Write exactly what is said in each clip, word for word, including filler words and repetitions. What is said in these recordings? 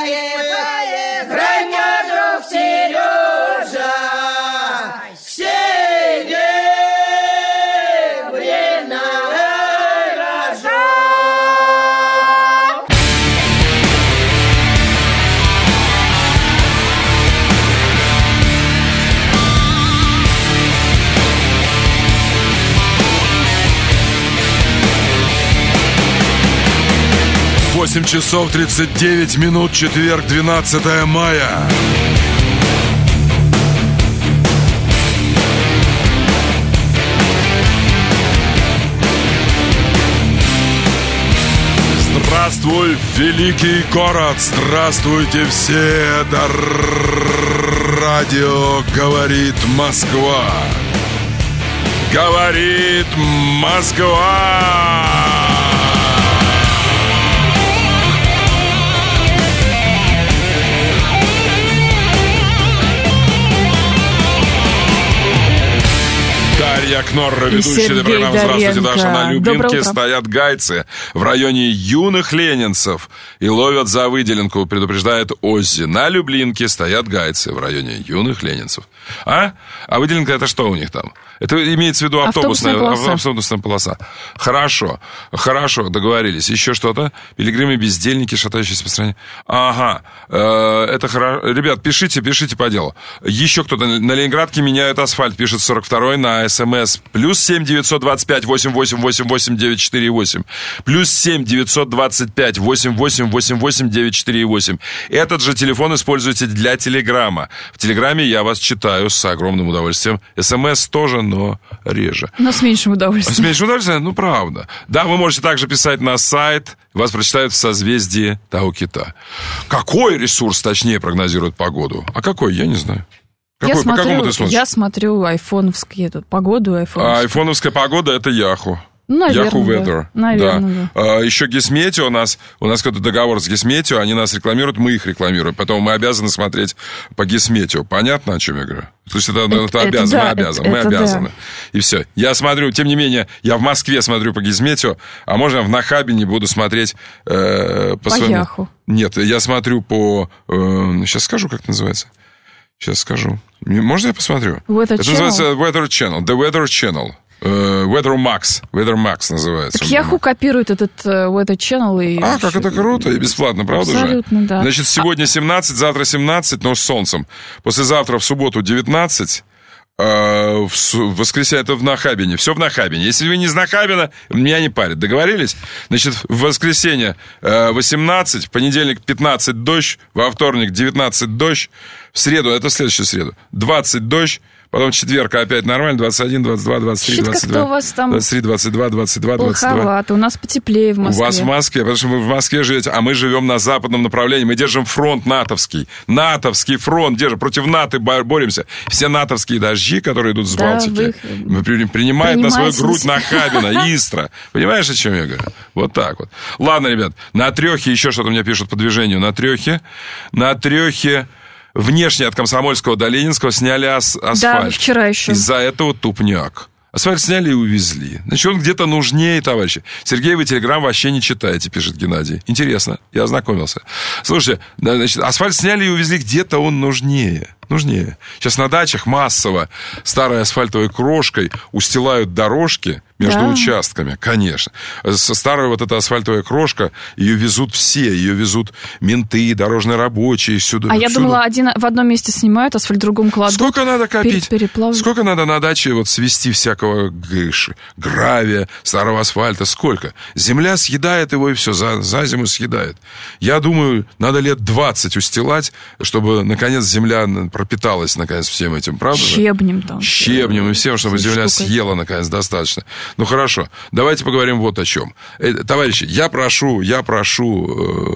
поехали, граня, друг Сережа, восемь часов тридцать девять минут, четверг, двенадцатое мая. Здравствуй, великий город! Здравствуйте все! Да радио говорит Москва! Говорит Москва! Дарья Кнорра, ведущая этой программы. Здравствуйте, Даша. На Любинке стоят гайцы в районе юных ленинцев и ловят за выделенку, предупреждает Оззи. На Люблинке стоят гайцы в районе юных ленинцев. А? А выделенка это что у них там? Это имеется в виду автобусная, автобусная, полоса. автобусная полоса. Хорошо, хорошо, договорились. Еще что-то? Пилигримы, бездельники, шатающиеся по стране. Ага, э, это хорошо. Ребят, пишите, пишите по делу. Еще кто-то. На Ленинградке меняют асфальт, пишет сорок второй на СМС. Плюс семь девятьсот двадцать пять восемь восемь восемь восемь девять четыре восемь. Плюс семь девятьсот двадцать пять восемь восемь восемь восемь девять четыре восемь. Этот же телефон используйте для Телеграма. В Телеграме я вас читаю с огромным удовольствием. СМС тоже, но реже. Но с меньшим удовольствием. С меньшим удовольствием? Ну, правда. Да, вы можете также писать на сайт. Вас прочитают в созвездии Тау-Кита. Какой ресурс точнее прогнозирует погоду? А какой? Я не знаю. Какой, я, по смотрю, какому ты смотришь? Я смотрю айфоновские тут, погоду айфоновскую. А айфоновская погода — это Яху. Наверное, Yahoo Weather. Да. Наверное, да. Да. А, еще Гисметео у нас, у нас какой-то договор с Гисметео, они нас рекламируют, мы их рекламируем, поэтому мы обязаны смотреть по Гисметео. Понятно, о чем я говорю? То есть это, это, это обязаны, да, мы обязаны, это, мы это обязаны. Да. И все. Я смотрю, тем не менее, я в Москве смотрю по Гисметео, а можно в Нахабине буду смотреть э, по, по своему... Яху. Нет, я смотрю по... Э, сейчас скажу, как это называется. Сейчас скажу. Можно я посмотрю? Weather это Channel? Называется Weather Channel. The Weather Channel. Uh, Weather Max. Weather Max называется. Так Yahoo копирует этот uh, Weather Channel. И... А, как это круто и бесплатно, правда же? Абсолютно, да. Значит, сегодня семнадцать, завтра семнадцать, но с солнцем. Послезавтра в субботу девятнадцать. Uh, в воскресенье это в Нахабине. Все в Нахабине. Если вы не из Нахабина, меня не парит. Договорились? Значит, в воскресенье uh, восемнадцать, в понедельник пятнадцать дождь, во вторник девятнадцать дождь, в среду, это в следующую среду, двадцать дождь. Потом четверг опять нормально, двадцать один, двадцать два, двадцать три, двадцать два, у вас там двадцать три, двадцать два, двадцать два, двадцать два. Плоховато, у нас потеплее в Москве. У вас в Москве, потому что вы в Москве живете, а мы живем на западном направлении. Мы держим фронт натовский. Натовский фронт держим. Против НАТО боремся. Все натовские дожди, которые идут с да, Балтики, вы... принимают на свою грудь Нахабина, Истра. Понимаешь, о чем я говорю? Вот так вот. Ладно, ребят, на Трехе, еще что-то мне пишут по движению. На Трехе, на Трехе... Внешне от Комсомольского до Ленинского сняли ас- асфальт. Да, вчера еще. Из-за этого тупняк. Асфальт сняли и увезли. Значит, он где-то нужнее, товарищи. Сергей, вы телеграм вообще не читаете, пишет Геннадий. Интересно, я ознакомился. Слушайте, значит, асфальт сняли и увезли, где-то он нужнее. Нужнее. Сейчас на дачах массово старой асфальтовой крошкой устилают дорожки между да. участками, конечно. Со старой вот эта асфальтовая крошка, ее везут все, ее везут менты, дорожные рабочие, сюда. А я всюду. думала, один в одном месте снимают, асфальт в другом кладут. Сколько надо копить? Переплав... Сколько надо на даче вот свести всякого гыши, гравия, старого асфальта? Сколько? Земля съедает его, и все, за, за зиму съедает. Я думаю, надо лет двадцать устилать, чтобы, наконец, земля пропиталась, наконец, всем этим, правда? Щебнем там. Щебнем и всем, чтобы земля штукой. съела, наконец, достаточно. Ну, хорошо. Давайте поговорим вот о чем. Э, товарищи, я прошу, я прошу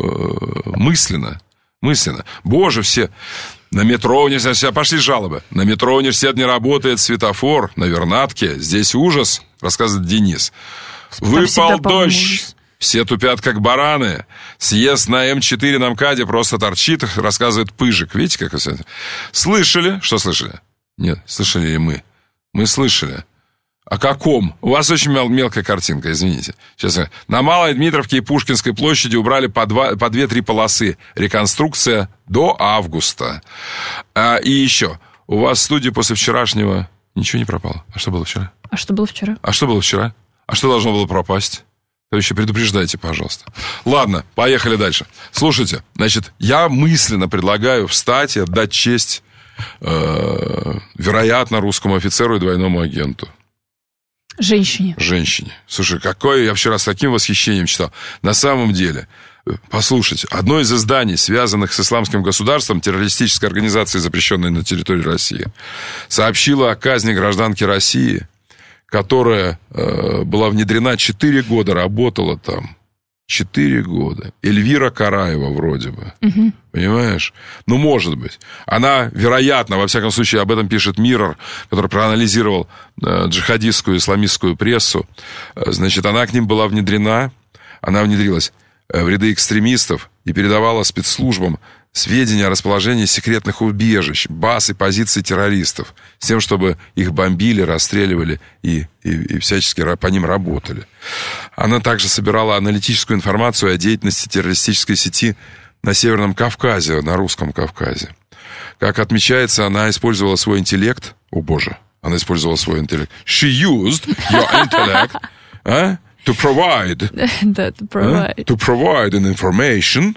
э, мысленно, мысленно. Боже, все... На метро университет... Пошли жалобы. На метро университет не работает, светофор на Вернадке. Здесь ужас, рассказывает Денис. Там Выпал дождь. Все тупят, как бараны. Съезд на эм четыре на МКАДе просто торчит, рассказывает Пыжик. Видите, как это? Слышали? Что слышали? Нет, слышали ли мы? Мы слышали. О каком? У вас очень мел- мелкая картинка, извините. Сейчас. На Малой Дмитровке и Пушкинской площади убрали по, два, по две-три полосы. Реконструкция до августа. А, и еще. У вас в студии после вчерашнего ничего не пропало. А что было вчера? А что было вчера? А что было вчера? А что должно было пропасть? То еще предупреждайте, пожалуйста. Ладно, поехали дальше. Слушайте, значит, я мысленно предлагаю встать и отдать честь, э, вероятно, русскому офицеру и двойному агенту. Женщине. Женщине. Слушай, какое я вчера с таким восхищением читал. На самом деле, послушайте, одно из изданий, связанных с исламским государством, террористической организацией, запрещенной на территории России, сообщило о казни гражданки России, которая э, была внедрена четыре года, работала там. Четыре года. Эльвира Караева вроде бы. Угу. Понимаешь? Ну, может быть. Она, вероятно, во всяком случае, об этом пишет Mirror, который проанализировал э, джихадистскую исламистскую прессу. Э, значит, она к ним была внедрена. Она внедрилась э, в ряды экстремистов и передавала спецслужбам сведения о расположении секретных убежищ, баз и позиций террористов, с тем, чтобы их бомбили, расстреливали и, и, и всячески по ним работали. Она также собирала аналитическую информацию о деятельности террористической сети на Северном Кавказе, на Русском Кавказе. Как отмечается, она использовала свой интеллект. О, боже, она использовала свой интеллект. She used your intellect uh, to provide, да, to provide. Uh, to provide an information.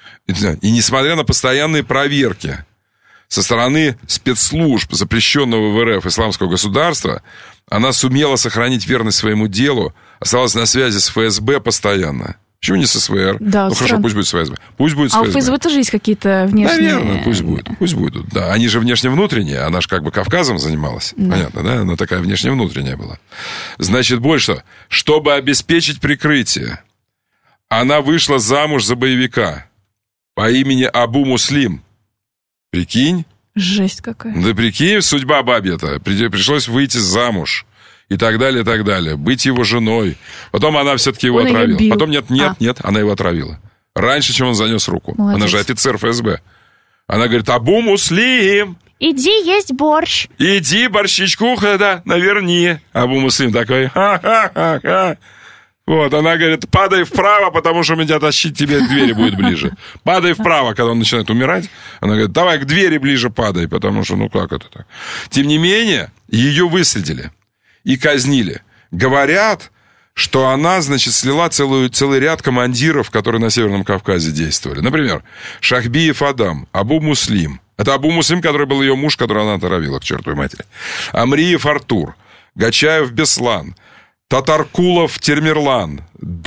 И несмотря на постоянные проверки со стороны спецслужб, запрещенного в эр эф исламского государства, она сумела сохранить верность своему делу, оставалась на связи с эф эс бэ постоянно. Почему не с эс вэ эр? Да, ну странно. Хорошо, пусть будет с эф эс бэ. Пусть будет с а эф эс бэ. у эф эс бэ тоже есть какие-то внешние... Наверное, пусть будет. Пусть будут, да. Они же внешне-внутренние. Она же как бы Кавказом занималась. Да. Понятно, да? Она такая внешне-внутренняя была. Значит, больше. Чтобы обеспечить прикрытие, она вышла замуж за боевика по имени Абу Муслим. Прикинь? Жесть какая. Да прикинь, судьба бабе-то. Пришлось выйти замуж. И так далее, и так далее. Быть его женой. Потом она все-таки его он отравила. Ее бил. Потом нет, нет, а. нет, она его отравила. Раньше, чем он занес руку. Молодец. Она же офицер эф эс бэ. Она говорит: Абу Муслим, иди есть борщ. иди борщичку, да, наверни. Абу Муслим такой: ха-ха-ха-ха. Вот, она говорит: падай вправо, потому что меня тащить тебе к двери будет ближе. Падай вправо, когда он начинает умирать. Она говорит: давай к двери ближе падай, потому что, ну как это так? Тем не менее, ее выследили и казнили. Говорят, что она, значит, слила целую, целый ряд командиров, которые на Северном Кавказе действовали. Например, Шахбиев Адам, Абу Муслим. Это Абу Муслим, который был ее муж, которого она отравила, к чертовой матери. Амриев Артур, Гачаев Беслан, Татаркулов Термерлан,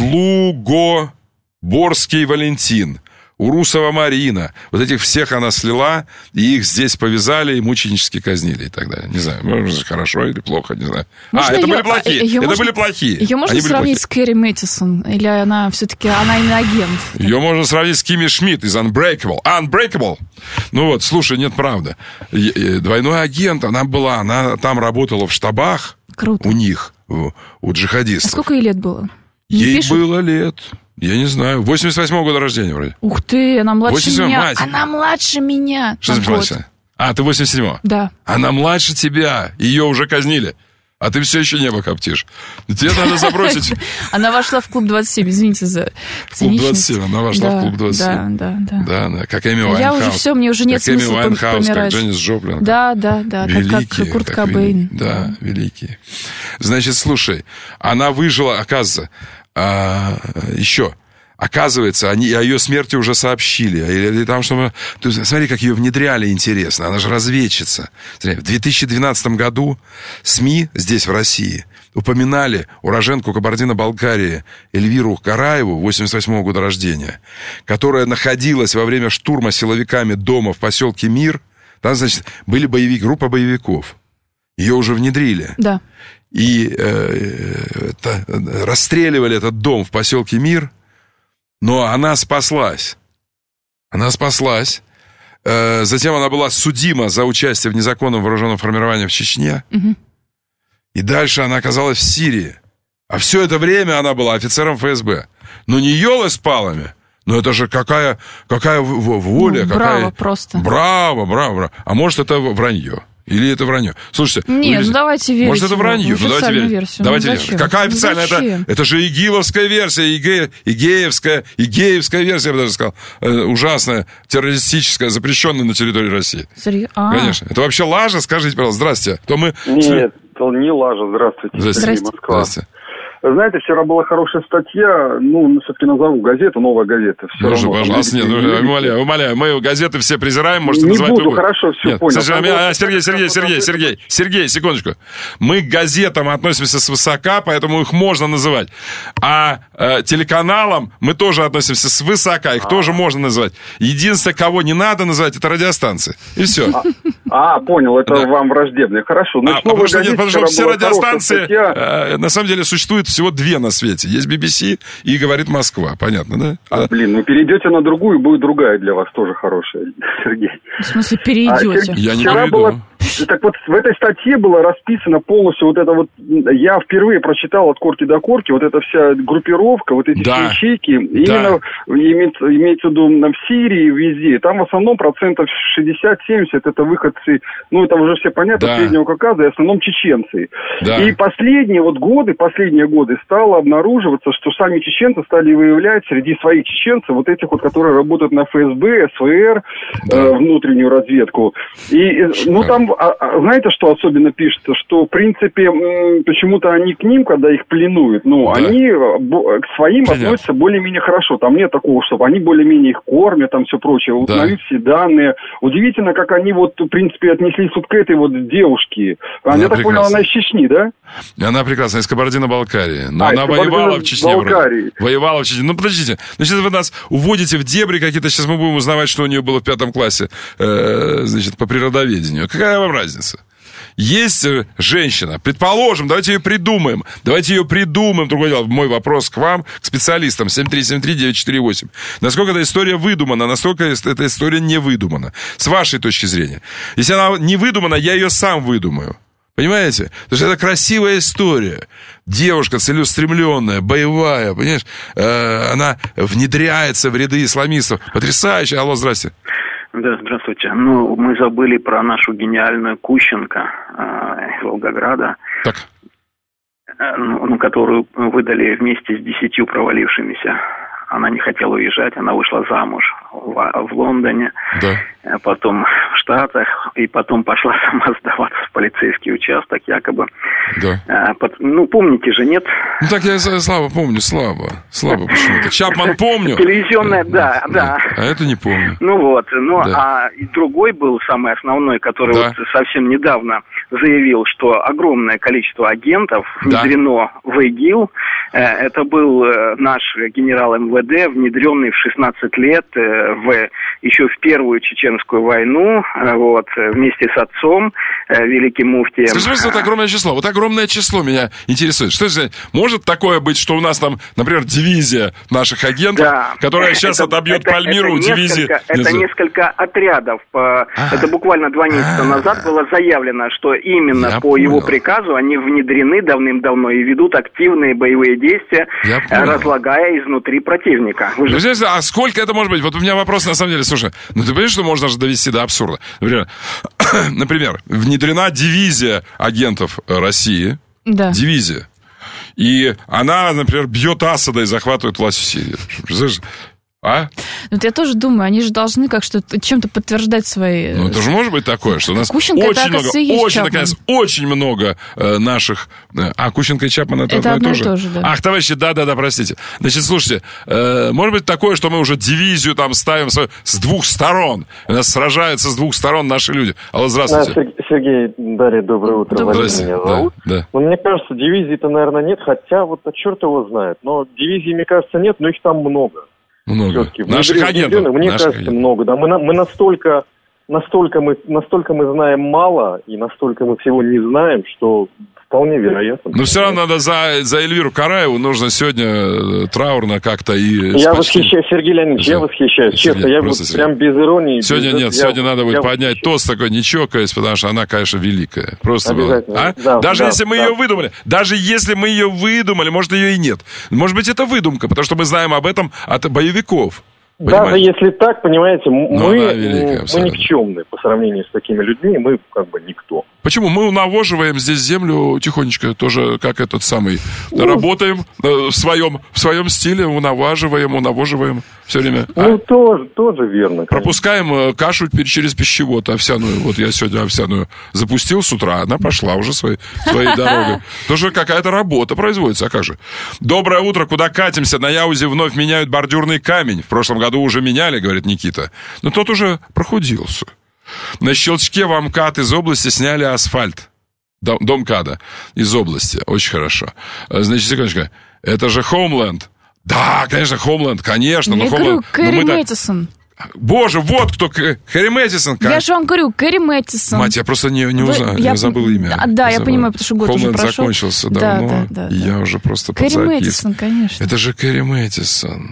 Длугоборский Валентин, Урусова Марина. Вот этих всех она слила, и их здесь повязали и мученически казнили и так далее. Не знаю, может, хорошо или плохо, не знаю. Можно а, это ее, были плохие. Ее это можно, были плохие. Ее можно Они сравнить с Кэрри Мэттисон? Или она все-таки, она именно агент? Ее можно сравнить с Кимми Шмидт из Unbreakable. Unbreakable! Ну вот, слушай, нет, правда. Двойной агент, она была, она там работала в штабах. Круто. У них, у, у джихадистов. А сколько ей лет было? Не Ей пишут? было лет... Я не знаю. восемьдесят восьмого года рождения вроде. Ух ты, она младше меня. Мать. Она младше меня. Что за младше? А, ты восемьдесят седьмого? Да. Она младше тебя. Ее уже казнили. А ты все еще небо коптишь. Тебе надо забросить... Она вошла в клуб двадцать семь, извините за Клуб двадцать семь, она вошла в клуб двадцать семь. Да, да, да. Да, да, как Эми Вайнхаус. Я уже все, мне уже нет смысла помирать. Как Эми Вайнхаус, как Дженнис Джоплин. Да, да, да, как Курт Кобейн. Да, великие. Значит, слушай, она выжила, оказывается, еще... Оказывается, они о ее смерти уже сообщили. Или там, что... Смотри, как ее внедряли, интересно. Она же разведчица. Смотри, в две тысячи двенадцатом году СМИ здесь, в России, упоминали уроженку Кабардино-Балкарии Эльвиру Караеву, восемьдесят восьмого года рождения, которая находилась во время штурма силовиками дома в поселке Мир. Там, значит, были боевики, группа боевиков. Ее уже внедрили. Да. И э, это, расстреливали этот дом в поселке Мир. Но она спаслась. Она спаслась. Э, затем она была судима за участие в незаконном вооруженном формировании в Чечне. Угу. И дальше она оказалась в Сирии. А все это время она была офицером эф эс бэ. Но не ела с палами. Но это же какая, какая воля. Ну, какая... Браво просто. Браво, браво, браво. А может, это вранье. Или это вранье? Слушайте... Нет, ну давайте верить. Может, это вранье? Ну, давайте верить. Версию. Давайте ну, верить. Какая официальная? Ну, это, это же игиловская версия, иге, игеевская, игеевская версия, я бы даже сказал. Э, ужасная, террористическая, запрещенная на территории России. Серьезно? А. Конечно. Это вообще лажа? Скажите, пожалуйста. Здравствуйте. То мы... Нет, это не лажа. Здравствуйте. Здравствуйте. Москва. Здравствуйте. Знаете, вчера была хорошая статья, ну, все-таки назову газету, «Новая газета». Все Боже, равно, пожалуйста, нет, ну, умоляю, умоляю. Мы газеты все презираем, можете не называть буду, любую. хорошо, все, нет, понял. Сергей, а, Сергей, Сергей, Сергей, Сергей, Сергей, секундочку. Мы к газетам относимся свысока, поэтому их можно называть. А э, телеканалам мы тоже относимся свысока, их а. тоже можно называть. Единственное, кого не надо называть, это радиостанции. И все. А, а понял, это да. вам враждебно. Хорошо. А, потому что, нет, потому что все радиостанции, э, на самом деле, существует всего две на свете. Есть би би си и «Говорит Москва». Понятно, да? А, блин, ну перейдете на другую, будет другая для вас тоже хорошая, Сергей. В смысле перейдете? А, Я не перейду. Было... Так вот, в этой статье было расписано полностью вот это вот... Я впервые прочитал от корки до корки, вот эта вся группировка, вот эти да. все ячейки. Да. Именно имеется, имеется в виду в Сирии, везде. Там в основном процентов шестьдесят-семьдесят это выходцы, ну это уже все понятно, да. Среднего Кавказа, и в основном чеченцы. Да. И последние вот годы, последние годы стало обнаруживаться, что сами чеченцы стали выявлять среди своих чеченцев вот этих вот, которые работают на эф эс бэ, эс вэ эр, да. э, внутреннюю разведку. И, ну, там, а, а, знаете, что особенно пишется? Что, в принципе, м- почему-то они к ним, когда их пленуют, ну, да. они б- к своим Понятно. Относятся более-менее хорошо. Там нет такого, чтобы они более-менее их кормят, там все прочее, узнают да. все данные. Удивительно, как они вот, в принципе, отнеслись вот к этой вот девушке. Она, я так понял, она из Чечни, да? Она прекрасная, из Кабардино-Балкарии. Но а, она воевала в Чечне. Вроде. Воевала в Чечне. Ну, подождите. Ну, сейчас вы нас уводите в дебри какие-то. Сейчас мы будем узнавать, что у нее было в пятом классе, э, значит, по природоведению. Какая вам разница? Есть женщина, предположим, давайте ее придумаем. Давайте ее придумаем. Другое дело, мой вопрос к вам, к специалистам. семь три семь три девять четыре восемь. Насколько эта история выдумана, насколько эта история не выдумана. С вашей точки зрения. Если она не выдумана, я ее сам выдумаю. Понимаете? Потому что это красивая история. Девушка целеустремленная, боевая, понимаешь? Э, она внедряется в ряды исламистов. Потрясающе. Алло, здрасте. Да, здравствуйте. Ну, мы забыли про нашу гениальную Кущенко э, из Волгограда, так. э, ну, которую выдали вместе с десятью провалившимися. Она не хотела уезжать, она вышла замуж в, в Лондоне, да. потом в Штатах, и потом пошла сама сдаваться в полицейский участок, якобы. Да. А, под, ну, помните же, нет? Ну, так я слабо помню, слабо. Слабо почему-то. Чапман помню. Телевизионная, да, да. А это не помню. Ну вот, ну, да. а и другой был самый основной, который да. вот совсем недавно заявил, что огромное количество агентов внедрено да. в ИГИЛ. Это был наш генерал эм вэ дэ, внедренный в шестнадцать лет в, еще в Первую Чеченскую войну, вот, вместе с отцом, великим муфтием. Скажите, что это огромное число? Вот огромное число меня интересует. Что же, может такое быть, что у нас там, например, дивизия наших агентов, да. которая сейчас это, отобьет это, Пальмиру у дивизии... Это несколько отрядов. А. Это буквально два месяца назад было заявлено, что именно Я по понял. его приказу они внедрены давным-давно и ведут активные боевые действия, разлагая изнутри противника. Вы же... Знаете, а сколько это может быть? Вот у меня вопрос на самом деле, слушай, ну ты понимаешь, что можно же довести до абсурда? Например, например внедрена дивизия агентов России, да. дивизия, и она, например, бьет Асада и захватывает власть в Сирии. Представляешь? А? Ну, я тоже думаю, они же должны как что-то чем-то подтверждать свои... Ну, это же может быть такое, что у нас Кущенко очень это, много, очень, наконец, очень много э, наших... А, Кущенко и Чапман это, это одно, одно и то же? же, да. Ах, товарищи, да-да-да, простите. Значит, слушайте, э, может быть такое, что мы уже дивизию там ставим с двух сторон. У нас сражаются с двух сторон наши люди. Алло, здравствуйте. Да, Сергей, Дарья, доброе утро. Доброе утро. Меня зовут. Да, да. Ну, мне кажется, дивизий-то, наверное, нет, хотя вот а черт его знает. Но дивизий, мне кажется, нет, но их там много. Много. Все-таки. Наших агентов. Мне Наших кажется, агентов. много. Да, мы, мы настолько, настолько мы, настолько мы знаем мало и настолько мы всего не знаем, что вполне вероятно. Но все равно надо за, за Эльвиру Караеву нужно сегодня траурно как-то и... Я восхищаюсь, Сергей Леонидович, я восхищаюсь. Честно, я вот прям без иронии. Сегодня без... нет, я, сегодня надо будет я поднять тост такой, не чокаясь, потому что она, конечно, великая. Просто обязательно. А? Да, даже да, если мы да. ее выдумали, даже если мы ее выдумали, может, ее и нет. Может быть, это выдумка, потому что мы знаем об этом от боевиков. Даже понимаете? Если так, понимаете, мы, великая, мы никчемны по сравнению с такими людьми, мы как бы никто. Почему? Мы унавоживаем здесь землю тихонечко, тоже как этот самый. Ну, работаем в своем, в своем стиле, унаваживаем, унавоживаем все время. Ну, а? тоже, тоже верно. Конечно. Пропускаем кашу через пищевод овсяную. Вот я сегодня овсяную запустил с утра, она пошла уже своей, своей дорогой. Тоже какая-то работа производится, а как же? Доброе утро, куда катимся? На Яузе вновь меняют бордюрный камень. В прошлом году уже меняли, говорит Никита. Но тот уже прохудился. На Щелчке в МКАД из области сняли асфальт. Дом, дом КАДа из области. Очень хорошо. Значит, секундочку. Это же Хоумленд. Да, конечно, Хоумленд, конечно. Я но говорю, Хоумленд... Кэрри Мэттисон. Боже, вот кто, Кэрри Мэттисон. Как... Я же вам говорю, Кэрри Мэттисон. Мать, я просто не, не узнал, я... я забыл имя. Да, да я, я понимаю, потому что год Хоумленд уже прошел. закончился давно, да, да, да, я да. уже просто Кэрри подзапис. Мэттисон, конечно. Это же Кэрри Мэттисон.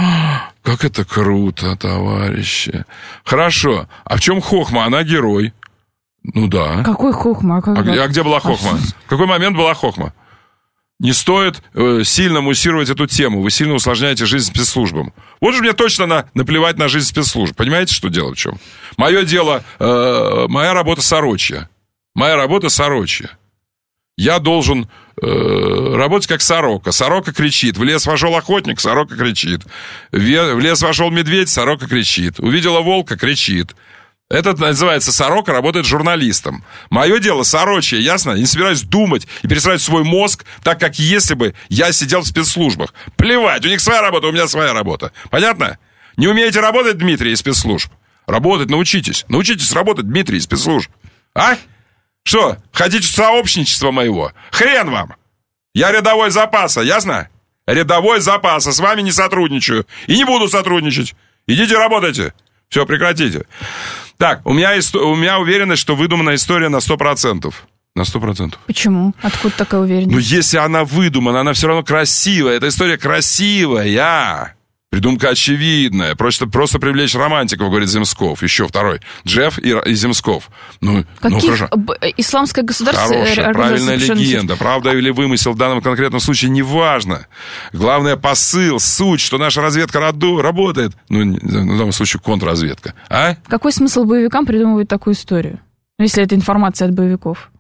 Как это круто, товарищи. Хорошо. А в чем Хохма? Она герой. Ну да. Какой Хохма? А, а, где, а где была Хохма? В какой момент была Хохма? Не стоит э, сильно муссировать эту тему. Вы сильно усложняете жизнь спецслужбам. Вот же мне точно на, наплевать на жизнь спецслужб. Понимаете, что дело в чем? Мое дело, э, моя работа сорочья. Моя работа сорочья. Я должен э, работать как сорока. Сорока кричит. В лес вошел охотник, сорока кричит. В лес вошел медведь, сорока кричит. Увидела волка, кричит. Это называется сорока, работает журналистом. Мое дело сорочье, ясно? Я не собираюсь думать и перестраивать свой мозг так, как если бы я сидел в спецслужбах. Плевать, у них своя работа, у меня своя работа. Понятно? Не умеете работать, Дмитрий, из спецслужб? Работать научитесь. Научитесь работать, Дмитрий, из спецслужб. А? Что, хотите сообщничества моего? Хрен вам! Я рядовой запаса, ясно? Рядовой запаса, с вами не сотрудничаю. И не буду сотрудничать. Идите работайте. Все, прекратите. Так, у меня, ист... у меня уверенность, что выдуманная история на сто процентов. На сто процентов. Почему? Откуда такая уверенность? Ну, если она выдумана, она все равно красивая. Эта история красивая. Придумка очевидная. Просто, просто привлечь романтиков, говорит Земсков. Еще второй. Джефф и, и Земсков. Ну, Каких? ну хорошо. Исламское государство... Хорошая, правильная легенда. Правда или вымысел в данном конкретном случае не важно. Главное посыл, суть, что наша разведка раду, работает. Ну, в данном случае контрразведка. А? Какой смысл боевикам придумывать такую историю? Если это информация от боевиков.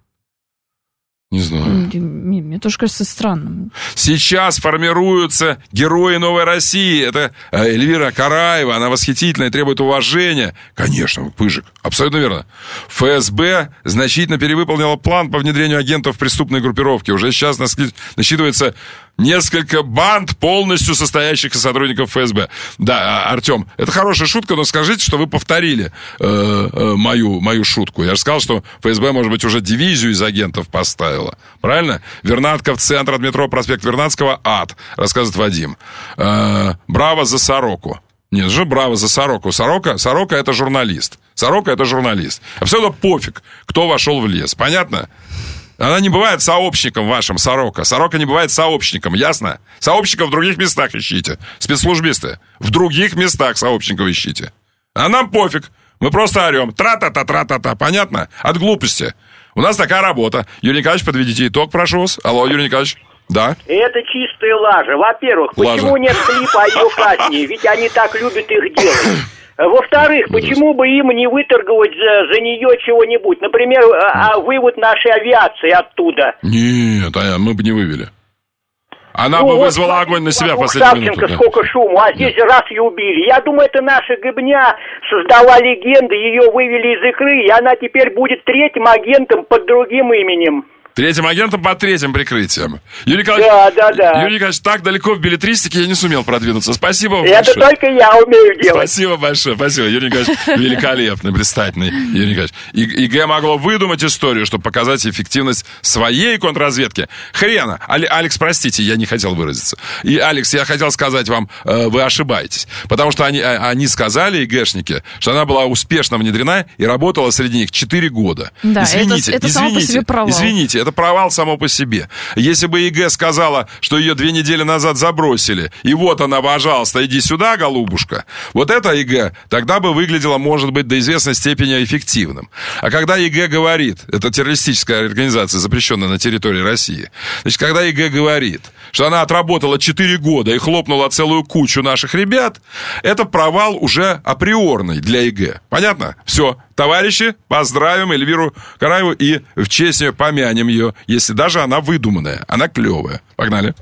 Не знаю. Мне, мне тоже кажется странным. Сейчас формируются герои Новой России. Это Эльвира Караева, она восхитительная, требует уважения. Конечно, Пыжик, абсолютно верно. ФСБ значительно перевыполнила план по внедрению агентов в преступной группировке. Уже сейчас насчитывается несколько банд, полностью состоящих из сотрудников ФСБ. Да, Артем, это хорошая шутка, но скажите, что вы повторили э, э, мою, мою шутку. Я же сказал, что ФСБ, может быть, уже дивизию из агентов поставила. Правильно? Вернатков, центр от метро, проспект Вернадского, ад, рассказывает Вадим. Э, браво за сороку. Нет же, браво за сороку. Сорока, сорока это журналист. Сорока это журналист. Абсолютно пофиг, кто вошел в лес. Понятно? Она не бывает сообщником вашим, сорока. Сорока не бывает сообщником, ясно? Сообщников в других местах ищите. Спецслужбисты. В других местах сообщников ищите. А нам пофиг. Мы просто орем. Тра-та-та, тра-та-та. Понятно? От глупости. У нас такая работа. Юрий Николаевич, подведите итог, прошу вас. Алло, Юрий Николаевич. Да. Это чистая лажа. Во-первых, лажа. Почему нет клипа о ее казни? Ведь они так любят их делать. Во-вторых, почему бы им не выторговать за, за нее чего-нибудь? Например, а, а вывод нашей авиации оттуда. Нет, а мы бы не вывели. Она ну, бы вот вызвала огонь на себя в последнюю минуту. Сколько шума, а здесь Нет. раз ее убили. Я думаю, это наша гыбня создала легенды, ее вывели из игры, и она теперь будет третьим агентом под другим именем. Третьим агентом под третьим прикрытием. Юрий Николаевич, да, да, да. Юрий Николаевич, так далеко в беллетристике я не сумел продвинуться. Спасибо вам Это большое. Это только я умею делать. Спасибо большое, спасибо. Юрий Николаевич великолепный, блистательный. Юрий Николаевич. И, ИГ могло выдумать историю, чтобы показать эффективность своей контрразведки. Хрена. Алекс, простите, я не хотел выразиться. И, Алекс, я хотел сказать вам, э, вы ошибаетесь. Потому что они, они сказали, ИГшники, что она была успешно внедрена и работала среди них четыре года. Да, извините, это, это извините, само по себе провал. Извините, это это провал само по себе. Если бы ЕГЭ сказала, что ее две недели назад забросили, и вот она, пожалуйста, иди сюда, голубушка, вот это ЕГЭ тогда бы выглядело, может быть, до известной степени эффективным. А когда ЕГЭ говорит, это террористическая организация, запрещенная на территории России, значит, когда ЕГЭ говорит, что она отработала четыре года и хлопнула целую кучу наших ребят, это провал уже априорный для ЕГЭ. Понятно? Все. Товарищи, поздравим Эльвиру Караеву и в честь ее помянем ее, если даже она выдуманная. Она клевая. Погнали.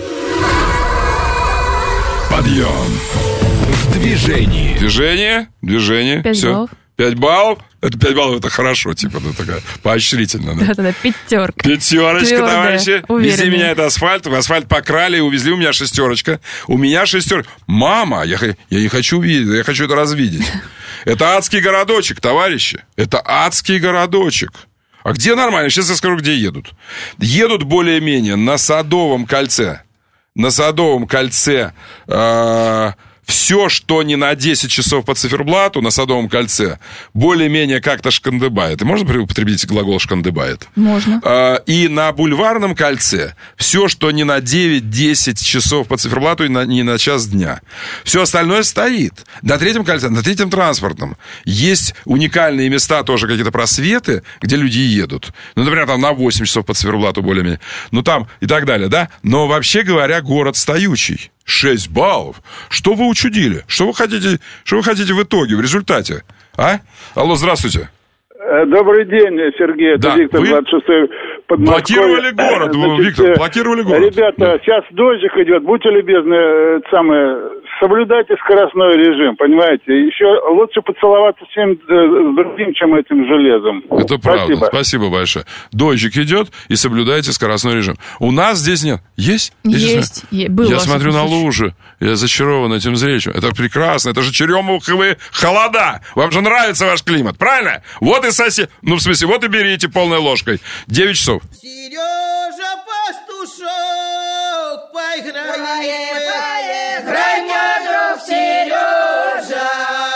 Подъем. В движении. Движение. Движение. Пять Все. баллов. Пять баллов. Это пять баллов, это хорошо, типа, ну, такая поощрительно. Да, Да-да-да, пятерка. Пятерочка, Твердая, товарищи. уверенная. Вези меня это асфальт. Асфальт покрали и увезли, у меня шестерочка. У меня шестерка. Мама, я, я не хочу видеть, я хочу это развидеть. Это адский городочек, товарищи. Это адский городочек. А где нормально? Сейчас я скажу, где едут. Едут более-менее на Садовом кольце. На Садовом кольце... Э- Все, что не на десять часов по циферблату на Садовом кольце, более-менее как-то шкандыбает. И можно употребить глагол шкандыбает? Можно. И на Бульварном кольце все, что не на девять-десять часов по циферблату и на, не на час дня. Все остальное стоит. На третьем кольце, на третьем транспортном есть уникальные места, тоже какие-то просветы, где люди едут. Ну, например, там на восемь часов по циферблату более-менее. Ну, там и так далее, да? Но, вообще говоря, город стоючий. Шесть баллов. Что вы учудили? Что вы хотите, что вы хотите в итоге, в результате? А? Алло, здравствуйте. Добрый день, Сергей. Да, это Виктор, вы двадцать шестой Подмосковье. блокировали город, Значит, Виктор, блокировали город. Ребята, да. Сейчас дождик идет, будьте любезны, самое, соблюдайте скоростной режим, понимаете? Еще лучше поцеловаться всем с другим, чем этим железом. Это правда, Спасибо. спасибо большое. Дождик идет, и соблюдайте скоростной режим. У нас здесь нет. Есть? Есть, е- было. Я смотрю на случае. лужи, я зачарован этим зрелищем. Это прекрасно, это же черемуховые холода. Вам же нравится ваш климат, правильно? Вот и сосед... Ну, в смысле, вот и берите полной ложкой. девять часов. Сережа Пастушок, поиграем, поиграй, мой друг Сережа,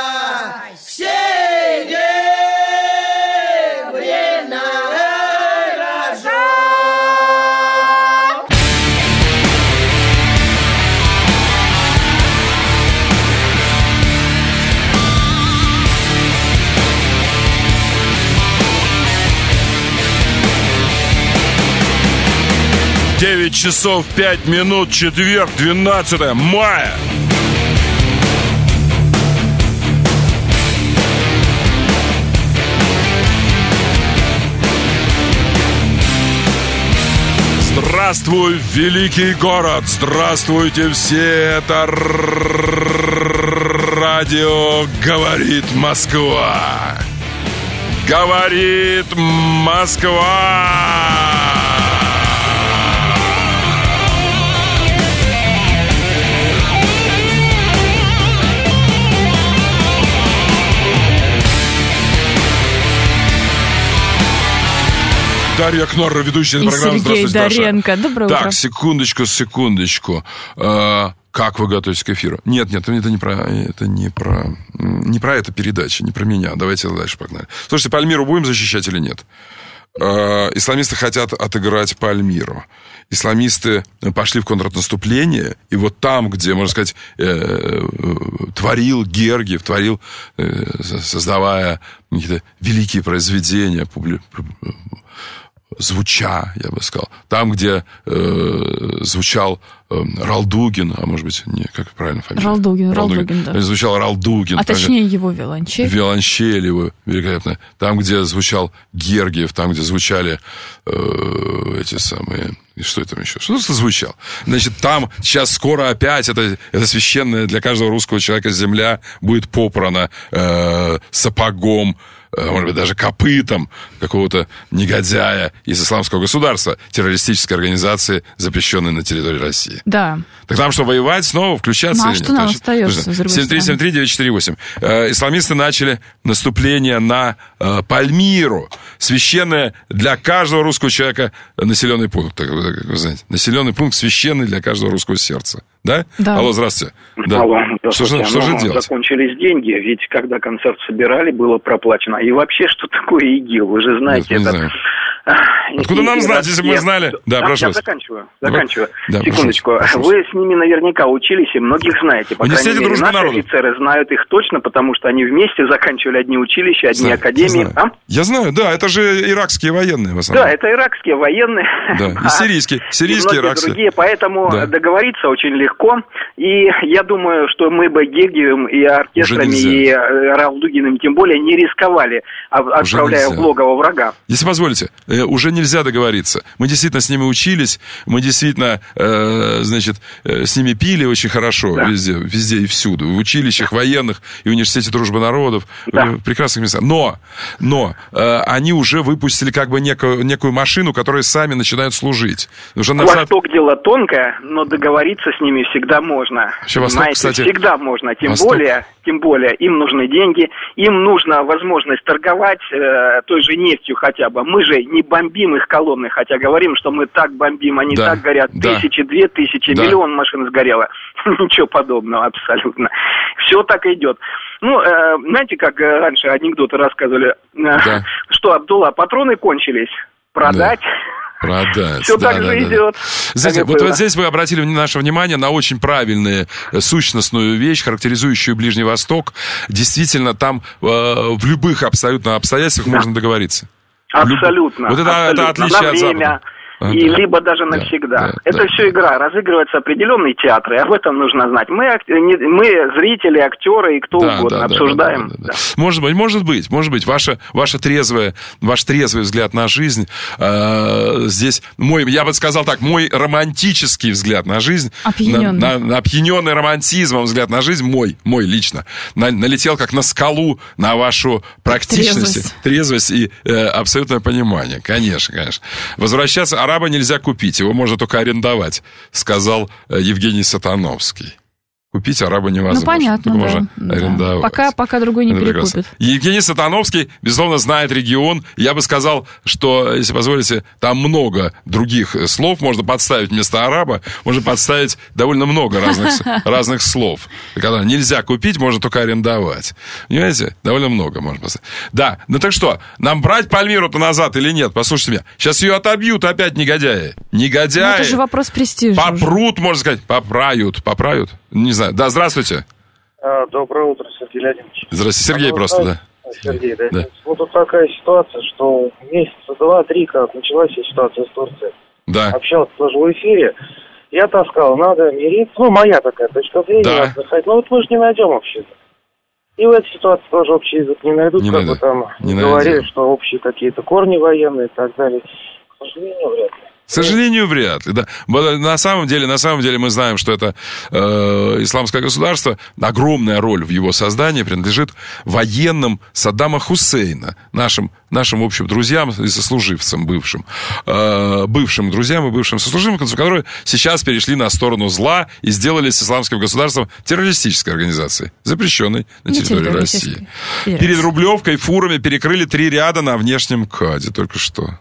серебряный рожок. девять часов пять минут, четверг, двенадцатое мая. Здравствуй, великий город! Здравствуйте все! Это радио «Говорит Москва». Говорит Москва! Дарья Кнорра, ведущая И программы. Сергей Доренко. Доброе так, утро. секундочку, секундочку. А, как вы готовитесь к эфиру? Нет, нет, это не про, это не про, не про эту передачу, не про меня. Давайте дальше погнали. Слушайте, Пальмиру будем защищать или нет? А, исламисты хотят отыграть Пальмиру. Исламисты пошли в контрнаступление, и вот там, где, можно сказать, э, э, творил Гергиев, творил, э, создавая какие-то великие произведения, публи... звуча, я бы сказал. Там, где э, звучал э, Ралдугин, а может быть, не, как правильно фамилия? Ралдугин, Ралдугин, Ралдугин да. Звучал Ралдугин. А там, точнее его виолончель. Виолончель его великолепно. Там, где звучал Гергиев, там, где звучали э, эти самые... И что там еще? Что звучал? Значит, там сейчас скоро опять это, это священная для каждого русского человека земля будет попрана э, сапогом, может быть, даже копытом какого-то негодяя из исламского государства, террористической организации, запрещенной на территории России. Да. Так нам что, воевать снова, включаться? Ну, а что нам остается, с другой семь три семь три девять четыре восемь. Э, исламисты начали наступление на э, Пальмиру. Священное для каждого русского человека населенный пункт. Так, как вы знаете. Населенный пункт священный для каждого русского сердца. Да? Да. Алло, здравствуйте. Да. Алло, Что, же, что же ну, делать? Закончились деньги, ведь когда концерт собирали, было проплачено проблема. И вообще, что такое ИГИЛ? Вы же знаете, Нет, это... Откуда нам знать, если бы мы знали? Да, да, прошу. Я заканчиваю, заканчиваю. Да, Секундочку. прошу, прошу. Вы с ними наверняка учились и многих знаете. По крайней мере, наши народов. Офицеры знают их точно, потому что они вместе заканчивали одни училища, одни знаю, академии. Я знаю. А? я знаю, да, это же иракские военные в основном. Да, это иракские военные. Да, и сирийские, сирийские, и иракские. Другие, поэтому да. договориться очень легко. И я думаю, что мы бы Гегиевым и оркестрами, и Ралдугиным тем более не рисковали, отправляя в логово врага. Если позволите, уже нельзя договориться. Мы действительно с ними учились, мы действительно, э, значит, э, с ними пили очень хорошо, да. везде, везде и всюду. В училищах военных и в университете дружбы народов, да. в прекрасных местах. Но, но э, они уже выпустили как бы некую, некую машину, которая сами начинают служить. Восток на... дело тонкое, но договориться с ними всегда можно. Вообще, Восток, кстати... Всегда можно. Тем Восток... более, тем более, им нужны деньги, им нужна возможность торговать э, той же нефтью хотя бы. Мы же не бомбим их колонны, хотя говорим, что мы так бомбим, они да, так горят, да, тысячи, две тысячи, да. миллион машин сгорело. Ничего подобного абсолютно. Все так идет. Ну, э, знаете, как раньше анекдоты рассказывали, да. что, Абдулла, патроны кончились, продать... Да. Продать. Все да, так да, же да. идет. Знаете, вот, вот здесь вы обратили наше внимание на очень правильную сущностную вещь, характеризующую Ближний Восток. Действительно, там э, в любых абсолютно обстоятельствах да. можно договориться. Абсолютно. Вот это, абсолютно. это отличие на от время, Запада. А, и да. либо даже навсегда. Да, это да. все игра. Разыгрываются определенные театры. Об этом нужно знать. Мы, мы зрители, актеры и кто да, угодно да, Да, обсуждаем. да, да, да. Да. Может быть, может быть, может быть. Ваша, ваша трезвая, ваш трезвый взгляд на жизнь э, здесь мой, я бы сказал так, мой романтический взгляд на жизнь, опьяненный, на, на, опьяненный романтизмом взгляд на жизнь мой, мой лично, на, налетел как на скалу на вашу практичность, трезвость, трезвость и э, абсолютное понимание. Конечно, конечно. Возвращаться. Араба нельзя купить, его можно только арендовать, сказал Евгений Сатановский. Купить араба невозможно. Ну, понятно, только да. можно да. арендовать. Пока, пока другой не перекупит. Евгений Сатановский, безусловно, знает регион. Я бы сказал, что, если позволите, там много других слов можно подставить вместо араба. Можно подставить довольно много разных, разных слов. Когда нельзя купить, можно только арендовать. Понимаете? Довольно много можно поставить. Да, ну так что, нам брать Пальмиру-то назад или нет? Послушайте меня. Сейчас ее отобьют опять негодяи. Негодяи. Ну, это же вопрос престижа. Попрут, уже. Можно сказать. Поправят. Поправят. Не знаю. Да, здравствуйте. А, доброе утро, Сергей Леонидович. Здравствуйте, Сергей, а, просто, да. Сергей, да. да. Вот тут такая ситуация, что месяца два-три, как началась ситуация с Турцией. Да. Общался тоже в эфире. Я-то сказал, надо мириться. Ну, моя такая точка зрения. Да. Надо заходить. Но вот мы же не найдем общий язык. И в этой ситуации тоже общий язык не найдут. Не как найду. бы там не говорили, найдем. что общие какие-то корни военные и так далее. К сожалению, вряд ли. К сожалению, вряд ли. Да. На самом деле, на самом деле мы знаем, что это э, исламское государство, огромная роль в его создании принадлежит военным Саддама Хусейна, нашим, нашим в общем, друзьям и сослуживцам бывшим. Э, бывшим друзьям и бывшим сослуживцам, которые сейчас перешли на сторону зла и сделали с исламским государством террористической организацией, запрещенной на территории России. Перед Рублевкой фурами перекрыли три ряда на внешнем КАДе. Только что.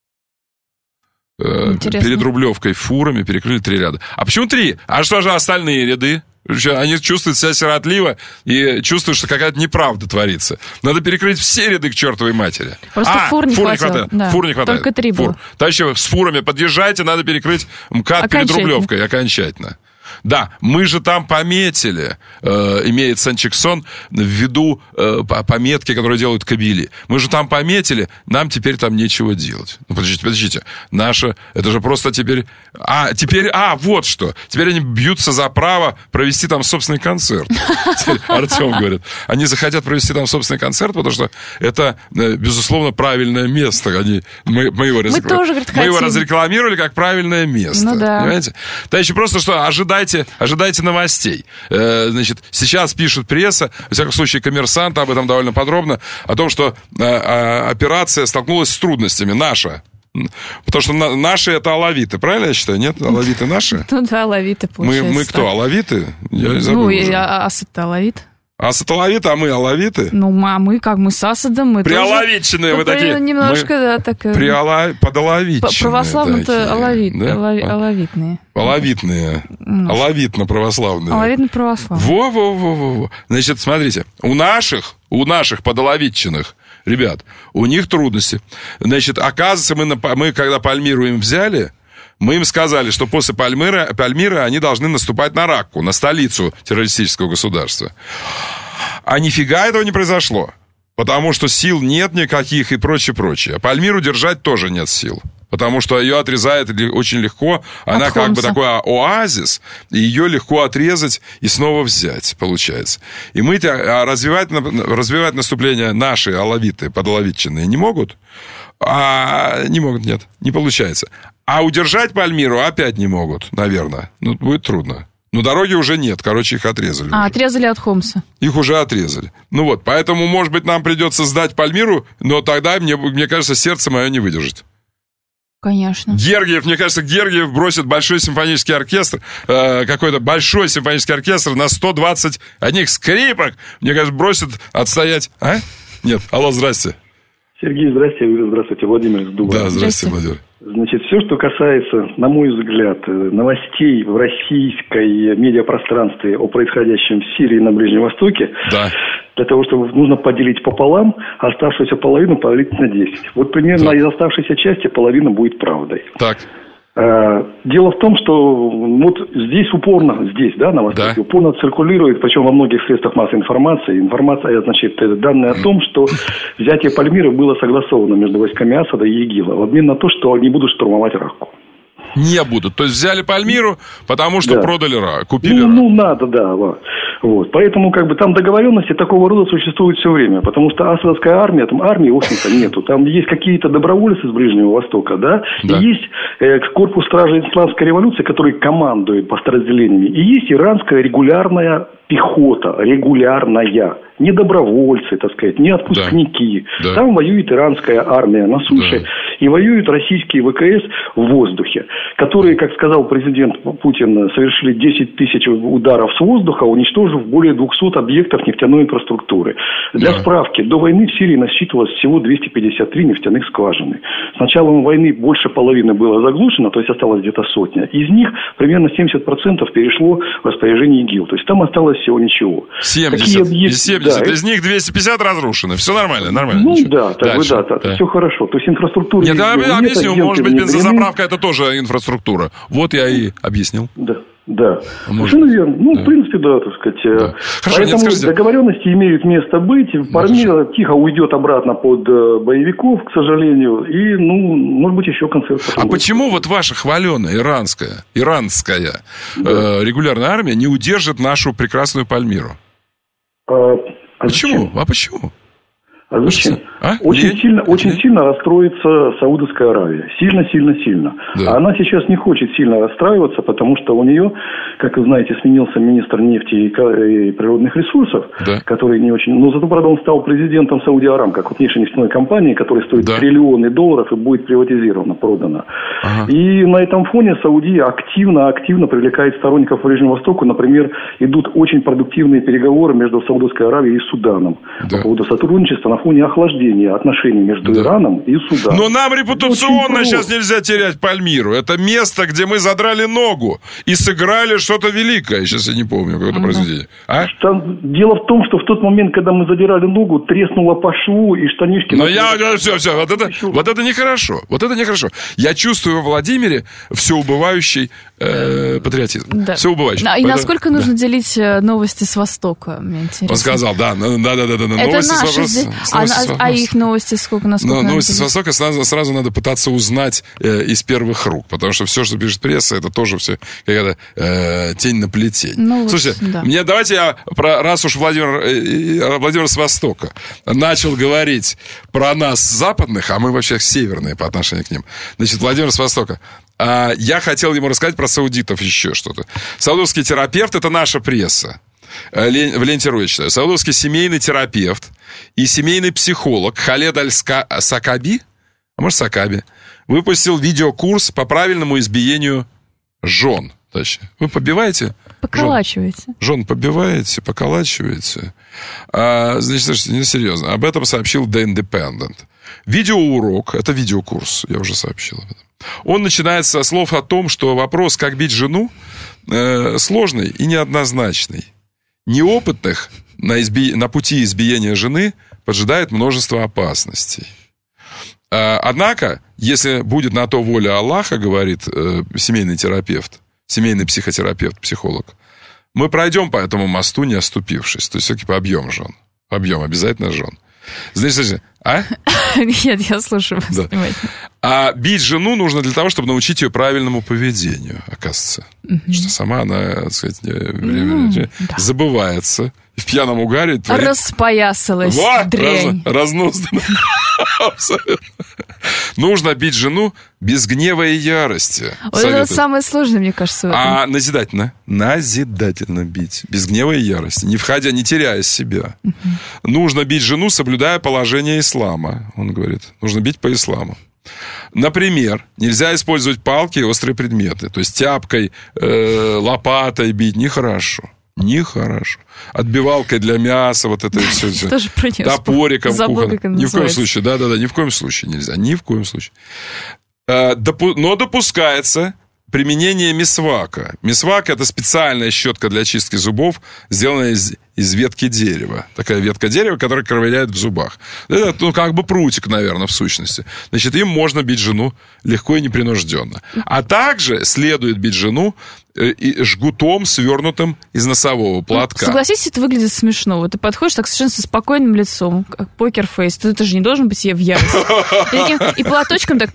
Интересно. Перед Рублевкой фурами перекрыли три ряда. А почему три? А что же остальные ряды? Они чувствуют себя сиротливо и чувствуют, что какая-то неправда творится. Надо перекрыть все ряды к чертовой матери. Просто а, фур не фур хватило. Не хватает. Да. Фур не хватает. Только три было. Фур. Товарищи, с фурами подъезжайте, надо перекрыть МКАД перед Рублевкой окончательно. Да, мы же там пометили, э, имеет Санчиксон в виду э, пометки, которые делают Кабили. Мы же там пометили, нам теперь там нечего делать. Ну, подождите, подождите. Наша, это же просто теперь... А, теперь, а, вот что. Теперь они бьются за право провести там собственный концерт. Артем говорит. Они захотят провести там собственный концерт, потому что это, безусловно, правильное место. Они, мы, мы, его, разрекл... мы, тоже, говорит, мы его разрекламировали как правильное место. Ну, да. Понимаете? Товарищи, просто что ожидайте Ожидайте, ожидайте новостей. Э, значит, сейчас пишет пресса, во всяком случае, «Коммерсант» об этом довольно подробно, о том, что э, э, операция столкнулась с трудностями. Наша. Потому что на, наши это алавиты, правильно я считаю? Нет? Алавиты наши? Ну да, алавиты, получается. Мы, мы кто, алавиты? Я забыл ну, уже. и Асад-то алавит. Асад алавиты, а мы алавиты? Ну, а мы как, мы с Асадом, мы приалавитчины вы такие. Немножко, мы да, так... Приала... Подалавитчины. Православно-то алавит, да? алави, алавитные. Алавитные. Ну, алавитно-православные. Алавитно-православные. Во-во-во-во. Значит, смотрите, у наших, у наших подалавитчиных Ребят, у них трудности. Значит, оказывается, мы, на, мы когда Пальмиру им взяли, мы им сказали, что после Пальмира, Пальмиры они должны наступать на Ракку, на столицу террористического государства. А нифига этого не произошло. Потому что сил нет никаких и прочее, прочее. А Пальмиру держать тоже нет сил. Потому что ее отрезает очень легко. Она как бы такой оазис, и ее легко отрезать и снова взять, получается. И мы развивать, развивать наступление наши алавиты, подалавитчины не могут. А не могут, нет, не получается. А удержать Пальмиру опять не могут, наверное. Ну, будет трудно. Но дороги уже нет, короче, их отрезали. А, уже. отрезали от Хомса. Их уже отрезали. Ну вот, поэтому, может быть, нам придется сдать Пальмиру, но тогда, мне, мне кажется, сердце мое не выдержит. Конечно. Гергиев, мне кажется, Гергиев бросит большой симфонический оркестр, э, какой-то большой симфонический оркестр на сто двадцать одних скрипок, мне кажется, бросит отстоять. А? Нет, алло, здрасте. Сергей, здрасте. Здравствуйте, Владимир из Дуба. Да, здрасте, Владимир. Значит, все, что касается, на мой взгляд, новостей в российской медиапространстве о происходящем в Сирии и на Ближнем Востоке, да. Для того, чтобы нужно поделить пополам, а оставшуюся половину поделить на десять. Вот примерно да. из оставшейся части половина будет правдой. Так. Дело в том, что вот здесь упорно, здесь, да, на Востоке, да. упорно циркулирует, причем во многих средствах массовой информации, информация, значит, данные о том, что взятие Пальмиры было согласовано между войсками Асада и ИГИЛа в обмен на то, что они будут штурмовать Ракку. Не будут. То есть взяли Пальмиру, потому что да. продали Ракку, купили ну, Ракку. Ну, надо, да. Вот. Поэтому как бы там договоренности такого рода существуют все время, потому что асадовская армия, там армии, в общем-то, нету. Там есть какие-то добровольцы с Ближнего Востока, да, да. и есть э, корпус стражей исламской революции, который командует подразделениями, и есть иранская регулярная пехота, регулярная, не добровольцы, так сказать, не отпускники. Да. Там воюет иранская армия на суше да. и воюют российские ВКС в воздухе, которые, как сказал президент Путин, совершили десять тысяч ударов с воздуха, уничтожив более двухсот объектов нефтяной инфраструктуры. Для да. справки, до войны в Сирии насчитывалось всего двести пятьдесят три нефтяных скважины. С началом войны больше половины было заглушено, то есть осталось где-то сотня. Из них примерно семьдесят процентов перешло в распоряжение ИГИЛ. То есть там осталось всего ничего. семьдесят, из семидесяти, да, из них двести пятьдесят разрушено. Все нормально, нормально. Ну ничего. да, так бы, да, да, все хорошо. То есть инфраструктура... Нет, да, я объясню, может быть, бензозаправка это тоже инфраструктура. Вот я и объяснил. Да. Да, совершенно верно. Ну, да. в принципе, да, так сказать. Да. Хорошо, поэтому нет, скажите... договоренности имеют место быть. Пальмира тихо уйдет обратно под боевиков, к сожалению. И, ну, может быть, еще концерт. А почему вот ваша хваленая иранская, иранская да. э, регулярная армия не удержит нашу прекрасную Пальмиру? А, а почему? А почему? А зачем? А? Очень, Лень? сильно, очень сильно расстроится Саудовская Аравия. Сильно-сильно-сильно. Да. А она сейчас не хочет сильно расстраиваться, потому что у нее, как вы знаете, сменился министр нефти и природных ресурсов, да. который не очень... Но зато, правда, он стал президентом Сауди Арамко, крупнейшей нефтяной компании, которая стоит да. триллионы долларов и будет приватизирована, продана. Ага. И на этом фоне Саудия активно-активно привлекает сторонников Ближнего Востока. Например, идут очень продуктивные переговоры между Саудовской Аравией и Суданом да. по поводу сотрудничества на фоне охлаждения отношений между да. Ираном и Суданом. Но нам репутационно сейчас нельзя терять Пальмиру. Это место, где мы задрали ногу и сыграли что-то великое. Сейчас я не помню, какое-то uh-huh. произведение. А? Там, дело в том, что в тот момент, когда мы задирали ногу, треснуло по шву и штанишки... Но я... Все, все, вот это, вот это нехорошо. Вот это нехорошо. Я чувствую во Владимире все убывающий э, патриотизм. Да. Все убывающий. А, и Поэтому... насколько да. нужно делить новости с Востока? Мне интересно. Он сказал, да, да, да, да, да. Это новости наши с здесь... А, а, а их новости сколько? Насколько Но, новости с Востока сразу, сразу надо пытаться узнать э, из первых рук, потому что все, что пишет пресса, это тоже все какая-то э, тень на плетень. Ну, Слушайте, вот, да. мне давайте я, про, раз уж Владимир, э, Владимир с Востока начал говорить про нас западных, а мы вообще северные по отношению к ним. Значит, Владимир с Востока. А, я хотел ему рассказать про саудитов еще что-то. Саудовский терапевт – это наша пресса. В ленте Ру я читаю. Саудовский семейный терапевт и семейный психолог Халед Аль-Сакаби, а может Сакаби, выпустил видеокурс по правильному избиению жен. Точнее. Вы побиваете? Поколачиваете. Жен, жен побиваете, поколачиваете. А, значит, слушайте, не серьезно. Об этом сообщил The Independent. Видеоурок, это видеокурс, я уже сообщил об этом. Он начинается со слов о том, что вопрос, как бить жену, э, сложный и неоднозначный. Неопытных на, изби... на пути избиения жены поджидает множество опасностей. Однако, если будет на то воля Аллаха, говорит э, семейный терапевт, семейный психотерапевт, психолог, мы пройдем по этому мосту, не оступившись. То есть, все-таки побьем жен. Побьем, обязательно жен. Значит, значит, а? Нет, я слушаю вас, да. А бить жену нужно для того, чтобы научить ее правильному поведению, оказывается. Mm-hmm. Что сама она, так сказать, время mm-hmm. забывается. И в пьяном угаре... Творит... Распоясалась вот, дрянь. Раз, разнуздана. Абсолютно. Нужно бить жену без гнева и ярости. Вот советуют. Это самое сложное, мне кажется. А назидательно. Назидательно бить. Без гнева и ярости. Не входя, не теряя себя. Uh-huh. Нужно бить жену, соблюдая положение ислама. Он говорит. Нужно бить по исламу. Например, нельзя использовать палки и острые предметы. То есть тяпкой, э, лопатой бить нехорошо. Нехорошо. Отбивалкой для мяса, вот это все. все. Топориком. Ни в коем случае. Да-да-да, ни в коем случае нельзя. Ни в коем случае. Но допускается применение мисвака. Мисвак – это специальная щетка для чистки зубов, сделанная из, из ветки дерева. Такая ветка дерева, которая ковыряет в зубах. Это, ну, как бы прутик, наверное, в сущности. Значит, им можно бить жену легко и непринужденно. А также следует бить жену и жгутом, свернутым из носового платка. Согласитесь, это выглядит смешно. Вот ты подходишь так совершенно со спокойным лицом, как покерфейс. Ты, ты же не должен быть я в ярости. И платочком так...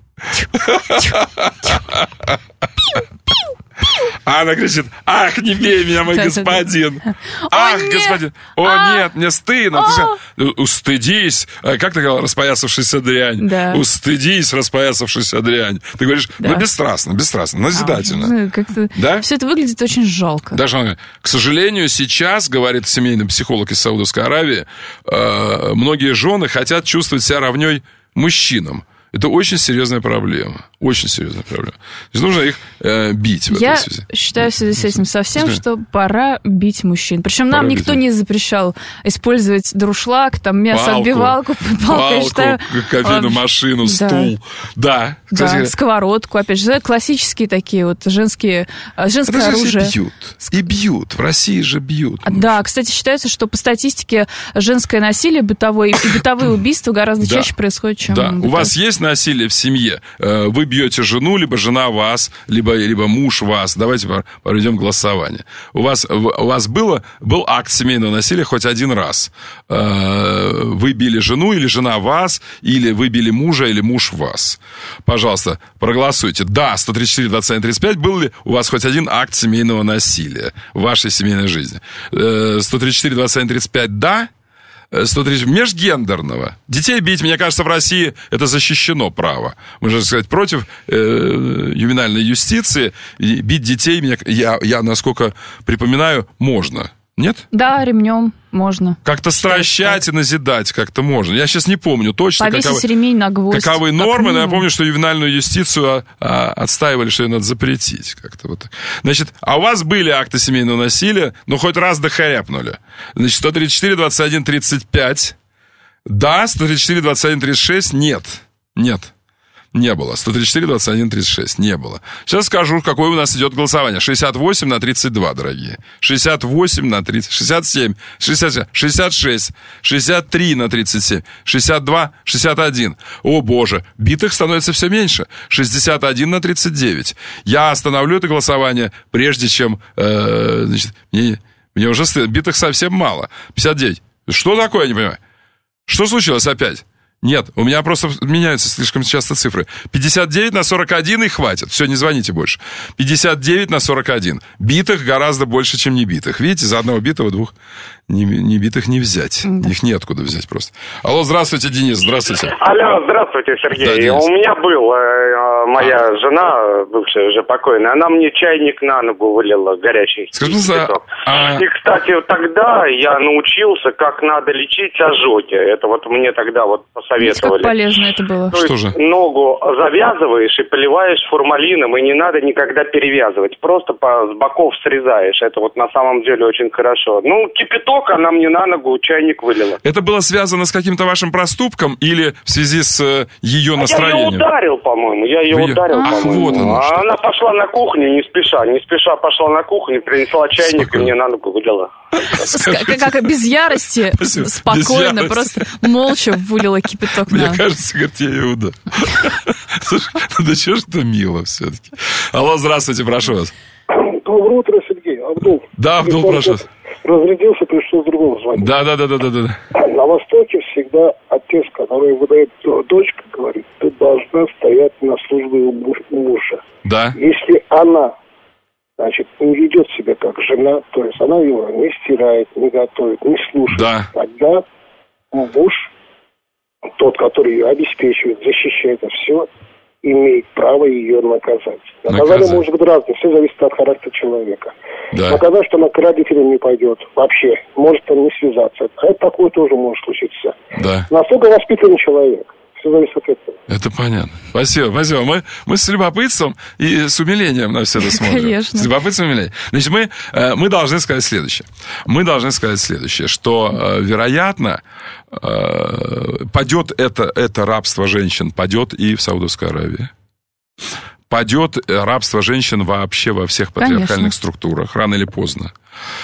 А она кричит: ах, не бей меня, мой господин. Ах, господин. О, нет, мне стыдно. Устыдись. Как ты говорила, распоясавшаяся дрянь? Устыдись, распоясавшаяся дрянь. Ты говоришь, ну, бесстрастно, бесстрастно, назидательно. Все это выглядит очень жалко. Даже, к сожалению, сейчас, говорит семейный психолог из Саудовской Аравии, многие жены хотят чувствовать себя равней мужчинам. Это очень серьезная проблема. Очень серьезная проблема. То есть нужно их э, бить в Я этой связи. Я считаю в связи с этим совсем, что пора бить мужчин. Причем нам пора никто бить. не запрещал использовать дуршлаг, там, мясоотбивалку, палку, палку, считаю, кофейную машину, да. стул. Да. Кстати, да, сковородку, опять же, классические такие вот женские, женское это оружие. И бьют. И бьют. В России же бьют. Да, кстати, считается, что по статистике женское насилие бытовое и бытовые убийства гораздо да. чаще происходят, чем... Да. У вас есть насилие в семье? Вы бьете жену, либо жена вас, либо, либо муж вас. Давайте проведем голосование. У вас, у вас было, был акт семейного насилия хоть один раз? Вы били жену, или жена вас, или вы били мужа, или муж вас? Пожалуйста, проголосуйте. Да, сто тридцать четыре двадцать один тридцать пять. Был ли у вас хоть один акт семейного насилия в вашей семейной жизни? сто тридцать четыре двадцать один тридцать пять. Да. сто тридцать межгендерного. Детей бить, мне кажется, в России это защищено право. Можно сказать, против э, ювенальной юстиции бить детей, я, я, насколько припоминаю, можно. Нет? Да, ремнем можно. Как-то стращать и назидать как-то можно. Я сейчас не помню точно, повесить каковы, ремень на гвоздь, каковы нормы, но я помню, что ювенальную юстицию а, отстаивали, что ее надо запретить. Как-то вот. Значит, а у вас были акты семейного насилия, ну, хоть раз дохаряпнули. Значит, сто тридцать четыре двадцать один тридцать пять. Да, сто тридцать четыре двадцать один тридцать шесть. Нет. Нет. Не было. сто тридцать четыре двадцать один тридцать шесть. Не было. Сейчас скажу, какое у нас идет голосование. шестьдесят восемь на тридцать два, дорогие. шестьдесят восемь на тридцать... шестьдесят семь. шестьдесят, шестьдесят шесть. шестьдесят три на тридцать семь. шестьдесят два. шестьдесят один. О, боже. Битых становится все меньше. шестьдесят один на тридцать девять. Я остановлю это голосование, прежде чем... Э, значит, мне, мне уже стыдно. Битых совсем мало. пятьдесят девять. Что такое, я не понимаю? Что случилось опять? Нет, у меня просто меняются слишком часто цифры. пятьдесят девять на сорок один и хватит. Все, не звоните больше. пятьдесят девять на сорок один. Битых гораздо больше, чем не битых. Видите, за одного битого двух не, не битых не взять. Да. Их неоткуда взять просто. Алло, здравствуйте, Денис, здравствуйте. Алло, здравствуйте, Сергей. Да, у меня был э, моя а. жена, бывшая уже покойная, она мне чайник на ногу вылила горячий. Скажи, за... а... И, кстати, тогда я научился, как надо лечить ожоги. Это вот мне тогда вот посоветовали. советовали. Как полезно это было. То что же? Ногу завязываешь и поливаешь формалином, и не надо никогда перевязывать. Просто по, с боков срезаешь. Это вот на самом деле очень хорошо. Ну, кипяток, она мне на ногу чайник вылила. Это было связано с каким-то вашим проступком или в связи с э, ее настроением? А я ее ударил, по-моему. Я ее Вы... ударил, Ах, по-моему. вот оно а что. она пошла на кухню не спеша. Не спеша пошла на кухню, принесла чайник Спокойно. И мне на ногу вылила. Как без ярости, спокойно, просто молча вылила кипяток на... Мне кажется, говорит, я Иуда. Слушай, ну да чего ж это мило все-таки. Алло, здравствуйте, прошу вас. Доброе утро, Сергей. Абдул. Да, Абдул, прошу вас. Разрядился, пришлось другого звонить. Да, да, да, да, да, да. На Востоке всегда отец, который выдает дочку, говорит, ты должна стоять на службе у мужа. Да. Если она, значит, не ведет себя как жена, то есть она его не стирает, не готовит, не слушает, да. Тогда муж, тот, который ее обеспечивает, защищает, это все, имеет право ее наказать. Наказание Наказать. может быть разное, все зависит от характера человека. Да. Наказать, что она к родителям не пойдет вообще, может он не связаться. Это такое тоже может случиться. Да. Насколько воспитанный человек. Все зависит от этого. Это понятно. Спасибо, спасибо. Мы, мы с любопытством и с умилением на все это смотрим. Конечно. С любопытством и умилением. Значит, мы, мы должны сказать следующее. Мы должны сказать следующее, что, вероятно, падет это, это рабство женщин, падет и в Саудовской Аравии. Падет рабство женщин вообще во всех патриархальных Конечно. структурах, рано или поздно.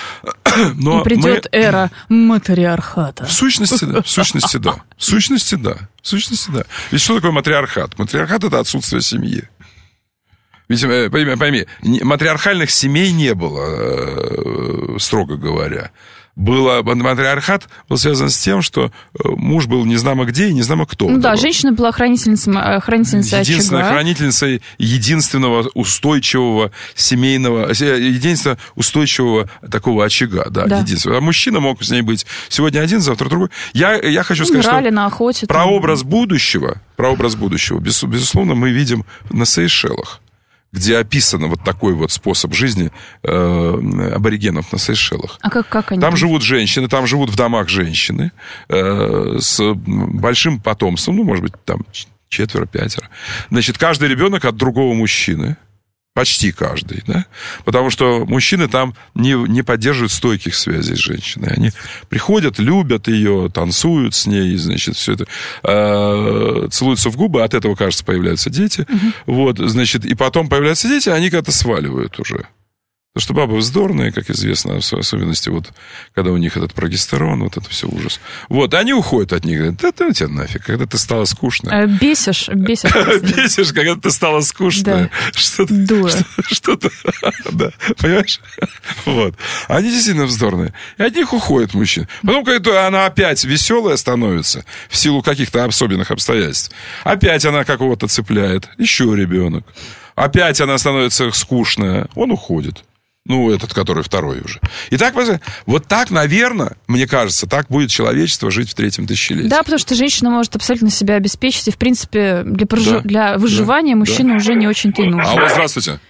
Но и придет мы... эра матриархата. В сущности, да. В сущности, да. В сущности, да. В сущности, да. Ведь что такое матриархат? Матриархат – это отсутствие семьи. Ведь, пойми, пойми, матриархальных семей не было, строго говоря. Было, матриархат был связан с тем, что муж был незнамо где и незнамо кто. Ну да, женщина была хранительницей, хранительницей Единственная очага. хранительницей единственного устойчивого семейного, единственного устойчивого такого очага. Да, да. Единственного. А мужчина мог с ней быть сегодня один, завтра другой. Я, я хочу сказать, Умирали что на охоте, прообраз будущего, прообраз будущего, безусловно, мы видим на Сейшелах, где описан вот такой вот способ жизни э, аборигенов на Сейшелах. А как, как они? Там живут женщины, там живут в домах женщины э, с большим потомством, ну, может быть, там четверо, пятеро. Значит, каждый ребенок от другого мужчины. Почти каждый, да? Потому что мужчины там не, не поддерживают стойких связей с женщиной. Они приходят, любят ее, танцуют с ней, значит, все это, э, целуются в губы, от этого, кажется, появляются дети. Угу. Вот, значит, и потом появляются дети, они как-то сваливают уже. Потому что бабы вздорные, как известно, в особенности, вот, когда у них этот прогестерон, вот это все ужас. Вот, они уходят от них, говорят, да ты тебя нафиг, когда ты стала скучной. Бесишь, бесишь. Бесишь, когда ты стала скучной. Что-то, дура. Что-то, да, понимаешь? Вот. Они действительно вздорные. И от них уходят мужчины. Потом, когда она опять веселая становится, в силу каких-то особенных обстоятельств, опять она какого-то цепляет, еще ребенок. Опять она становится скучная, он уходит. Ну, этот, который второй уже. И так, вот так, наверное, мне кажется, так будет человечество жить в третьем тысячелетии. Да, потому что женщина может абсолютно себя обеспечить, и, в принципе, для, прож... да, для выживания да, мужчина да. уже не очень-то и нужен. Алло, здравствуйте.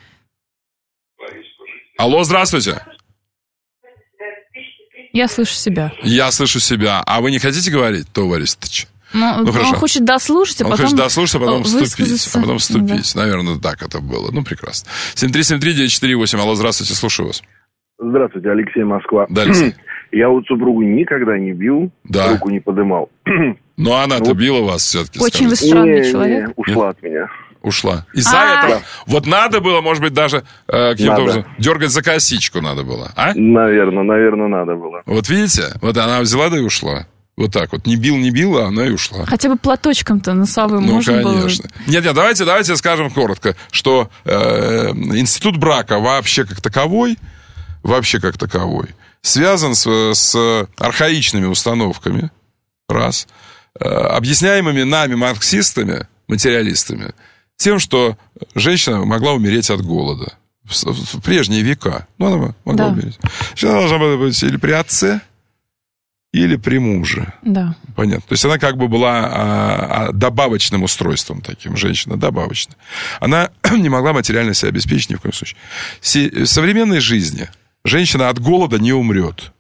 Алло, здравствуйте. Я слышу себя. Я слышу себя. А вы не хотите говорить, товарищ Тыч? Ну, ну, он хочет дослушать, а он потом... Он хочет дослушать, а потом вступить. А потом вступить. Да. Наверное, так это было. Ну, прекрасно. семь три семь три девять четыре восемь. Алло, здравствуйте, слушаю вас. Здравствуйте, Алексей, Москва. Да, Алексей. Я вот супругу никогда не бил, да. руку не подымал. Но она-то вот. била вас все-таки. Очень вы странный не, человек. Не, ушла Нет? от меня. Ушла. Из-за А-а-а. этого? Вот надо было, может быть, даже э, каким-то образом дергать за косичку надо было, а? Наверное, наверное, надо было. Вот видите? Вот она взяла да и ушла. Вот так вот. Не бил, не била, она и ушла. Хотя бы платочком-то носовым ну, можно было. Ну, конечно. Нет, нет, давайте, давайте скажем коротко, что э, институт брака вообще как таковой, вообще как таковой, связан с, с архаичными установками, раз, э, объясняемыми нами, марксистами, материалистами, тем, что женщина могла умереть от голода в, в прежние века. Ну, она могла да. умереть. Она должна была быть или при отце, или при муже. Да. Понятно. То есть она как бы была а, а, добавочным устройством таким, женщина добавочная. Она не могла материально себя обеспечить ни в коем случае. В современной жизни женщина от голода не умрет.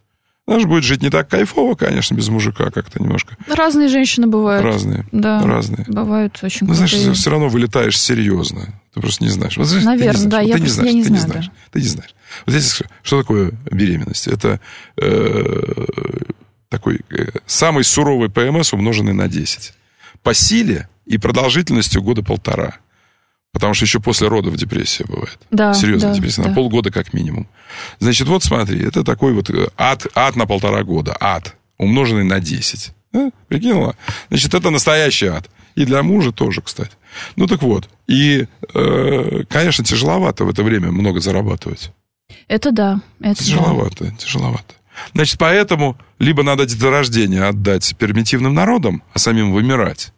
Она же будет жить не так кайфово, конечно, без мужика как-то немножко. Разные женщины бывают. Разные. Да. Разные. Бывают очень Ну, крутые. знаешь, все равно вылетаешь серьезно. Ты просто не знаешь. Вот, знаешь Наверное, ты не знаешь. да. Вот Я ты не просто знаешь, я не ты знаю. не знаешь. Да. Ты не знаешь. Вот здесь что такое беременность? Это э, такой э, самый суровый ПМС, умноженный на десять. По силе и продолжительностью года полтора. Потому что еще после родов депрессия бывает. Да, Серьезная да, депрессия. На да. полгода как минимум. Значит, вот смотри, это такой вот ад, ад на полтора года. Ад, умноженный на десять. А? Прикинула? Значит, это настоящий ад. И для мужа тоже, кстати. Ну, так вот. И, э, конечно, тяжеловато в это время много зарабатывать. Это да. Это тяжеловато, да. тяжеловато. Значит, поэтому либо надо деторождение отдать примитивным народам, а самим вымирать.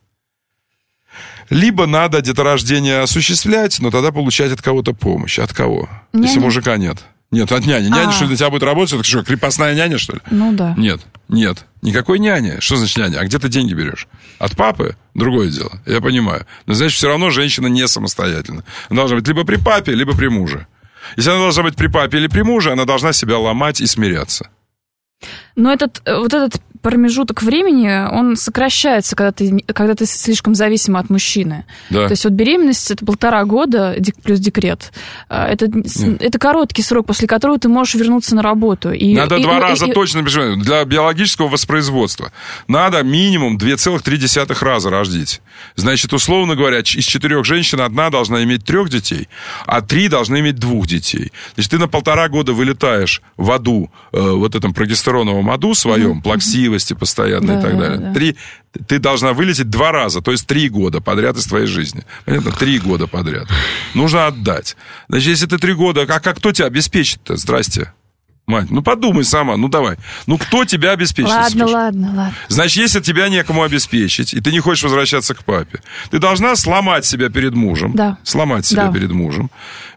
Либо надо деторождение осуществлять, но тогда получать от кого-то помощь. От кого? Няня? Если мужика нет. Нет, от няни. Няня, А. что ли, на тебя будет работать? Это что, крепостная няня, что ли? Ну да. Нет, нет. Никакой няни. Что значит няня? А где ты деньги берешь? От папы? Другое дело. Я понимаю. Но, значит, все равно женщина не самостоятельна. Она должна быть либо при папе, либо при муже. Если она должна быть при папе или при муже, она должна себя ломать и смиряться. Но этот, вот этот промежуток времени, он сокращается, когда ты, когда ты слишком зависим от мужчины. Да. То есть вот беременность – это полтора года плюс декрет. Это, это короткий срок, после которого ты можешь вернуться на работу. И, надо и, два и, раза и, точно, для биологического воспроизводства. Надо минимум два целых три десятых раза рождить. Значит, условно говоря, из четырех женщин одна должна иметь трех детей, а три должны иметь двух детей. Значит, ты на полтора года вылетаешь в аду, э, вот этом прогестероновом аду своем, mm-hmm. плаксивости постоянной да, и так далее. Да. Три, ты должна вылететь два раза, то есть три года подряд из твоей жизни. Понятно? Три года подряд. Нужно отдать. Значит, если ты три года, а, а кто тебя обеспечит-то? Здрасте. Мать, ну подумай сама, ну давай. Ну кто тебя обеспечит? Ладно, ладно, ладно. Значит, если тебя некому обеспечить, и ты не хочешь возвращаться к папе, ты должна сломать себя перед мужем. Да. Сломать себя да. перед мужем.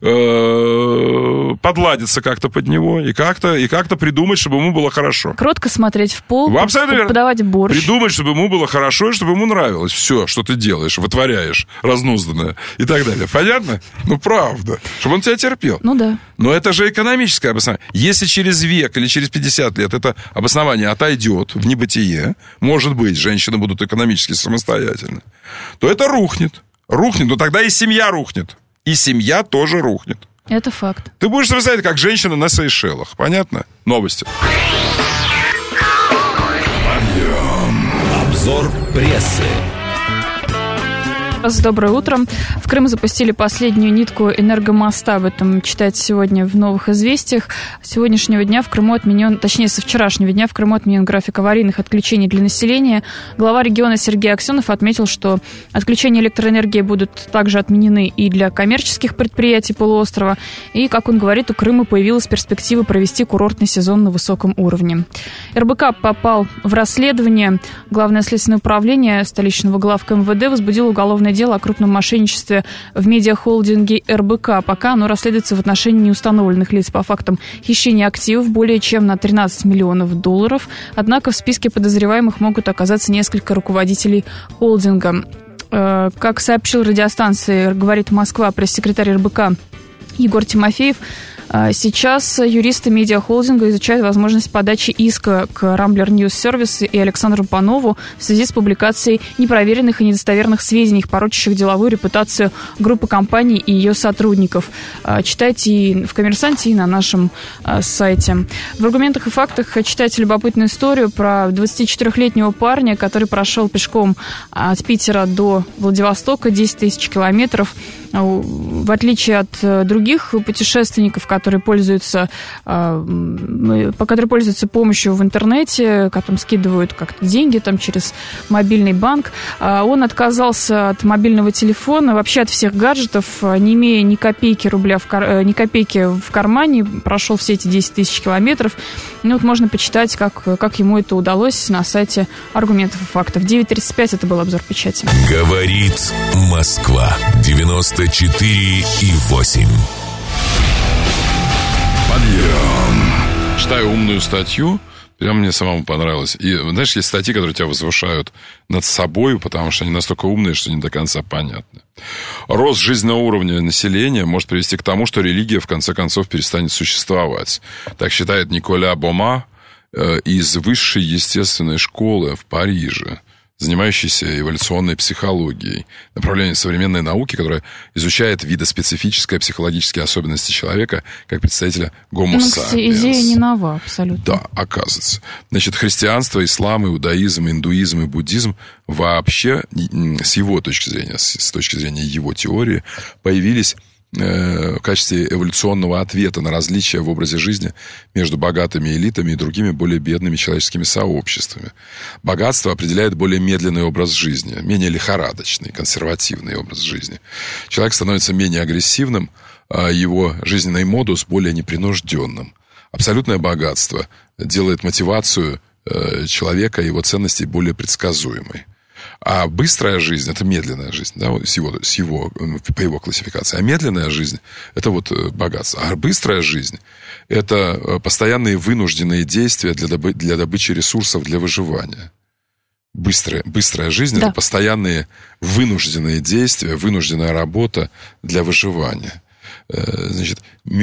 Подладиться как-то под него. И как-то, и как-то придумать, чтобы ему было хорошо. Кротко смотреть в пол, абсолютно подавать борщ. Придумать, чтобы ему было хорошо, и чтобы ему нравилось все, что ты делаешь, вытворяешь, разнузданное и так далее. Понятно? Ну, правда. Чтобы он тебя терпел. Ну да. Но это же экономическое обоснование. Если через век или через пятьдесят лет это обоснование отойдет в небытие, может быть, женщины будут экономически самостоятельны, то это рухнет. Рухнет, но тогда и семья рухнет. И семья тоже рухнет. Это факт. Ты будешь представлять, как женщина на Сейшелах. Понятно? Новости. Обзор прессы. Доброе утро. В Крым запустили последнюю нитку энергомоста. Об этом читать сегодня в новых известиях. С сегодняшнего дня в Крыму отменен, точнее, со вчерашнего дня в Крыму отменен график аварийных отключений для населения. Глава региона Сергей Аксенов отметил, что отключения электроэнергии будут также отменены и для коммерческих предприятий полуострова. И, как он говорит, у Крыма появилась перспектива провести курортный сезон на высоком уровне. эр бэ ка попал в расследование. Главное следственное управление столичного главка эм вэ дэ возбудило уголовное дело о крупном мошенничестве в медиахолдинге эр бэ ка. Пока оно расследуется в отношении неустановленных лиц по фактам хищения активов более чем на тринадцать миллионов долларов. Однако в списке подозреваемых могут оказаться несколько руководителей холдинга. Как сообщил радиостанции «Говорит Москва» пресс-секретарь эр бэ ка Егор Тимофеев, сейчас юристы медиахолдинга изучают возможность подачи иска к Rambler News Service и Александру Панову в связи с публикацией непроверенных и недостоверных сведений, порочащих деловую репутацию группы компаний и ее сотрудников. Читайте и в «Коммерсанте», и на нашем сайте. В «Аргументах и фактах» читайте любопытную историю про двадцатичетырёхлетнего парня, который прошел пешком от Питера до Владивостока десять тысяч километров. В отличие от других путешественников, которые пользуются, которые пользуются помощью в интернете, которым скидывают как-то деньги там, через мобильный банк, он отказался от мобильного телефона, вообще от всех гаджетов, не имея ни копейки рубля, в кар... ни копейки в кармане, прошел все эти десять тысяч километров. Ну, вот можно почитать, как, как ему это удалось на сайте «Аргументов и фактов». девять тридцать пять это был обзор печати. Говорит Москва. девяносто четыре и восемь. Подъем. Читаю умную статью. Прям мне самому понравилось. И, знаешь, есть статьи, которые тебя возвышают над собой, потому что они настолько умные, что не до конца понятны. Рост жизненного уровня населения может привести к тому, что религия, в конце концов, перестанет существовать. Так считает Николя Бома, из высшей естественной школы в Париже, занимающийся эволюционной психологией, направление современной науки, которое изучает видоспецифические психологические особенности человека как представителя Homo sapiens. Ну, кстати, идея не нова, абсолютно. Да, оказывается. Значит, христианство, ислам, иудаизм, индуизм и буддизм вообще, с его точки зрения, с точки зрения его теории, появились в качестве эволюционного ответа на различия в образе жизни между богатыми элитами и другими более бедными человеческими сообществами. Богатство определяет более медленный образ жизни, менее лихорадочный, консервативный образ жизни. Человек становится менее агрессивным, а его жизненный модус более непринужденным. Абсолютное богатство делает мотивацию человека и его ценностей более предсказуемой. А быстрая жизнь – это медленная жизнь, да, с его, с его, по его классификации. А медленная жизнь – это вот богатство. А быстрая жизнь – это постоянные вынужденные действия для, добы, для добычи ресурсов для выживания. Быстрая, быстрая жизнь да. – это постоянные вынужденные действия, вынужденная работа для выживания. Значит,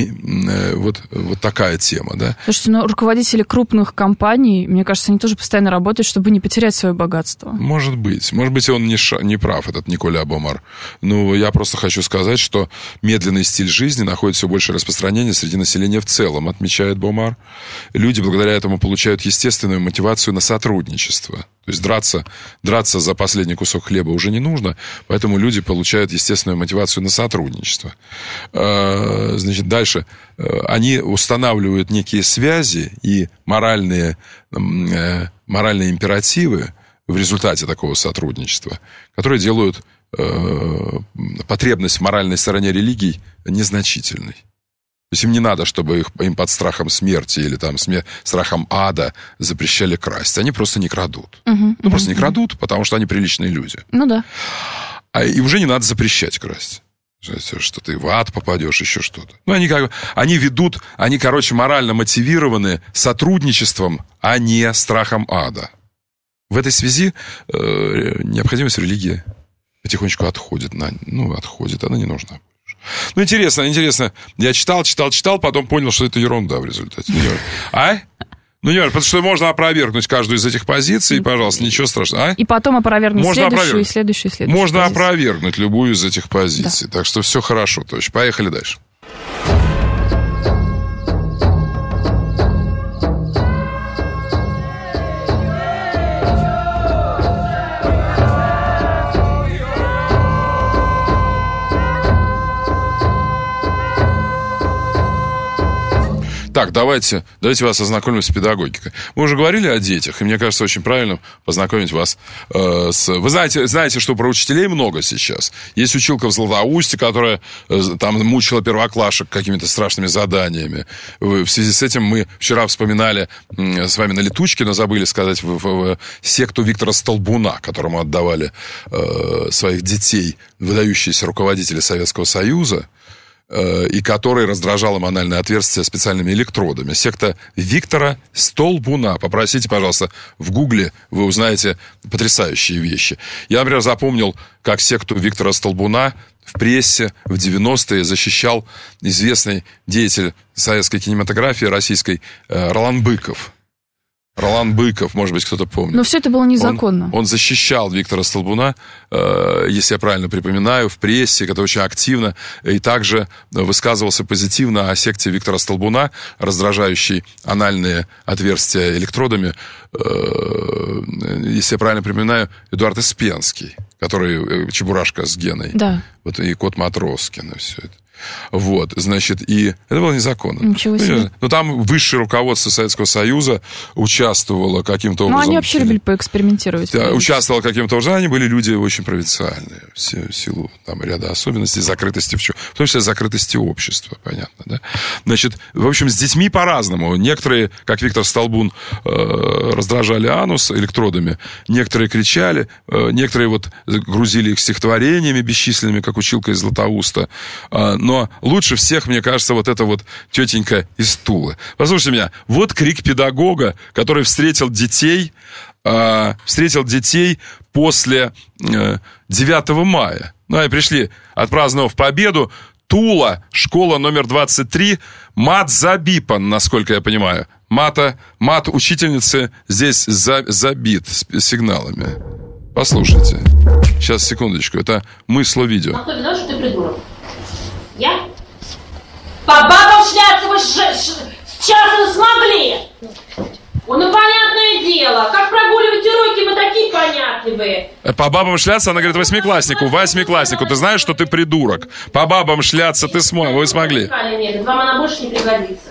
вот, вот такая тема, да. Слушайте, ну, руководители крупных компаний, мне кажется, они тоже постоянно работают, чтобы не потерять свое богатство. Может быть. Может быть, он не, ша- не прав, этот Николя Бомар. Но я просто хочу сказать, что медленный стиль жизни находит все большее распространение среди населения в целом, отмечает Бомар. Люди благодаря этому получают естественную мотивацию на сотрудничество. То есть драться, драться за последний кусок хлеба уже не нужно, поэтому люди получают естественную мотивацию на сотрудничество. Значит, дальше они устанавливают некие связи и моральные, моральные императивы в результате такого сотрудничества, которые делают потребность в моральной стороне религий незначительной. То есть им не надо, чтобы их, им под страхом смерти или там смер... страхом ада запрещали красть. Они просто не крадут. Uh-huh, ну, uh-huh, просто не крадут, потому что они приличные люди. Ну да. А, и уже не надо запрещать красть. Что ты в ад попадешь, еще что-то. Ну, они как они ведут, они, короче, морально мотивированы сотрудничеством, а не страхом ада. В этой связи э, необходимость религии потихонечку отходит. На, ну, отходит, она не нужна. Ну, интересно, интересно. Я читал, читал, читал, потом понял, что это ерунда в результате. А? Ну, не важно, потому что можно опровергнуть каждую из этих позиций, пожалуйста, ничего страшного. А? И потом опровергнуть можно следующую, опровергнуть. и следующую, и следующую. Можно позицию. опровергнуть любую из этих позиций. Да. Так что все хорошо, точно. Поехали дальше. Так, давайте, давайте вас ознакомим с педагогикой. Мы уже говорили о детях, и мне кажется, очень правильно познакомить вас э, с... Вы знаете, знаете, что про учителей много сейчас. Есть училка в Златоусте, которая э, там мучила первоклашек какими-то страшными заданиями. В связи с этим мы вчера вспоминали э, с вами на летучке, но забыли сказать, в, в, в секту Виктора Столбуна, которому отдавали э, своих детей выдающиеся руководители Советского Союза, и который раздражал им анальное отверстие специальными электродами. Секта Виктора Столбуна. Попросите, пожалуйста, в Гугле вы узнаете потрясающие вещи. Я, например, запомнил, как секту Виктора Столбуна в прессе в девяностые защищал известный деятель советской кинематографии российской Ролан Быков. Ролан Быков, может быть, кто-то помнит. Но все это было незаконно. Он, он защищал Виктора Столбуна, э, если я правильно припоминаю, в прессе, это очень активно, и также высказывался позитивно о секте Виктора Столбуна, раздражающей анальные отверстия электродами, э, если я правильно припоминаю, Эдуард Испенский, который Чебурашка с Геной. Да. Вот, и Кот Матроскин, и все это. Вот, значит, и это было незаконно. Ничего себе. Но там высшее руководство Советского Союза участвовало каким-то образом. Ну, они вообще любили поэкспериментировать. Да, участвовало каким-то образом. Они были люди очень провинциальные в силу там, ряда особенностей, закрытости, в, в том числе закрытости общества, понятно, да? Значит, в общем, с детьми по-разному. Некоторые, как Виктор Столбун, э, раздражали анус электродами, некоторые кричали, э, некоторые вот грузили их стихотворениями бесчисленными, как училка из Златоуста. Э, Но лучше всех, мне кажется, вот эта вот тетенька из Тулы. Послушайте меня, вот крик педагога, который встретил детей, э, встретил детей после э, девятого мая. Ну, и пришли, отпраздновав победу, Тула, школа номер двадцать три, мат забипан, насколько я понимаю. Мата, мат учительницы здесь за, забит сигналами. Послушайте. Сейчас, секундочку, это мысло-видео. А кто виноват, что ты придурок? Я? По бабам шляться вы сейчас не смогли! О, ну понятное дело, как прогуливать уроки, вы такие понятливые. По бабам шляться, она говорит, восьмикласснику, восьмикласснику, ты знаешь, что ты придурок. По бабам шляться ты см... вы смогли. Нет, вам она больше не пригодится.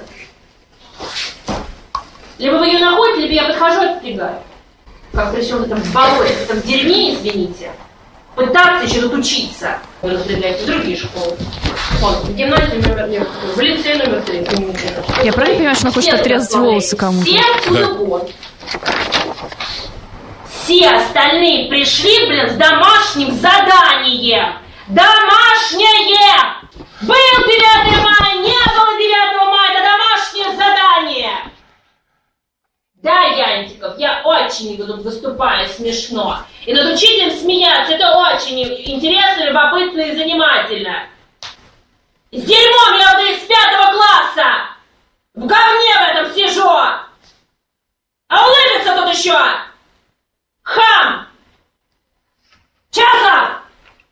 Либо вы ее находите, либо я подхожу и отпрягаю. Как при всем этом болоте, в этом дерьме, извините. Пытаться еще тут учиться. Вы распределяете в другие школы. Вон, в гимназии номер три, в лицее номер три. Я правильно понимаю, что она хочет отрезать волосы кому-то? Все отсюда вон. Все остальные пришли, блин, с домашним заданием. Домашнее! Был девятое мая, не было девятого мая, это домашнее задание. Да, Янтиков, я очень тут выступаю смешно. И над учителем смеяться, это очень интересно, любопытно и занимательно. С дерьмом я вот из пятого класса в говне в этом сижу. А улыбится тут еще. Хам! Часов!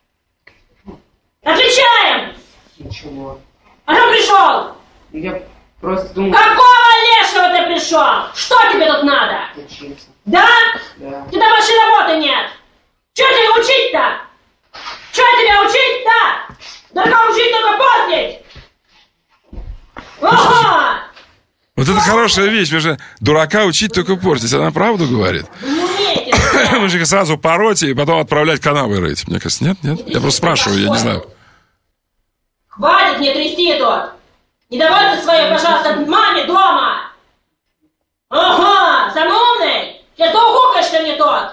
Отвечаем! Ничего. А что пришел? Я просто думал... Какого лешего ты пришел? Что тебе тут надо? Учиться. Да? Да. Ты домашней работы нет. Чего тебе учить-то? Чего тебе учить-то? Только учить, только портить. Ага! Вот это хорошая вещь, потому что дурака учить только портить. Она правду говорит? Мы же сразу пороть и потом отправлять канавы рыть. Мне кажется, нет, нет. Я просто спрашиваю, я не знаю. Хватит мне трясти тут. Не давай ты своей, пожалуйста, маме дома. Ага, самый умный. Сейчас ты угукаешь-то мне тут.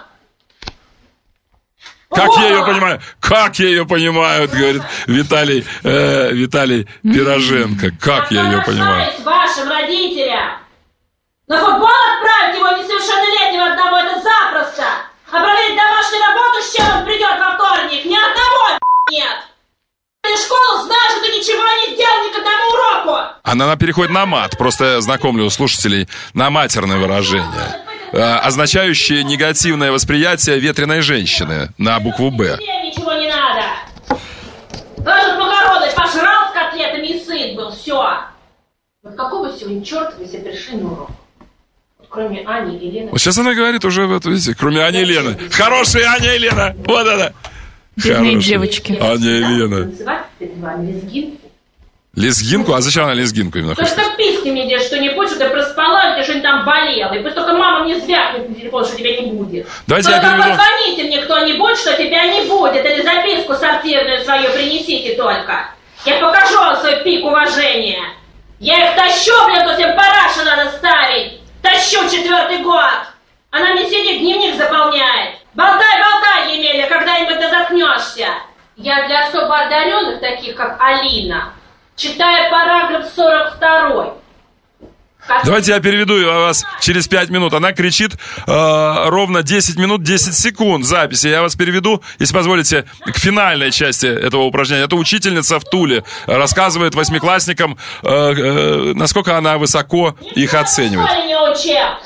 Как я ее понимаю? Как я ее понимаю, говорит Виталий, э, Виталий Пироженко. Как я ее понимаю? С вашим родителям. На футбол отправить его несовершеннолетнего одного, это запросто. А проверить домашнюю работу, с чем он придет во вторник, ни одного нет. Ты школу знаешь, что ты ничего не сделал ни к одному уроку. Она, она переходит на мат, просто знакомлю слушателей, на матерное выражение, э, означающее негативное восприятие ветреной женщины на букву «Б». Тебе ничего не надо. Даже макароны пожрал с котлетами и сыт был, все. Вот какого сегодня черта вы все пришли на урок? Вот кроме Ани и Лены. Вот сейчас она говорит уже, вот, видите, кроме Ани и Лены. Хорошая Аня и Лена, вот она. Бедные девочки. Аня и Лена. Называть перед вами лезгинку. Лезгинку? А зачем она лезгинку именно хочет? Потому что писки мне делаешь что-нибудь, что ты проспала, у тебя что-нибудь там болело. И пусть только мама мне звякнет на телефон, что тебя не будет. Давайте только я переведу. позвоните мне кто-нибудь, что тебя не будет. Или записку сортирную свою принесите только. Я покажу вам свой пик уважения. Я их тащу, блин, тут всем парашу надо ставить. Тащу четвертый год. Она мне сидит, дневник заполняет. Болтай, болтай, Емеля, когда-нибудь ты заткнешься. Я для особо одаренных, таких как Алина, читаю параграф сорок второй. Давайте я переведу вас через пять минут. Она кричит э, ровно десять минут десять секунд записи. Я вас переведу, если позволите, к финальной части этого упражнения. Это учительница в Туле рассказывает восьмиклассникам, э, э, насколько она высоко их оценивает. Не учил.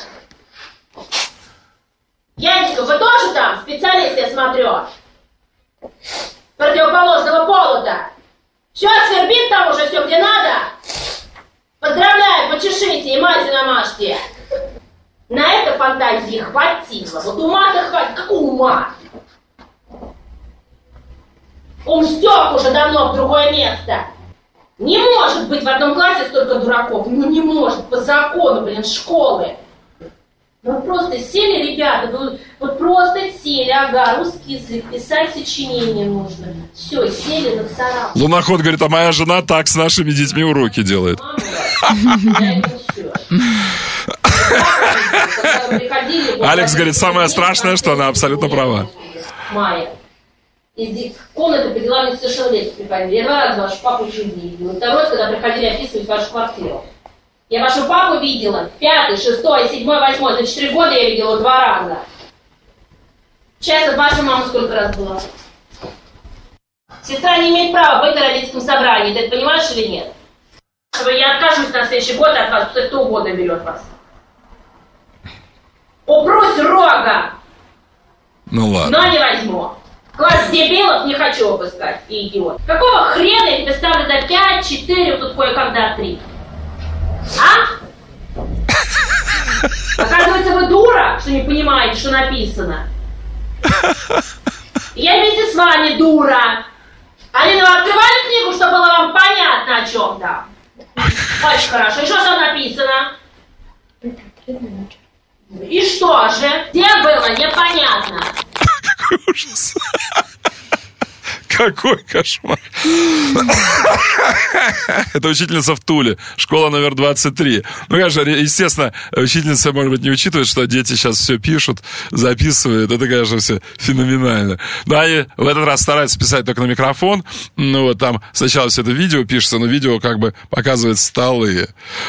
Янчиков, вы тоже там? Специалист, я смотрю. Противоположного пола-то. Все свербит там уже, все где надо. Поздравляю, почешите и мази намажьте. На это фантазии хватило. Вот ума-то хватит. Какого ума? Ум стек уже давно в другое место. Не может быть в одном классе столько дураков. Ну не может, по закону, блин, школы. Ну просто сели ребята, вот, вот просто сели, ага, русский язык, писать сочинение нужно. Все, сели на сарау. Луноход говорит, а моя жена так с нашими детьми уроки делает. Алекс говорит, самое страшное, что она абсолютно права. Майя. И в комнату по делам несовершеннолетних приходили. Я два раза вашу папу чуть не видела. Второй, когда приходили описывать вашу квартиру. Я вашу папу видела пятый, шестой, седьмой, восьмой. За четыре года я видела два раза. Сейчас от вашей мамы сколько раз было? Сестра не имеет права быть на родительском собрании, ты это понимаешь или нет? Я откажусь на следующий год от вас, кто угодно берет вас. Упрусь рога! Ну ладно. Но не возьму. Класс дебилов не хочу выпускать, и идиот. Какого хрена я тебе ставлю за пять, четыре, вот тут кое-как за три? А? Оказывается, вы дура, что не понимаете, что написано. Я вместе с вами дура. Алина, вы открывали книгу, чтобы было вам понятно о чем там? Очень хорошо. И что там написано? И что же? Где было? Непонятно. Какой ужас. Какой кошмар. Это учительница в Туле, школа номер двадцать три. Ну, конечно, естественно, учительница, может быть, не учитывает, что дети сейчас все пишут, записывают. Это, конечно, все феноменально. Да, и в этот раз стараются писать только на микрофон. Ну, вот там сначала все это видео пишется, но видео как бы показывает столы.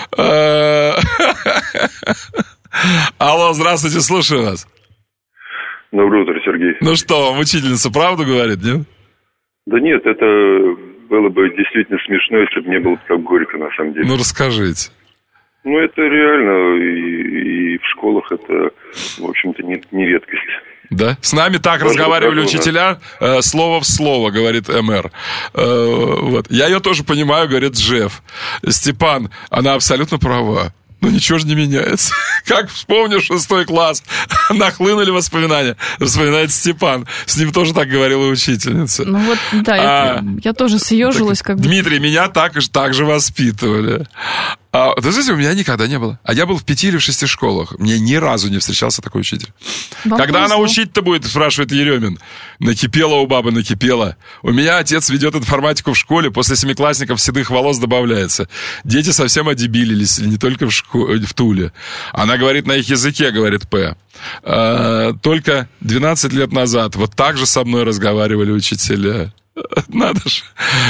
Алло, здравствуйте, слушаю вас. Доброе утро, Сергей. Ну что, вам учительница правду говорит, нет? Да нет, это было бы действительно смешно, если бы не было так горько, на самом деле. Ну, расскажите. Ну, это реально, и, и в школах это, в общем-то, не, не редкость. Да? С нами так Тоже разговаривали такого, учителя, да. э, слово в слово, говорит МР. Э, вот. Я ее тоже понимаю, говорит Джефф. Степан, она абсолютно права. Ну, ничего же не меняется. Как вспомню шестой класс, нахлынули воспоминания. Вспоминает Степан. С ним тоже так говорила учительница. Ну вот, да, а, я, я тоже съежилась. Как Дмитрий, бы. меня так, так же воспитывали. А, ты знаете, у меня никогда не было. А я был в пяти или в шести школах. Мне ни разу не встречался такой учитель. Вам Когда повезло. Она учить-то будет, спрашивает Еремин. Накипело у бабы, накипело. У меня отец ведет информатику в школе, после семиклассников седых волос добавляется. Дети совсем одебилились, не только в, шко... в Туле. Она говорит на их языке, говорит П. А, только двенадцать лет назад вот так же со мной разговаривали учителя. Надо же.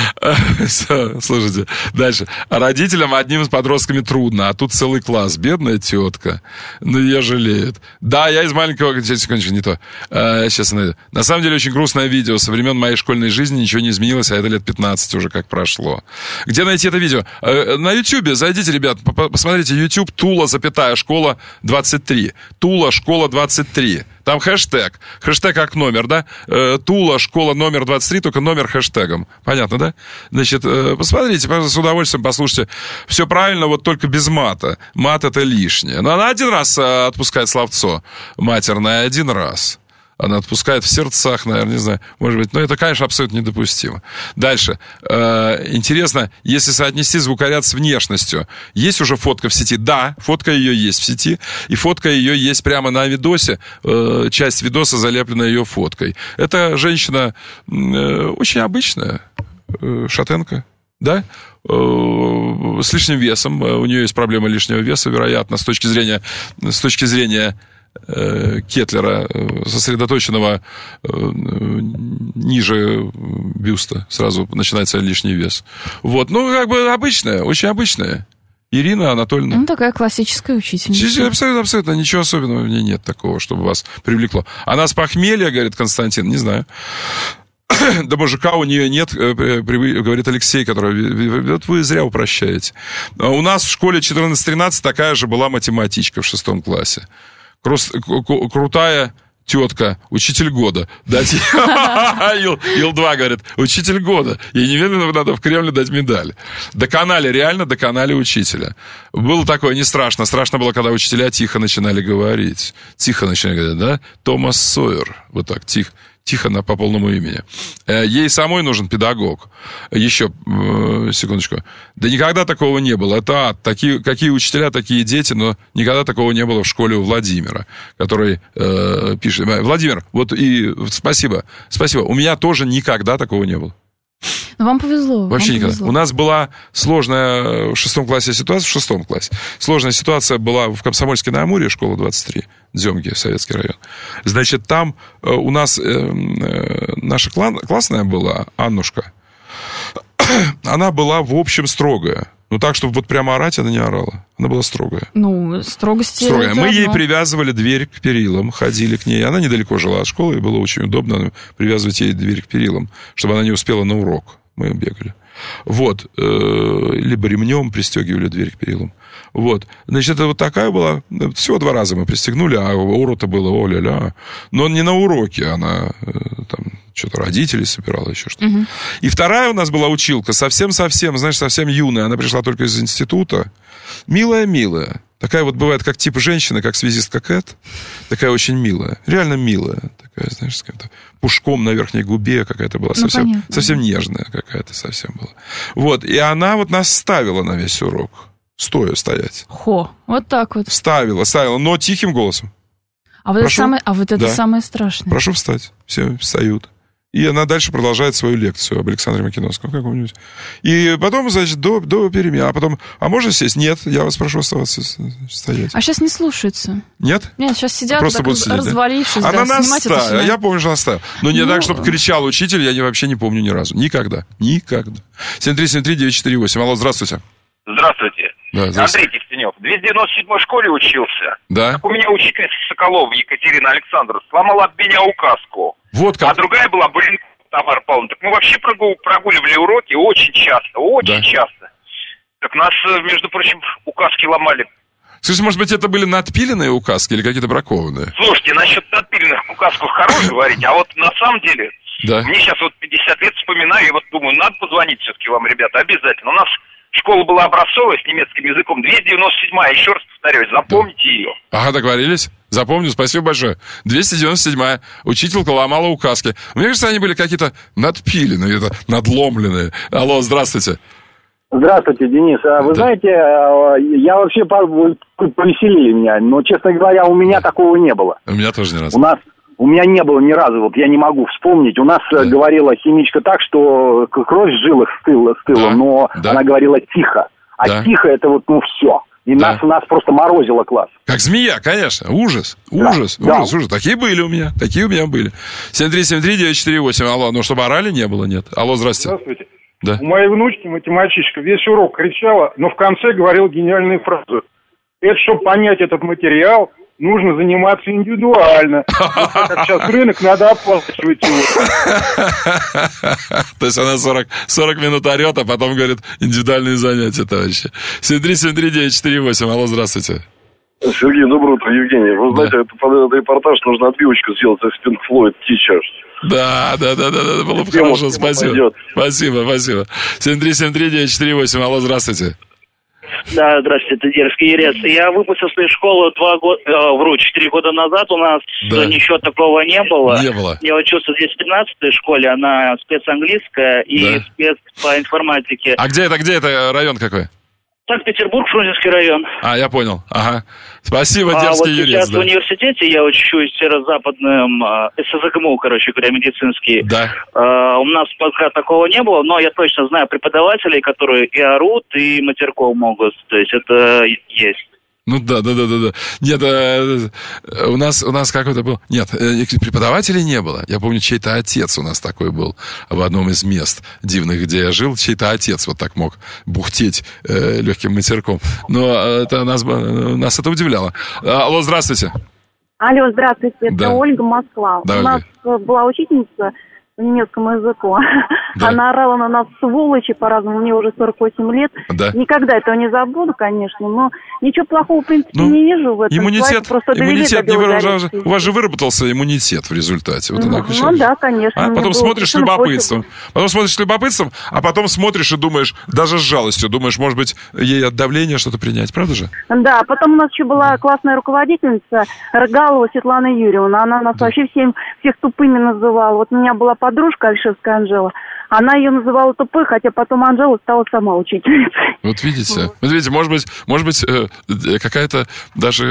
Слушайте, дальше. Родителям одним с подростками трудно, а тут целый класс. Бедная тетка. Ну, ее жалеют. Да, я из маленького... Секундочку, не то. Сейчас найду. На самом деле, очень грустное видео. Со времен моей школьной жизни ничего не изменилось, а это лет пятнадцать уже как прошло. Где найти это видео? На Ютьюбе. Зайдите, ребят, посмотрите. YouTube, Тула, запятая, школа двадцать три. Тула, школа двадцать три. Там хэштег. Хэштег как номер, да? Тула, школа номер двадцать три, только номер хэштегом. Понятно, да? Значит, посмотрите, пожалуйста, с удовольствием послушайте. Все правильно, вот только без мата. Мат — это лишнее. Но она один раз отпускает словцо матерное, один раз. Она отпускает в сердцах, наверное, не знаю, может быть. Но это, конечно, абсолютно недопустимо. Дальше. Э, интересно, если соотнести звукоряд с внешностью. Есть уже фотка в сети? Да, фотка ее есть в сети. И фотка ее есть прямо на видосе. Э, часть видоса залеплена ее фоткой. Это женщина э, очень обычная, э, шатенка. Да? С лишним весом. У нее есть проблема лишнего веса, вероятно, с точки зрения, с точки зрения Кетлера, сосредоточенного ниже бюста. Сразу начинается лишний вес. Вот. Ну, как бы обычная, очень обычная. Ирина Анатольевна. Ну, такая классическая учительница. Абсолютно, абсолютно. Ничего особенного в ней нет такого, чтобы вас привлекло. Она с похмелья, говорит Константин, не знаю. До мужика у нее нет, говорит Алексей, который... Вот вы зря упрощаете. У нас в школе четырнадцать-тринадцать такая же была математичка в шестом классе. Крутая тетка, учитель года. Дать Ил-два говорит, учитель года. Ей немедленно надо в Кремле дать медаль. Доконали, реально доконали учителя. Было такое, не страшно. Страшно было, когда учителя тихо начинали говорить. Тихо начинали говорить, да? Томас Сойер. Вот так, тихо. Тихо по полному имени. Ей самой нужен педагог. Еще, секундочку. Да никогда такого не было. Это ад. Такие, какие учителя, такие дети, но никогда такого не было в школе у Владимира, который э, пишет. Владимир, вот и спасибо. Спасибо. У меня тоже никогда такого не было. Но вам повезло. Вообще вам никогда. Повезло. У нас была сложная в шестом классе ситуация, в шестом классе. Сложная ситуация была в Комсомольске-на-Амуре, школа двадцать три, Дзёмги, Советский район. Значит, там у нас э, э, наша клан, классная была, Аннушка. она была, в общем, строгая. Ну, так, чтобы вот прямо орать, она не орала. Она была строгая. Ну, строгости... Строгая. Мы ей привязывали дверь к перилам, ходили к ней. Она недалеко жила от школы, и было очень удобно привязывать ей дверь к перилам, чтобы она не успела на урок. Мы бегали. Вот. Либо ремнем пристегивали дверь к перилам. Вот. Значит, это вот такая была... Всего два раза мы пристегнули, а урок-то было о-ля-ля. Но не на уроке, она там что-то родителей собирала, еще что-то. Угу. И вторая у нас была училка, совсем-совсем, знаешь, совсем юная. Она пришла только из института. Милая-милая. Такая вот бывает, как типа женщина, как связистка Кэт. Такая очень милая. Реально милая. Такая, знаешь, с каким-то пушком на верхней губе какая-то была. Совсем, ну, совсем нежная какая-то совсем была. Вот. И она вот нас ставила на весь урок. Стоя стоять. Хо, вот так вот. Ставила, ставила, но тихим голосом. А вот, это самое, а вот это да. самое страшное. Прошу встать. Все встают. И она дальше продолжает свою лекцию об Александре Македонском каком-нибудь. И потом, значит, до, до перемен. А потом, а можно сесть? Нет, я вас прошу оставаться стоять. А сейчас не слушаются. Нет? Нет, сейчас сидят просто так сидеть, развалившись. Да? Да, она наставила. Я помню, что она ставила. Но не ну... так, чтобы кричал учитель, я вообще не помню ни разу. Никогда. Никогда. семь три семь три девять четыре восемь. Алло, здравствуйте. Здравствуйте. Да, Андрей Кистенев. В двести девяносто седьмой школе учился. Да. Так у меня учительница Соколова Екатерина Александровна сломала от меня указку. Вот как. А другая была Буренкова Тамара Павловна. Так мы вообще прогуливали уроки очень часто, очень да. часто. Так нас, между прочим, указки ломали. Скажите, может быть, это были надпиленные указки или какие-то бракованные? Слушайте, насчет надпиленных указков хорош говорить, а вот на самом деле, да. мне сейчас вот пятьдесят лет вспоминаю, и вот думаю, надо позвонить все-таки вам, ребята, обязательно. У нас школа была образцовая с немецким языком, двести девяносто седьмая, еще раз повторюсь, запомните да. ее. Ага, договорились? Запомню, спасибо большое. двести девяносто седьмая. Учителька ломала указки. Мне кажется, они были какие-то надпиленные, это надломленные. Алло, здравствуйте. Здравствуйте, Денис. Вы да. знаете, я вообще повеселили меня, но, честно говоря, у меня да. такого не было. У меня тоже ни разу. У нас, у меня не было ни разу, вот я не могу вспомнить. У нас да. говорила химичка так, что кровь в жилах стыла, стыла да. но да. она говорила тихо. А да. тихо это вот, ну, все. И да. нас, нас просто морозило класс. Как змея, конечно. Ужас. Ужас. Да. Ужас. Да. Ужас. Такие были у меня. Такие у меня были. семь три семь три девять четыре восемь. Алло. Ну, чтобы орали, не было, нет. Алло, здравствуйте. Здравствуйте. Да. У моей внучки математичка весь урок кричала, но в конце говорила гениальную фразу. Это, чтобы понять этот материал, нужно заниматься индивидуально. Вот как сейчас рынок, надо оплачивать его. То есть она сорок минут орет, а потом говорит индивидуальные занятия, товарищи. семь три семь три девять четыре восемь. Алло, здравствуйте. Сергей, доброе утро, Евгений. Вы знаете, да. это, под этот репортаж нужно отбивочку сделать из Pink Floyd Teachers. Да, да, да, да, да, было бы хорошо, спасибо. Пойдет. Спасибо, спасибо. семь три семь три девять четыре восемь. Алло, здравствуйте. Да, здравствуйте, это Дерзкий Ерец. Я выпустился из школы два года, э, вру, четыре года назад. У нас да. ничего такого не было. Не было. Я учился в двести тринадцатой школе, она спецанглийская и да. спец по информатике. А где это, где это, район какой? Санкт-Петербург, Фрунзенский район. А, я понял. Ага. Спасибо, а Дерзкий вот Юрец. Сейчас да. в университете я учусь в северо-западном э, СЗГМУ, короче говоря, медицинский. Да. Э, у нас пока такого не было, но я точно знаю преподавателей, которые и орут, и матерков могут. То есть это есть. Ну да, да, да, да, да. Нет, э, у нас, у нас какой-то был... Нет, э, преподавателей не было. Я помню, чей-то отец у нас такой был в одном из мест дивных, где я жил. Чей-то отец вот так мог бухтеть э, легким матерком. Но это нас, нас это удивляло. Алло, здравствуйте. Алло, здравствуйте. Это да. Ольга, Москва. Да, у нас Ольга. была учительница по немецкому языку. Да. Она орала на нас сволочи по-разному. Мне уже сорок восемь лет. Да. Никогда этого не забуду, конечно, но ничего плохого, в принципе, ну, не вижу в этом. Иммунитет, иммунитет не выражался. У вас же выработался иммунитет в результате. Вот ну, ну да, конечно. А? Потом смотришь с любопытством. Больше... Потом смотришь с любопытством, а потом смотришь и думаешь, даже с жалостью, думаешь, может быть, ей от давления что-то принять, правда же? Да, потом у нас еще была классная руководительница Рогалова Светлана Юрьевна. Она нас да. вообще всем, всех тупыми называла. Вот у меня была подружка Альшевская Анжела. Она ее называла тупой, хотя потом Анжела стала сама учительницей. Вот видите, вот, вот видите, может быть, может быть, э, какая-то даже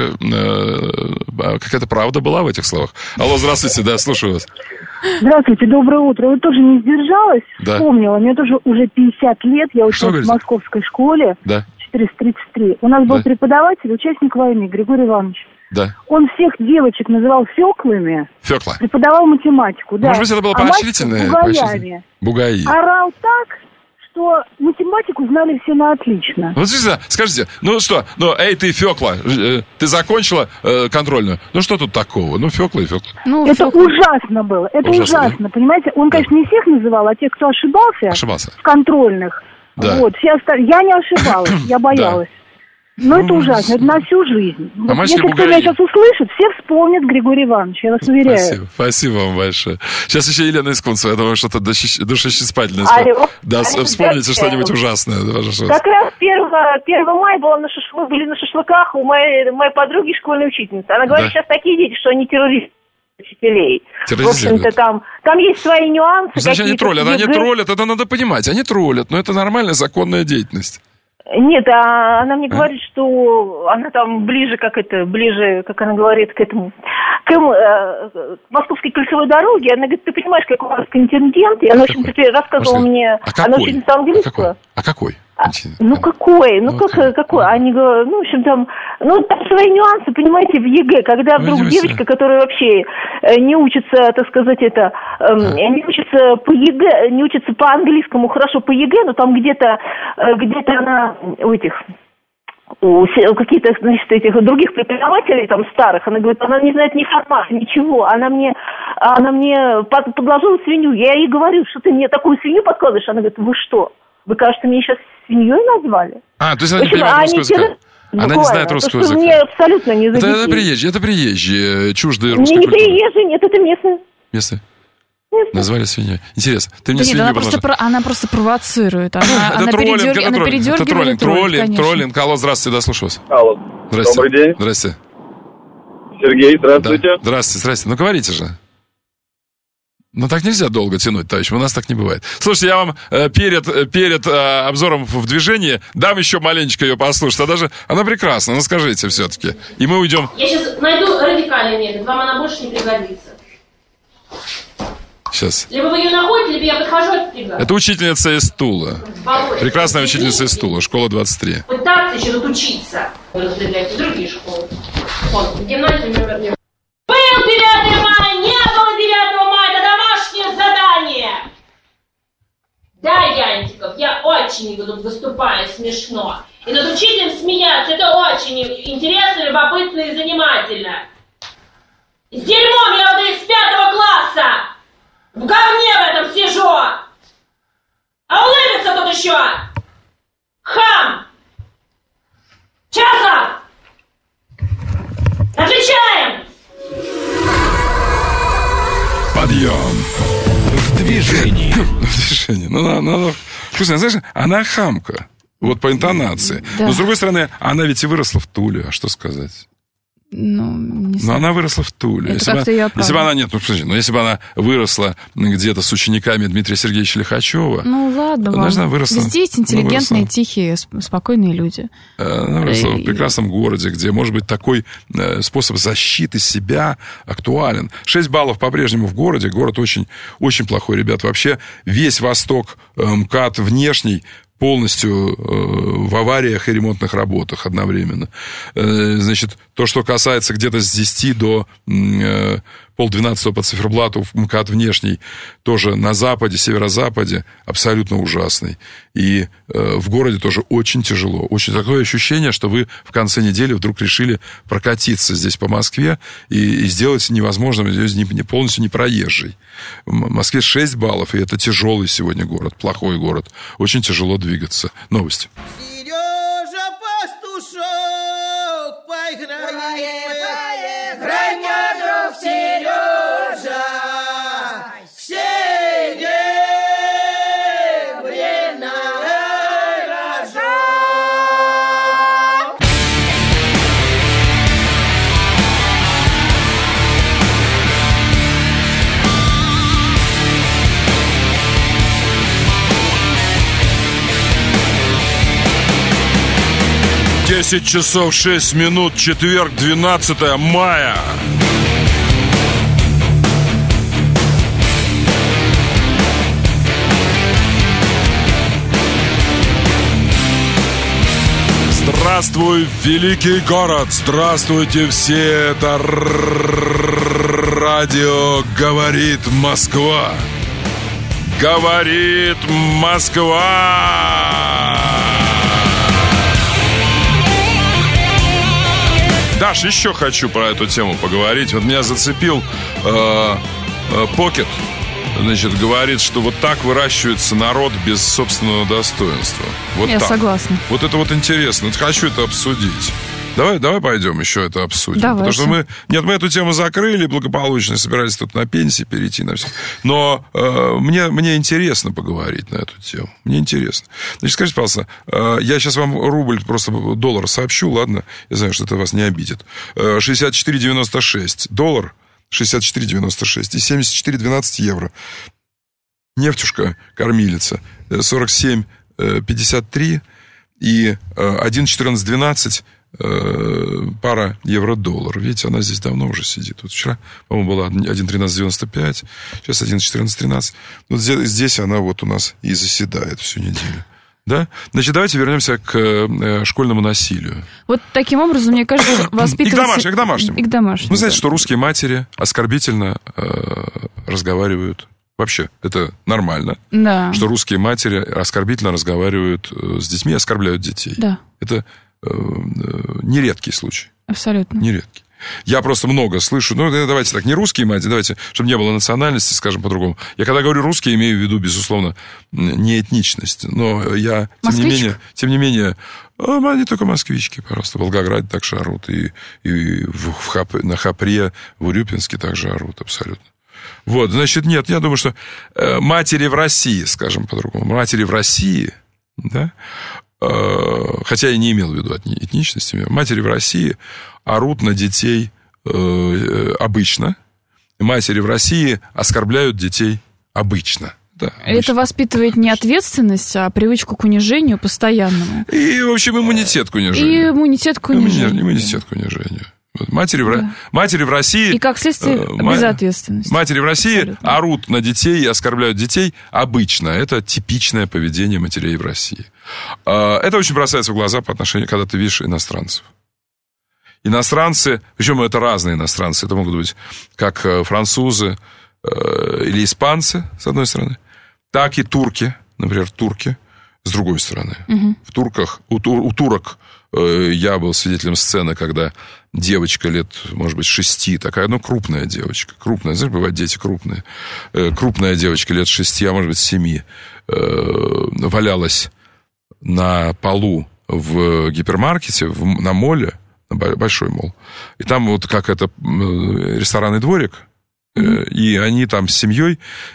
э, какая-то правда была в этих словах. Алло, здравствуйте, да, слушаю вас. Здравствуйте, доброе утро. Я тоже не сдержалась, да. вспомнила. Мне тоже уже пятьдесят лет, я училась в московской школе, да. четыреста тридцать три. У нас был да. преподаватель, участник войны, Григорий Иванович. Да. Он всех девочек называл феклами. Фекла. Преподавал математику, да. Может быть, это было а поощрительное? Бугаями. Бугаи. Орал так, что математику знали все на отлично. Вот скажите, ну что, ну, эй, ты, Фёкла, ты закончила э, контрольную? Ну, что тут такого? Ну, Фёкла и Фёкла. Ну, это Фёкла... ужасно было, это ужасно, ужасно да? Понимаете? Он, конечно, не всех называл, а тех, кто ошибался, ошибался. в контрольных. Да. Вот, все остальные. Я не ошибалась, я боялась. Но ну, это ужасно, это на всю жизнь. А вот если кто меня сейчас услышит, все вспомнят Григория Ивановича, я вас уверяю. Спасибо, спасибо вам большое. Сейчас еще Елена из Кунцева, я думаю, что-то душещипательное. Да, вспомните что-нибудь ужасное. Как раз первого мая было на шаш... мы были на шашлыках у моей, моей подруги, школьной учительницы. Она говорит, да. Сейчас такие дети, что они террористы. Учителей. В общем-то, там, там есть свои нюансы. Значит, они троллят, они троллят, это надо понимать. Они троллят, но это нормальная законная деятельность. Нет, а она мне а? говорит, что она там ближе, как это, ближе, как она говорит, к этому, к, э, к Московской кольцевой дороге. Она говорит, ты понимаешь, какой у нас контингент? И она, в общем-то, рассказывала Может, мне, а она учительница английского. А какой? А, ну какой, ну, ну как, вот, какой, они говорят, ну, в общем, там, ну, там свои нюансы, понимаете, в ЕГЭ, когда вдруг Вы девочка, которая вообще э, не учится, так сказать, это, э, не учится по ЕГЭ, не учится по английскому хорошо по ЕГЭ, но там где-то, э, где-то она у этих, у, у каких-то, значит, этих других преподавателей, там, старых, она говорит, она не знает ни формат, ничего, она мне, она мне под, подложила свинью, я ей говорю, что ты мне такую свинью подкладываешь, она говорит, вы что? Вы, кажется, меня сейчас свиньей назвали. А, то есть она не понимает русского языка. Она не знает русского языка. Мне абсолютно не это, это приезжие, это приезжие, чуждые русской культуры. Не приезжие, нет, это местные. Местные? Местные. Назвали свиньей. Интересно. Ты мне да свинью нет, она просто, про, она просто провоцирует. Она, это она троллинг, передерг... это троллинг. Это троллинг, троллинг, троллинг. Алло, здравствуйте, да, слушаю вас. Алло. Здрасте. Добрый день. Здрасте. Сергей, здравствуйте. Да. Здравствуйте, здравствуйте. Ну, говорите же. Ну, так нельзя долго тянуть, товарищ, у нас так не бывает. Слушайте, я вам э, перед, перед э, обзором в движении дам еще маленечко ее послушать. А даже она прекрасна, ну скажите все-таки. И мы уйдем. Я сейчас найду радикальный метод, вам она больше не пригодится. Сейчас. Либо вы ее находите, либо я подхожу, это пригодится. Это учительница из Тула. Володя, Прекрасная учительница из Тула, школа двадцать три. Пытаться еще тут учиться. Вы распределяете другие школы. Вот, в гимназии, например. Был девятого мая, не было девятого мая, это домашнее задание. Да, Янтиков, я очень тут выступаю смешно. И над учителем смеяться, это очень интересно, любопытно и занимательно. С дерьмом я вот из пятого класса в говне в этом сижу. А улыбится тут еще. Хам. Часов. Отвечаем. Подъем. В движении. В движении. Ну, она, она, слушай, знаешь, она хамка. Вот по интонации. Да. Но, с другой стороны, она ведь и выросла в Туле. А что сказать? Ну, не знаю. Но она выросла в Туле. Если бы, если бы она, нет, ну, подожди, ну, если бы она выросла где-то с учениками Дмитрия Сергеевича Лихачева... Ну, ладно вам. Она выросла, везде есть интеллигентные, тихие, спокойные люди. Она выросла в прекрасном городе, где, может быть, такой способ защиты себя актуален. шесть баллов по-прежнему в городе. Город очень, очень плохой, ребят. Вообще, весь Восток, МКАД внешний, полностью э, в авариях и ремонтных работах одновременно. Э, значит, то, что касается где-то с десяти до э, полдвенадцатого по циферблату МКАД внешний, тоже на западе, северо-западе, абсолютно ужасный. И э, в городе тоже очень тяжело. Очень такое ощущение, что вы в конце недели вдруг решили прокатиться здесь по Москве и, и сделать невозможным, не, не, полностью непроезжей. В Москве шесть баллов, и это тяжелый сегодня город, плохой город. Очень тяжело двигаться. Новости. Сережа Пастушок, поиграем, поиграй, мой друг Сережа, серебряный рожок. десять часов шесть минут, четверг, двенадцатое мая. Здравствуй, великий город! Здравствуйте все! Это радио «Говорит Москва». говорит Москва. Даш, еще хочу про эту тему поговорить. Вот меня зацепил э, э, Покет. Значит, говорит, что вот так выращивается народ без собственного достоинства. Вот Я так. согласна. Вот это вот интересно. Вот хочу это обсудить. Давай, давай пойдем еще это обсудим. Давайте. Потому что мы... Нет, мы эту тему закрыли благополучно, собирались тут на пенсии перейти на все. Но э, мне, мне интересно поговорить на эту тему. Мне интересно. Значит, скажите, пожалуйста, э, я сейчас вам рубль, просто доллар сообщу, ладно? Я знаю, что это вас не обидит. Э, шестьдесят четыре девяносто шесть доллар, шестьдесят четыре девяносто шесть и семьдесят четыре двенадцать евро. Нефтюшка, кормилица, сорок семь пятьдесят три и один четырнадцать двенадцать пара евро-доллар. Видите, она здесь давно уже сидит. Вот вчера, по-моему, была один тринадцать девяносто пять, сейчас один четырнадцать тринадцать. Вот здесь, здесь она вот у нас и заседает всю неделю. Да? Значит, давайте вернемся к школьному насилию. Вот таким образом, мне кажется, воспитывать... И к домашнему. И к домашнему. И к домашнему. Вы знаете, да. что русские матери оскорбительно э, разговаривают. Вообще, это нормально. Да. Что русские матери оскорбительно разговаривают с детьми, оскорбляют детей. Да. Это э, э, нередкий случай. Абсолютно. Нередкий. Я просто много слышу, ну, давайте так, не русские матери, давайте, чтобы не было национальности, скажем по-другому. Я когда говорю русские, имею в виду, безусловно, не этничность. Но я, тем не менее, тем не менее, не только москвички, пожалуйста, в Волгограде также орут, и, и в, в Хап, на Хапре, в Урюпинске также орут абсолютно. Вот, значит, нет, я думаю, что э, матери в России, скажем по-другому, матери в России, да, э, хотя я не имел в виду этничности, матери в России орут на детей э, обычно, матери в России оскорбляют детей обычно. Да, это воспитывает не ответственность, а привычку к унижению постоянному. И, в общем, иммунитет к унижению. И иммунитет к унижению. Иммунитет к унижению. Матери, да. в, матери в России... И, как следствие, э, безответственность. Матери в России абсолютно. Орут на детей и оскорбляют детей обычно. Это типичное поведение матерей в России. Это очень бросается в глаза по отношению, когда ты видишь иностранцев. Иностранцы, причем это разные иностранцы, это могут быть как французы или испанцы, с одной стороны, так и турки, например, турки, с другой стороны. Угу. В турках, у, у турок я был свидетелем сцены, когда девочка лет, может быть, шести, такая, ну, крупная девочка, крупная, знаешь, бывают дети крупные, крупная девочка лет шести, а может быть, семи, валялась на полу в гипермаркете, в, на моле, большой мол, и там вот как это ресторанный дворик, и они там с семьей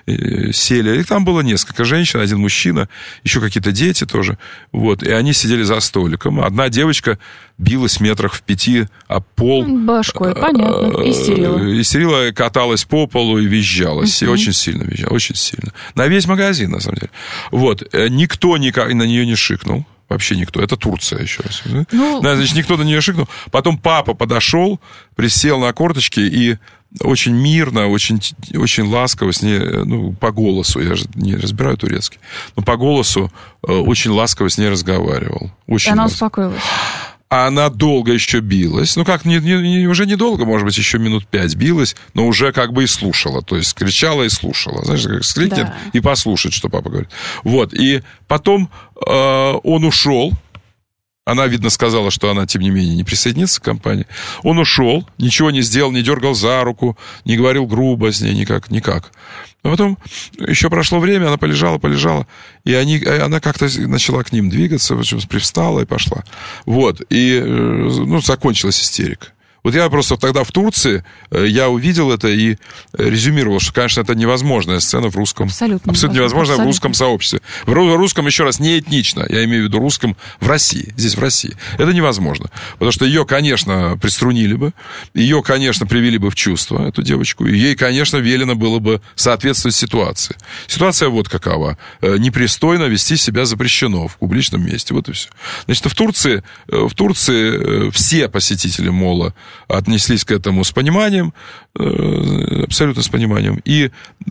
сели, и там было несколько женщин, один мужчина, еще какие-то дети тоже, вот, и они сидели за столиком. Одна девочка билась метрах в пяти об пол. Башкой, понятно, истерила. Истерила, каталась по полу и визжалась, uh-huh. и очень сильно визжала, очень сильно. На весь магазин, на самом деле. Вот, никто никак на нее не шикнул. Вообще никто. Это Турция еще раз. Ну... Да, значит, никто на нее шикнул. Потом папа подошел, присел на корточки и очень мирно, очень, очень ласково с ней, ну, по голосу, я же не разбираю турецкий, но по голосу очень ласково с ней разговаривал. Очень и она ласково. Успокоилась. А она долго еще билась. Ну, как, не, не, уже недолго, может быть, еще минут пять билась, но уже как бы и слушала. То есть кричала и слушала. Знаешь, как скрикнет да. и послушает, что папа говорит. Вот. И потом э, он ушел. Она, видно, сказала, что она, тем не менее, не присоединится к компании. Он ушел, ничего не сделал, не дергал за руку, не говорил грубо с ней, никак, никак. А потом еще прошло время, она полежала, полежала, и они, она как-то начала к ним двигаться, в общем, привстала и пошла. Вот, и, ну, закончилась истерика. Вот я просто тогда в Турции, я увидел это и резюмировал, что, конечно, это невозможная сцена в русском... Абсолютно. Абсолютно невозможная в русском сообществе. В русском, еще раз, не этнично, я имею в виду русском в России, здесь в России. Это невозможно. Потому что ее, конечно, приструнили бы, ее, конечно, привели бы в чувство, эту девочку, и ей, конечно, велено было бы соответствовать ситуации. Ситуация вот какова. Непристойно вести себя запрещено в публичном месте. Вот и все. Значит, в Турции, в Турции все посетители мола отнеслись к этому с пониманием, абсолютно с пониманием. И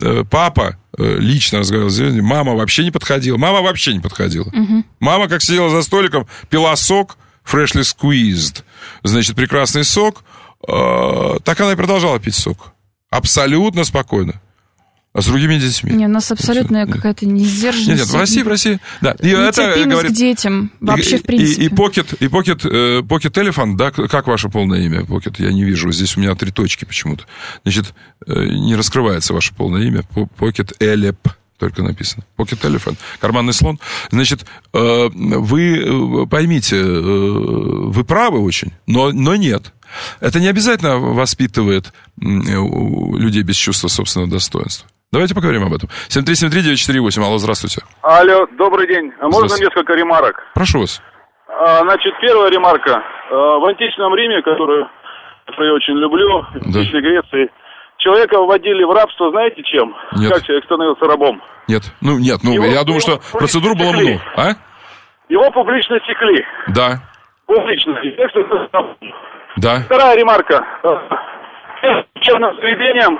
папа лично разговаривал с девочкой, мама вообще не подходила. Мама вообще не подходила. Угу. Мама, как сидела за столиком, пила сок, freshly squeezed, значит, прекрасный сок, так она и продолжала пить сок. Абсолютно спокойно. А с другими детьми? Не, у нас абсолютно какая-то несдержанность. Нет, нет, в России, в России, да. И это говорит, к детям, вообще, и, в принципе. И, и Pocket, и Pocket, э, Pocket Elephant, да, как ваше полное имя, Pocket? Я не вижу, здесь у меня три точки почему-то. Значит, э, не раскрывается ваше полное имя. Pocket Elep, только написано. Pocket Elephant, карманный слон. Значит, э, вы поймите, э, вы правы очень, но, но нет. Это не обязательно воспитывает людей без чувства собственного достоинства. Давайте поговорим об этом. семь три семь три девять четыре восемь. Алло, здравствуйте. Алло, добрый день. Можно несколько ремарок? Прошу вас. А, значит, первая ремарка. А, в античном Риме, который, который я очень люблю, в да. античной Греции, человека вводили в рабство, знаете чем? Нет. Как человек становился рабом? Нет, ну нет, ну его, я думаю, что процедур было много. А? Его публично секли. Да. Публично. Да. Вторая ремарка. Учебным заведением,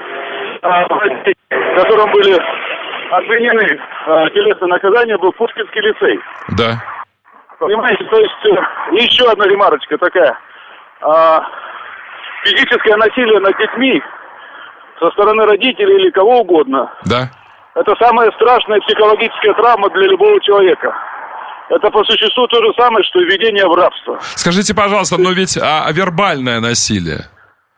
в котором были отменены телесные наказания, был Пушкинский лицей. Да. Понимаете, то есть еще одна ремарочка такая. Физическое насилие над детьми со стороны родителей или кого угодно. Да. Это самая страшная психологическая травма для любого человека. Это по существу то же самое, что и введение в рабство. Скажите, пожалуйста, но ведь а, вербальное насилие?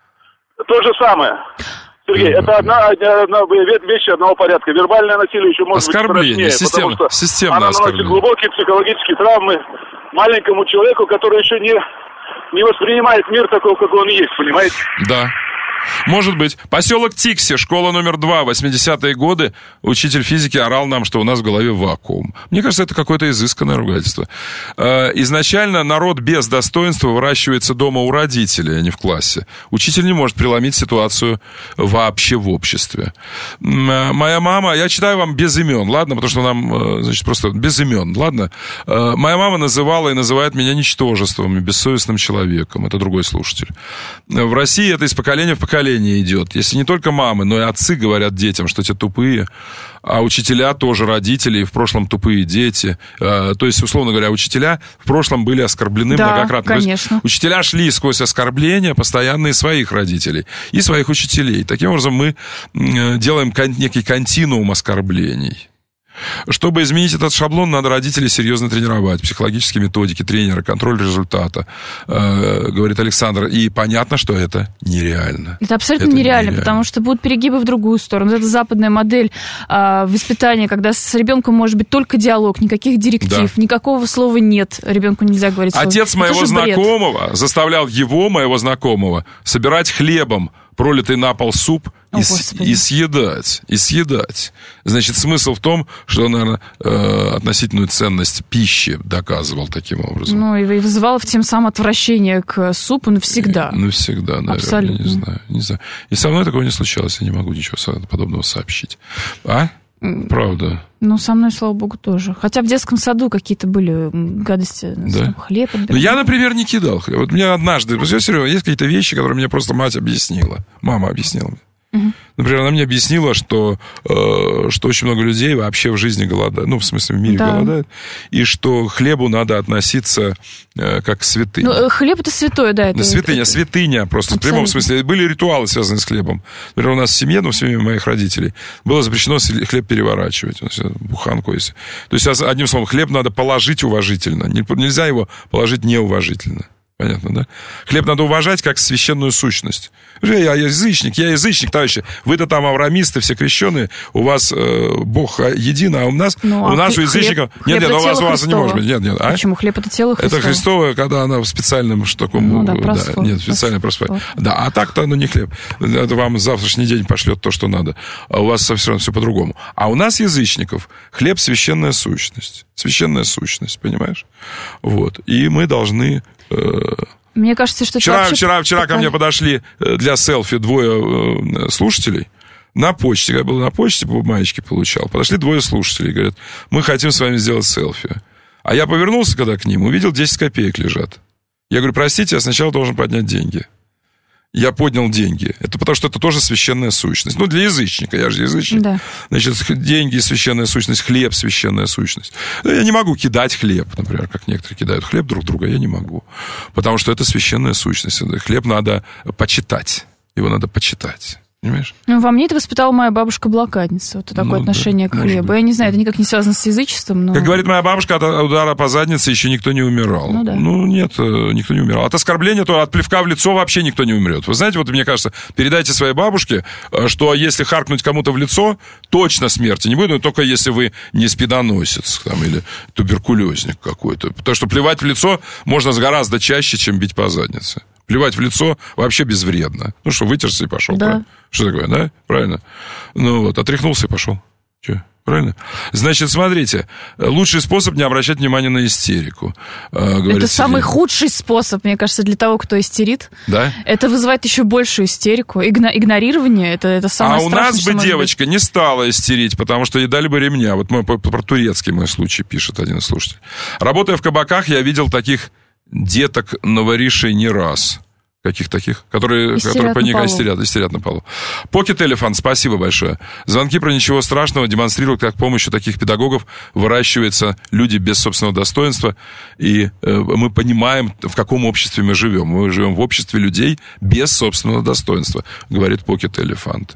То же самое. Сергей, mm-hmm. это одна, одна вещь одного порядка. Вербальное насилие еще может оскорбление, быть страшнее, системно, потому что системное оно наносит глубокие психологические травмы маленькому человеку, который еще не, не воспринимает мир такой, какой он есть, понимаете? Да. Может быть. Поселок Тикси, школа номер два, восьмидесятые годы. Учитель физики орал нам, что у нас в голове вакуум. Мне кажется, это какое-то изысканное ругательство. Изначально народ без достоинства выращивается дома у родителей, а не в классе. Учитель не может преломить ситуацию вообще в обществе. Моя мама, я читаю вам без имен, ладно? Потому что нам, значит, просто без имен, ладно? Моя мама называла и называет меня ничтожеством и бессовестным человеком. Это другой слушатель. В России это из поколения в поколение идет. Если не только мамы, но и отцы говорят детям, что те тупые, а учителя тоже родители, и в прошлом тупые дети. То есть, условно говоря, учителя в прошлом были оскорблены да, многократно. Конечно. То есть, учителя шли сквозь оскорбления постоянные своих родителей и своих учителей. Таким образом, мы делаем некий континуум оскорблений. Чтобы изменить этот шаблон, надо родителей серьезно тренировать. Психологические методики, тренера, контроль результата, э, говорит Александр. И понятно, что это нереально. Это абсолютно это нереально, нереально, потому что будут перегибы в другую сторону. Это западная модель э, воспитания, когда с ребенком может быть только диалог, никаких директив, да. никакого слова «нет». Ребенку нельзя говорить слово. Отец моего знакомого бред. заставлял его, моего знакомого, собирать хлебом пролитый на пол суп О, и, с, и съедать, и съедать. Значит, смысл в том, что он, наверное, э, относительную ценность пищи доказывал таким образом. Ну, и вызывал тем самым отвращение к супу навсегда. И, навсегда, наверное, абсолютно. Не знаю, не знаю. И со мной такого не случалось, я не могу ничего подобного сообщить. А? Правда. Ну, со мной, слава богу, тоже. Хотя в детском саду какие-то были гадости. Да? Хлеб отбирали. Ну, я, например, не кидал хлеб. Вот мне однажды, я серьезно, есть какие-то вещи, которые мне просто мать объяснила. Мама объяснила мне. Угу. Например, она мне объяснила, что, э, что очень много людей вообще в жизни голодают, ну, в смысле, в мире да. голодают, и что к хлебу надо относиться э, как к святыне. Ну, хлеб — это святое, да. Это, святыня, это... святыня просто, абсолютно. В прямом смысле. Были ритуалы, связанные с хлебом. Например, у нас в семье, ну, в семье моих родителей, было запрещено хлеб переворачивать, буханку, если. То есть, одним словом, хлеб надо положить уважительно, нельзя его положить неуважительно. Понятно, да? Хлеб надо уважать как священную сущность. Я язычник, я язычник, товарищи. Вы-то там авраамисты, все крещеные, у вас э, Бог един, а у нас, ну, у а нас у язычников... Нет, нет, у вас, у вас не может быть. Нет, нет. А? Почему? Хлеб — это тело Христова. Это Христовое, когда она в специальном таком... Ну, да, просфор, да, нет, специальный просфор. Да, а так-то оно не хлеб. Это вам завтрашний день пошлет то, что надо. А у вас все равно все по-другому. А у нас, язычников, хлеб — священная сущность. Священная сущность, понимаешь? Вот. И мы должны... Мне кажется, что... Вчера, вообще... вчера, вчера ко мне подошли для селфи двое слушателей. На почте, я был на почте, по маечке получал. Подошли двое слушателей, говорят, мы хотим с вами сделать селфи. А я повернулся, когда к ним, увидел десять копеек лежат. Я говорю, простите, я сначала должен поднять деньги. Я поднял деньги. Это потому, что это тоже священная сущность. Ну, для язычника, я же язычник. Да. Значит, деньги — священная сущность, хлеб — священная сущность. Я не могу кидать хлеб, например, как некоторые кидают хлеб друг друга, я не могу. Потому что это священная сущность. Хлеб надо почитать. Его надо почитать. Понимаешь? Ну, во мне это воспитала моя бабушка-блокадница. Вот такое ну, отношение да, к хлебу. Я не знаю, это никак не связано с язычеством, но... Как говорит моя бабушка, от удара по заднице еще никто не умирал. Ну, да. ну нет, никто не умирал. От оскорбления, то от плевка в лицо вообще никто не умрет. Вы знаете, вот мне кажется, передайте своей бабушке, что если харкнуть кому-то в лицо, точно смерти не будет, но только если вы не спидоносец там, или туберкулезник какой-то. Потому что плевать в лицо можно гораздо чаще, чем бить по заднице. Плевать в лицо вообще безвредно. Ну что, вытерся и пошел. Да. Правильно? Что такое, да? Правильно. Ну вот, отряхнулся и пошел. Че? Правильно? Значит, смотрите, лучший способ не обращать внимания на истерику. Это Сергей. Самый худший способ, мне кажется, для того, кто истерит. Да? Это вызывает еще большую истерику. Игно- игнорирование, это, это самое а страшное. А у нас бы девочка быть. не стала истерить, потому что ей дали бы ремня. Вот мой, про турецкий мой случай пишет один из слушателей. Работая в кабаках, я видел таких деток новоришей не раз. Каких таких? Которые, которые паника истерят, истерят на полу. Pocket Elephant, спасибо большое. Звонки про ничего страшного демонстрируют, как с помощью таких педагогов выращиваются люди без собственного достоинства. И э, мы понимаем, в каком обществе мы живем. Мы живем в обществе людей без собственного достоинства, говорит Pocket Elephant.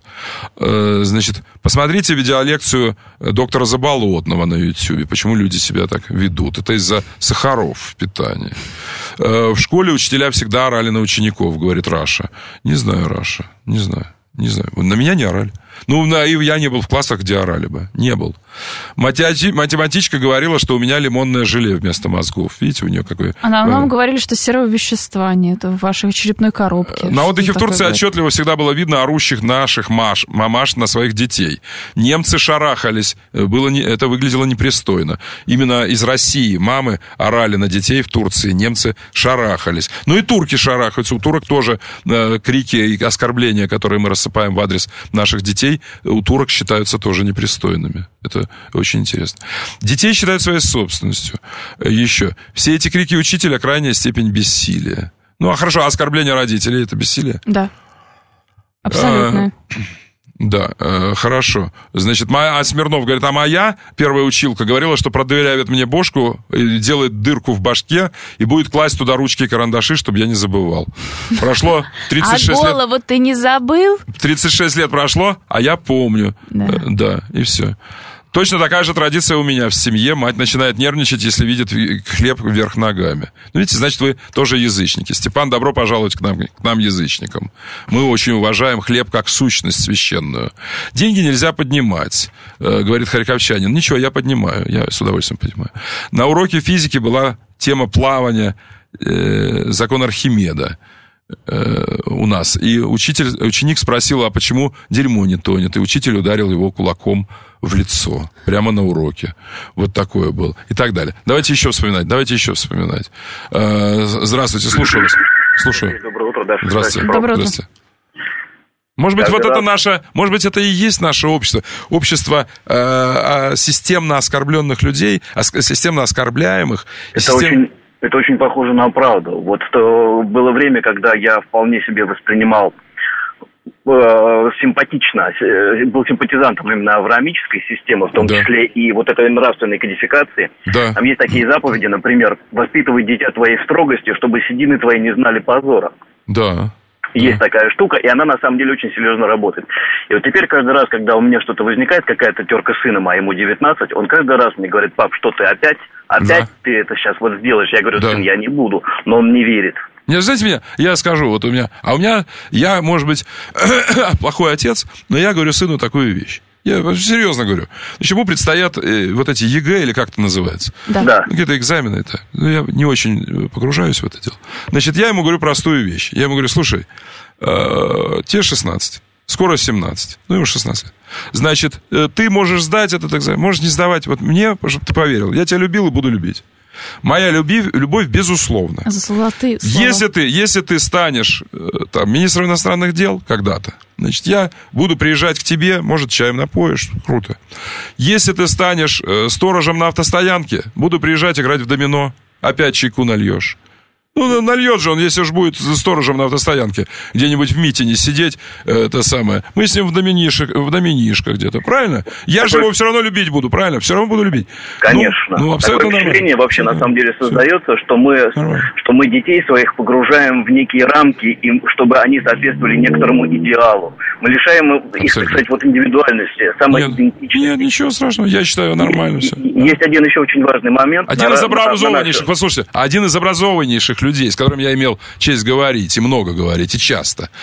Э, значит, посмотрите видеолекцию доктора Заболотного на YouTube. Почему люди себя так ведут? Это из-за сахаров в питании. Э, в школе учителя всегда орали на учеников, говорит Раша. Не знаю, Раша, не знаю, не знаю. На меня не орали. Ну, и я не был в классах, где орали бы. Не был. Математичка говорила, что у меня лимонное желе вместо мозгов. Видите, у нее какое... А нам, нам говорили, что серого вещества нет в вашей черепной коробке. На отдыхе в Турции отчетливо всегда было видно орущих наших маш, мамаш на своих детей. Немцы шарахались. Было не, это выглядело непристойно. Именно из России мамы орали на детей в Турции. Немцы шарахались. Ну и турки шарахаются. У турок тоже э, крики и оскорбления, которые мы рассыпаем в адрес наших детей, у турок считаются тоже непристойными. Это очень интересно. Детей считают своей собственностью. Еще. Все эти крики учителя — крайняя степень бессилия. Ну, а хорошо, оскорбление родителей — это бессилие? Да. Абсолютно. А, да, э, хорошо. Значит, моя, а Смирнов говорит, а моя первая училка говорила, что продырявит мне бошку, делает дырку в башке и будет класть туда ручки и карандаши, чтобы я не забывал. Прошло тридцать шесть лет. А голову ты не забыл? тридцать шесть лет прошло, а я помню. Да, э, да и все. Точно такая же традиция у меня в семье. Мать начинает нервничать, если видит хлеб вверх ногами. Ну, видите, значит, вы тоже язычники. Степан, добро пожаловать к нам, к нам, язычникам. Мы очень уважаем хлеб как сущность священную. Деньги нельзя поднимать, говорит харьковчанин. Ничего, я поднимаю, я с удовольствием поднимаю. На уроке физики была тема плавания, э, закон Архимеда у нас. И учитель, ученик спросил, а почему дерьмо не тонет? И учитель ударил его кулаком в лицо. Прямо на уроке. Вот такое было. И так далее. Давайте еще вспоминать. Давайте еще вспоминать. Здравствуйте, слушаю вас. Слушаю. Доброе утро, Даша. Здравствуйте. Доброе утро. Здравствуйте. Может быть, вот это наше, может быть, это и есть наше общество. Общество э, системно оскорбленных людей, системно оскорбляемых. Это систем... очень... Это очень похоже на правду. Вот что было время, когда я вполне себе воспринимал э, симпатично, э, был симпатизантом именно авраамической системы, в том да. числе и вот этой нравственной кодификации. Да. Там есть такие заповеди, например, воспитывай дитя твоей строгостью, чтобы седины твои не знали позора. Да. Есть да. такая штука, и она на самом деле очень серьезно работает. И вот теперь каждый раз, когда у меня что-то возникает, какая-то терка сына, а ему девятнадцать, он каждый раз мне говорит: пап, что ты опять? Опять да. ты это сейчас вот сделаешь? Я говорю: сын, да. я не буду. Но он не верит. Не, знаете меня, я скажу, вот у меня, а у меня, я, может быть, плохой отец, но я говорю сыну такую вещь. Я серьезно говорю. Значит, ему предстоят э, вот эти ЕГЭ, или как это называется? Да. да. Ну, какие-то экзамены это. Ну, я не очень погружаюсь в это дело. Значит, я ему говорю простую вещь. Я ему говорю: слушай, э, тебе шестнадцать, скоро семнадцать, ну, ему шестнадцать лет. Значит, э, ты можешь сдать этот экзамен, можешь не сдавать. Вот мне, чтобы ты поверил, я тебя любил и буду любить. Моя любовь, любовь безусловна. Золотые слова. Если ты, если ты станешь там, министром иностранных дел когда-то, значит, я буду приезжать к тебе, может, чаем напоишь, круто. Если ты станешь э, сторожем на автостоянке, буду приезжать играть в домино, опять чайку нальешь. Ну, нальет же он, если уж будет сторожем на автостоянке где-нибудь в Митине сидеть, это самое. Мы с ним в доминишках, в доминишках где-то, правильно? Я же его все равно любить буду, правильно? Все равно буду любить. Конечно. Ну, ну, абсолютно такое впечатление нормально. вообще на самом деле создается, что мы, что мы детей своих погружаем в некие рамки, им, чтобы они соответствовали некоторому идеалу. Мы лишаем их, так сказать, вот индивидуальности, самоидентичности. Нет, нет, ничего страшного, я считаю, нормально все. Есть один еще очень важный момент. Один на, из образованнейших, на послушайте, один из образованнейших людей, с которым я имел честь говорить, и много говорить, и часто.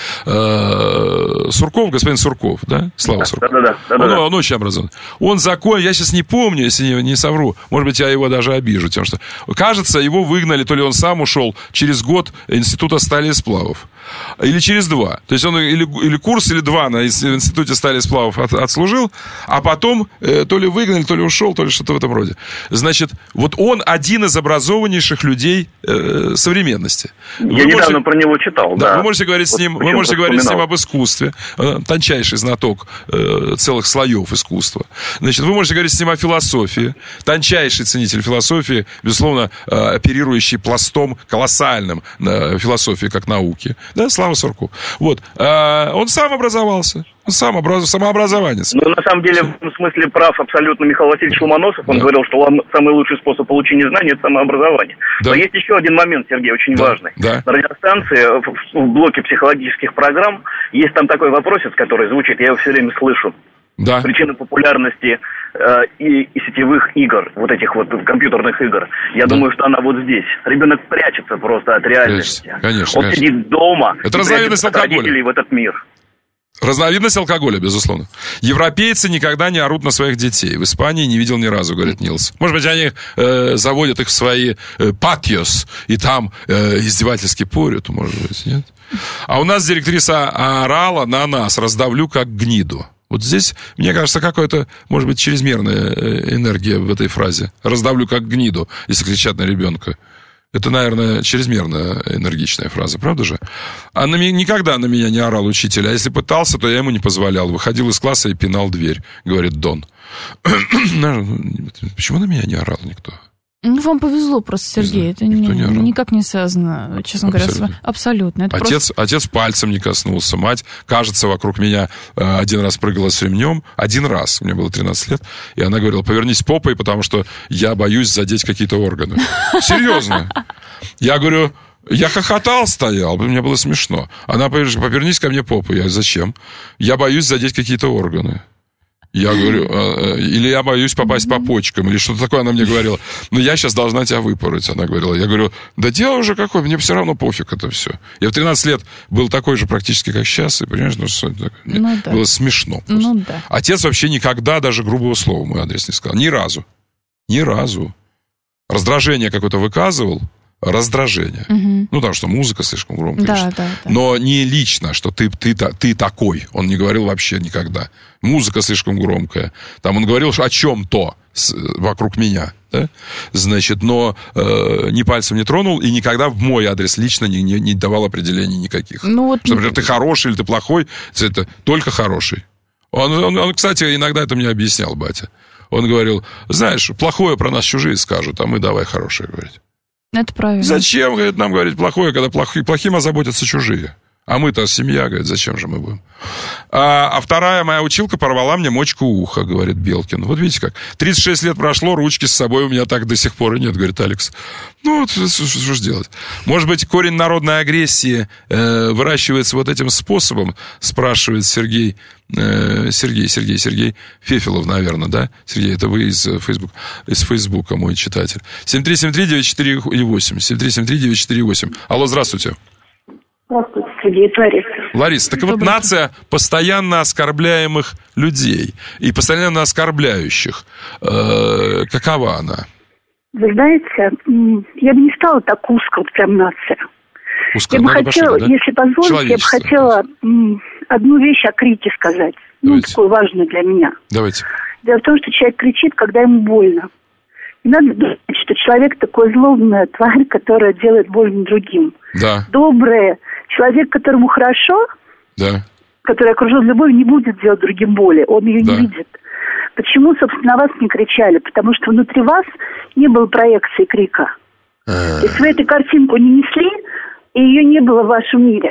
Сурков, господин Сурков, да? Слава Сурков. Да, да, да. Он, он очень образованный. Он закон, я сейчас не помню, если не, не совру, может быть, я его даже обижу, тем что, кажется, его выгнали, то ли он сам ушел через год Института стали и сплавов. Или через два. То есть он или, или курс, или два на Институте стали и сплавов от, отслужил, а потом э, то ли выгнали, то ли ушел, то ли что-то в этом роде. Значит, вот он один из образованнейших людей э, современности. Я вы недавно можете, про него читал, да. да. Вы можете говорить вот с ним, вы можете говорить с ним об искусстве, э, тончайший знаток э, целых слоев искусства. Значит, вы можете говорить с ним о философии, тончайший ценитель философии, безусловно, э, оперирующий пластом колоссальным э, философии как науки. Да, Слава Сурков. Вот. А, он сам образовался. Он сам образ... самообразованец. Ну, на самом деле, в этом смысле прав абсолютно Михаил Васильевич Ломоносов. Он да. говорил, что самый лучший способ получения знаний – это самообразование. Да. Но есть еще один момент, Сергей, очень да. важный. Да. На радиостанции, в, в блоке психологических программ, есть там такой вопросец, который звучит, я его все время слышу. Да. Причина популярности э, и, и сетевых игр, вот этих вот компьютерных игр, я да. думаю, что она вот здесь. Ребенок прячется просто от реальности. Конечно, конечно. Он конечно. сидит дома Это и разновидность прячется от родителей в этот мир. Разновидность алкоголя, безусловно. Европейцы никогда не орут на своих детей. В Испании не видел ни разу, говорит Нилс. Может быть, они э, заводят их в свои э, патиос, и там э, издевательски порют, может быть, нет? А у нас директриса орала на нас, раздавлю как гниду. Вот здесь, мне кажется, какая-то, может быть, чрезмерная энергия в этой фразе. Раздавлю как гниду, если кричат на ребенка. Это, наверное, чрезмерно энергичная фраза, правда же? А на меня, никогда на меня не орал учитель, а если пытался, то я ему не позволял. Выходил из класса и пинал дверь, говорит Дон. Почему на меня не орал никто? Ну, вам повезло просто, Сергей. Это не, не никак не связано, честно абсолютно. говоря, с... Абсолютно. Это отец, просто... отец пальцем не коснулся. Мать, кажется, вокруг меня э, один раз прыгала с ремнем. Один раз. Мне было тринадцать лет. И она говорила, повернись попой, потому что я боюсь задеть какие-то органы. Серьезно. Я говорю... Я хохотал, стоял, мне было смешно. Она говорит, повернись ко мне попой. Я зачем? Я боюсь задеть какие-то органы. Я говорю, или я боюсь попасть по почкам, или что-то такое она мне говорила. Но я сейчас должна тебя выпороть, она говорила. Я говорю, да дело уже какое, мне все равно пофиг это все. Я в тринадцать лет был такой же практически, как сейчас, и, понимаешь, ну, ну, да. было смешно. Ну, да. Отец вообще никогда даже грубого слова в мой адрес не сказал. Ни разу. Ни разу. Раздражение какое-то выказывал. Раздражение. Угу. Ну, потому что музыка слишком громкая. Да, да, да. Но не лично, что ты, ты, ты такой. Он не говорил вообще никогда. Музыка слишком громкая. Там он говорил о чем-то вокруг меня. Да? Значит, но э, ни пальцем не тронул и никогда в мой адрес лично не, не, не давал определений никаких. Ну, вот... Что, например, ты хороший или ты плохой, это только хороший. Он, он, он, кстати, иногда это мне объяснял, батя. Он говорил, знаешь, плохое про нас чужие скажут, а мы давай хорошее говорить. Это правильно. Зачем, говорит, нам говорить плохое, когда плохим, плохим озаботятся чужие? А мы-то семья, говорит, зачем же мы будем? А, а вторая моя училка порвала мне мочку уха, говорит Белкин. Вот видите как. тридцать шесть лет прошло, ручки с собой у меня так до сих пор и нет, говорит Алекс. Ну, вот что, что же делать? Может быть, корень народной агрессии э, выращивается вот этим способом, спрашивает Сергей, э, Сергей, Сергей, Сергей Фефилов, наверное, да? Сергей, это вы из Фейсбука, из Фейсбука, мой читатель. семь три семь три девять четыре восемь. семь три семь три девять четыре восемь. Алло, здравствуйте. Здравствуйте, Сергей, это Лариса. Лариса, так вот нация постоянно оскорбляемых людей и постоянно оскорбляющих. Э, какова она? Вы знаете, я бы не стала так узко, вот прям нация. Узко, я бы хотела, пошли, да? Если позволите, я бы хотела м, одну вещь о крике сказать. Ну, такую важную для меня. Давайте. Дело в том, что человек кричит, когда ему больно. И надо думать, что человек такой злобная тварь, которая делает больно другим. Да. Добрая. Человек, которому хорошо, да. который окружен любовью, не будет делать другим боли. Он ее да. не видит. Почему, собственно, на вас не кричали? Потому что внутри вас не было проекции крика. А-а-а. Если вы эту картинку не несли, и ее не было в вашем мире.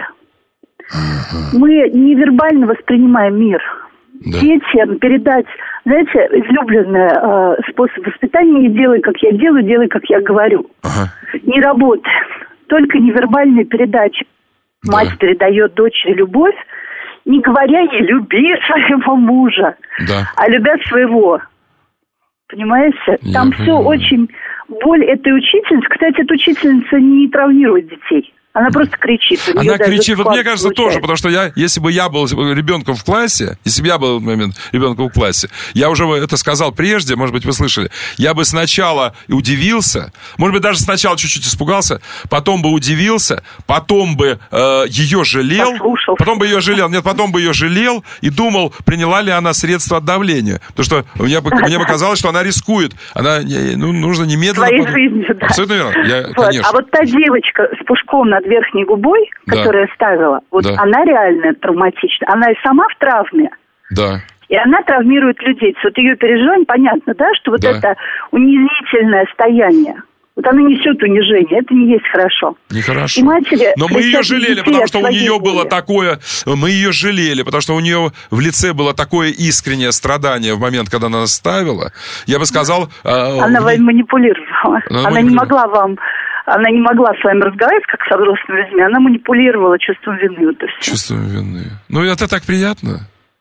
А-а-а. Мы невербально воспринимаем мир. Да. Детям передать, знаете, излюбленный э, способ воспитания: не делай, как я делаю, делай, как я говорю. Ага. Не работает. Только невербальная передача. Да. Мать передает дочери любовь, не говоря ей «люби своего мужа», да. а любя своего. Понимаете? Я Там понимаю. все очень... Боль этой учительницы... Кстати, эта учительница не травмирует детей. Она просто кричит. Она кричит, вот мне кажется, тоже, потому что я, если бы я был ребенком в классе, если бы я был в момент ребенком в классе, я уже это сказал прежде, может быть, вы слышали, я бы сначала удивился, может быть, даже сначала чуть-чуть испугался, потом бы удивился, потом бы э, ее жалел, Послушал. потом бы ее жалел, нет, потом бы ее жалел и думал, приняла ли она средства от давления. Потому что мне, мне показалось, что она рискует, она, ну, нужно немедленно... Своей под... жизнью, да. Абсолютно верно, я, Вот. конечно. А вот та девочка с пушком над верхней губой, Да. которая ставила, вот Да. она реально травматична. Она и сама в травме, Да. и она травмирует людей. Вот ее переживание, понятно, да, что вот Да. это унизительное стояние, вот оно несет унижение, это не есть хорошо. Нехорошо. И матери Но мы ее кричат жалели, детей потому от что у своей нее боли. было такое... Мы ее жалели, потому что у нее в лице было такое искреннее страдание в момент, когда она нас ставила. Я бы сказал... э, Она в- вами манипулировала. Она Она не манипулировала. могла вам... Она не могла с вами разговаривать, как с взрослыми людьми. Она манипулировала чувством вины. Вот и всё. Чувство вины. Ну, это так приятно.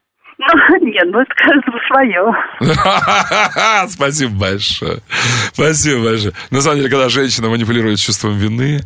Ну, нет, ну это каждому свое. Спасибо большое. Спасибо большое. На самом деле, когда женщина манипулирует чувством вины,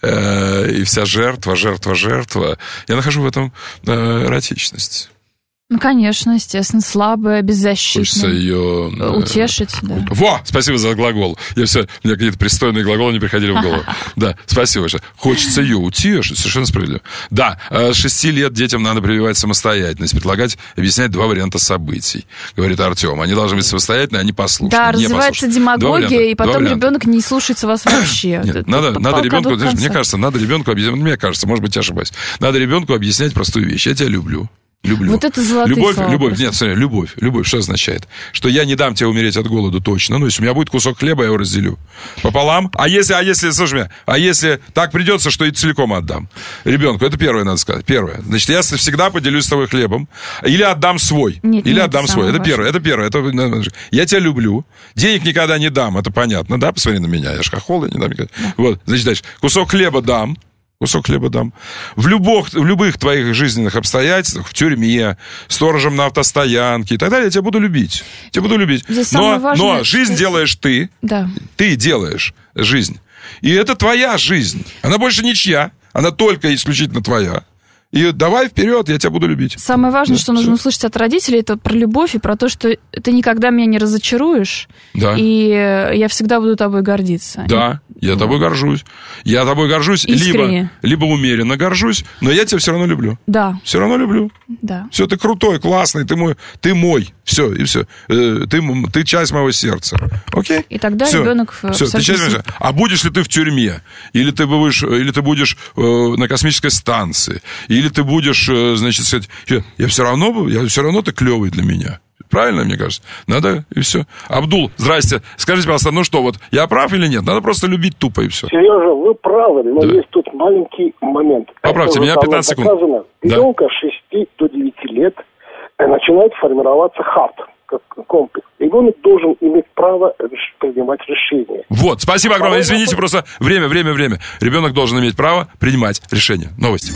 э, и вся жертва, жертва, жертва, я нахожу в этом э, эротичность. Ну, конечно, естественно, слабая, Хочется беззащитная. ее... э, Утешить, да. Во! Спасибо за глагол. Я все, у меня какие-то пристойные глаголы не приходили в голову. Да, спасибо большое. Хочется ее утешить, совершенно справедливо. Да, э, с шести лет детям надо прививать самостоятельность, предлагать, объяснять два варианта событий, говорит Артем. Они должны быть самостоятельны, они послушны. Да, не развивается послушны. Два демагогия, варианта, и два потом варианта. ребенок не слушается вас вообще. Нет, Это надо, палка надо о ребенку, двух знаешь, мне концах. кажется, надо ребенку объяснять, мне кажется, может быть, я ошибаюсь, надо ребенку объяснять простую вещь. Я тебя люблю. Люблю. Вот это золотые любовь, слова любовь, просто. нет, смотри, любовь, любовь, что означает? Что я не дам тебе умереть от голода точно. Ну, если у меня будет кусок хлеба, я его разделю пополам. А если, а если, слушай меня, а если так придется, что и целиком отдам ребенку? Это первое надо сказать. Первое. Значит, я всегда поделюсь с тобой хлебом. Или отдам свой. Нет, или нет, отдам это свой. Это самое первое. Это первое. Это, я тебя люблю. Денег никогда не дам. Это понятно, да? Посмотри на меня. Я ж хохол, я не дам никогда. Да. Вот, значит, дальше. Кусок хлеба дам. Кусок хлеба дам. В любых, в любых твоих жизненных обстоятельствах, в тюрьме, сторожем на автостоянке и так далее, я тебя буду любить. Тебя буду любить. Но, важное, но жизнь что... делаешь ты. Да. Ты делаешь жизнь. И это твоя жизнь. Она больше ничья. Она только исключительно твоя. И давай вперед, я тебя буду любить. Самое важное, да, что нужно все. услышать от родителей, это про любовь и про то, что ты никогда меня не разочаруешь, да. и я всегда буду тобой гордиться. Да, я тобой горжусь. Я тобой горжусь, либо, либо умеренно горжусь, но я тебя все равно люблю. Да. Все равно люблю. Да. Все, ты крутой, классный, ты мой, ты мой. Все, и все. Ты, ты часть моего сердца. Окей? И тогда все. ребенок... Все, ты часть моего сердца. А будешь ли ты в тюрьме? Или ты будешь, или ты будешь э, на космической станции? Или ты будешь, э, значит, сказать, я все равно, я все равно ты клевый для меня. Правильно, мне кажется? Надо, и все. Абдул, здрасте. Скажите, пожалуйста, ну что, вот, я прав или нет? Надо просто любить тупо, и все. Сережа, вы правы, но да. есть тут маленький момент. Поправьте, меня пятнадцать секунд. Доказано, ребенка с шести до девяти лет начинает формироваться хард, как комплекс. Ребенок должен иметь право принимать решения. Вот, спасибо огромное. Извините, просто время, время, время. Ребенок должен иметь право принимать решения. Новости.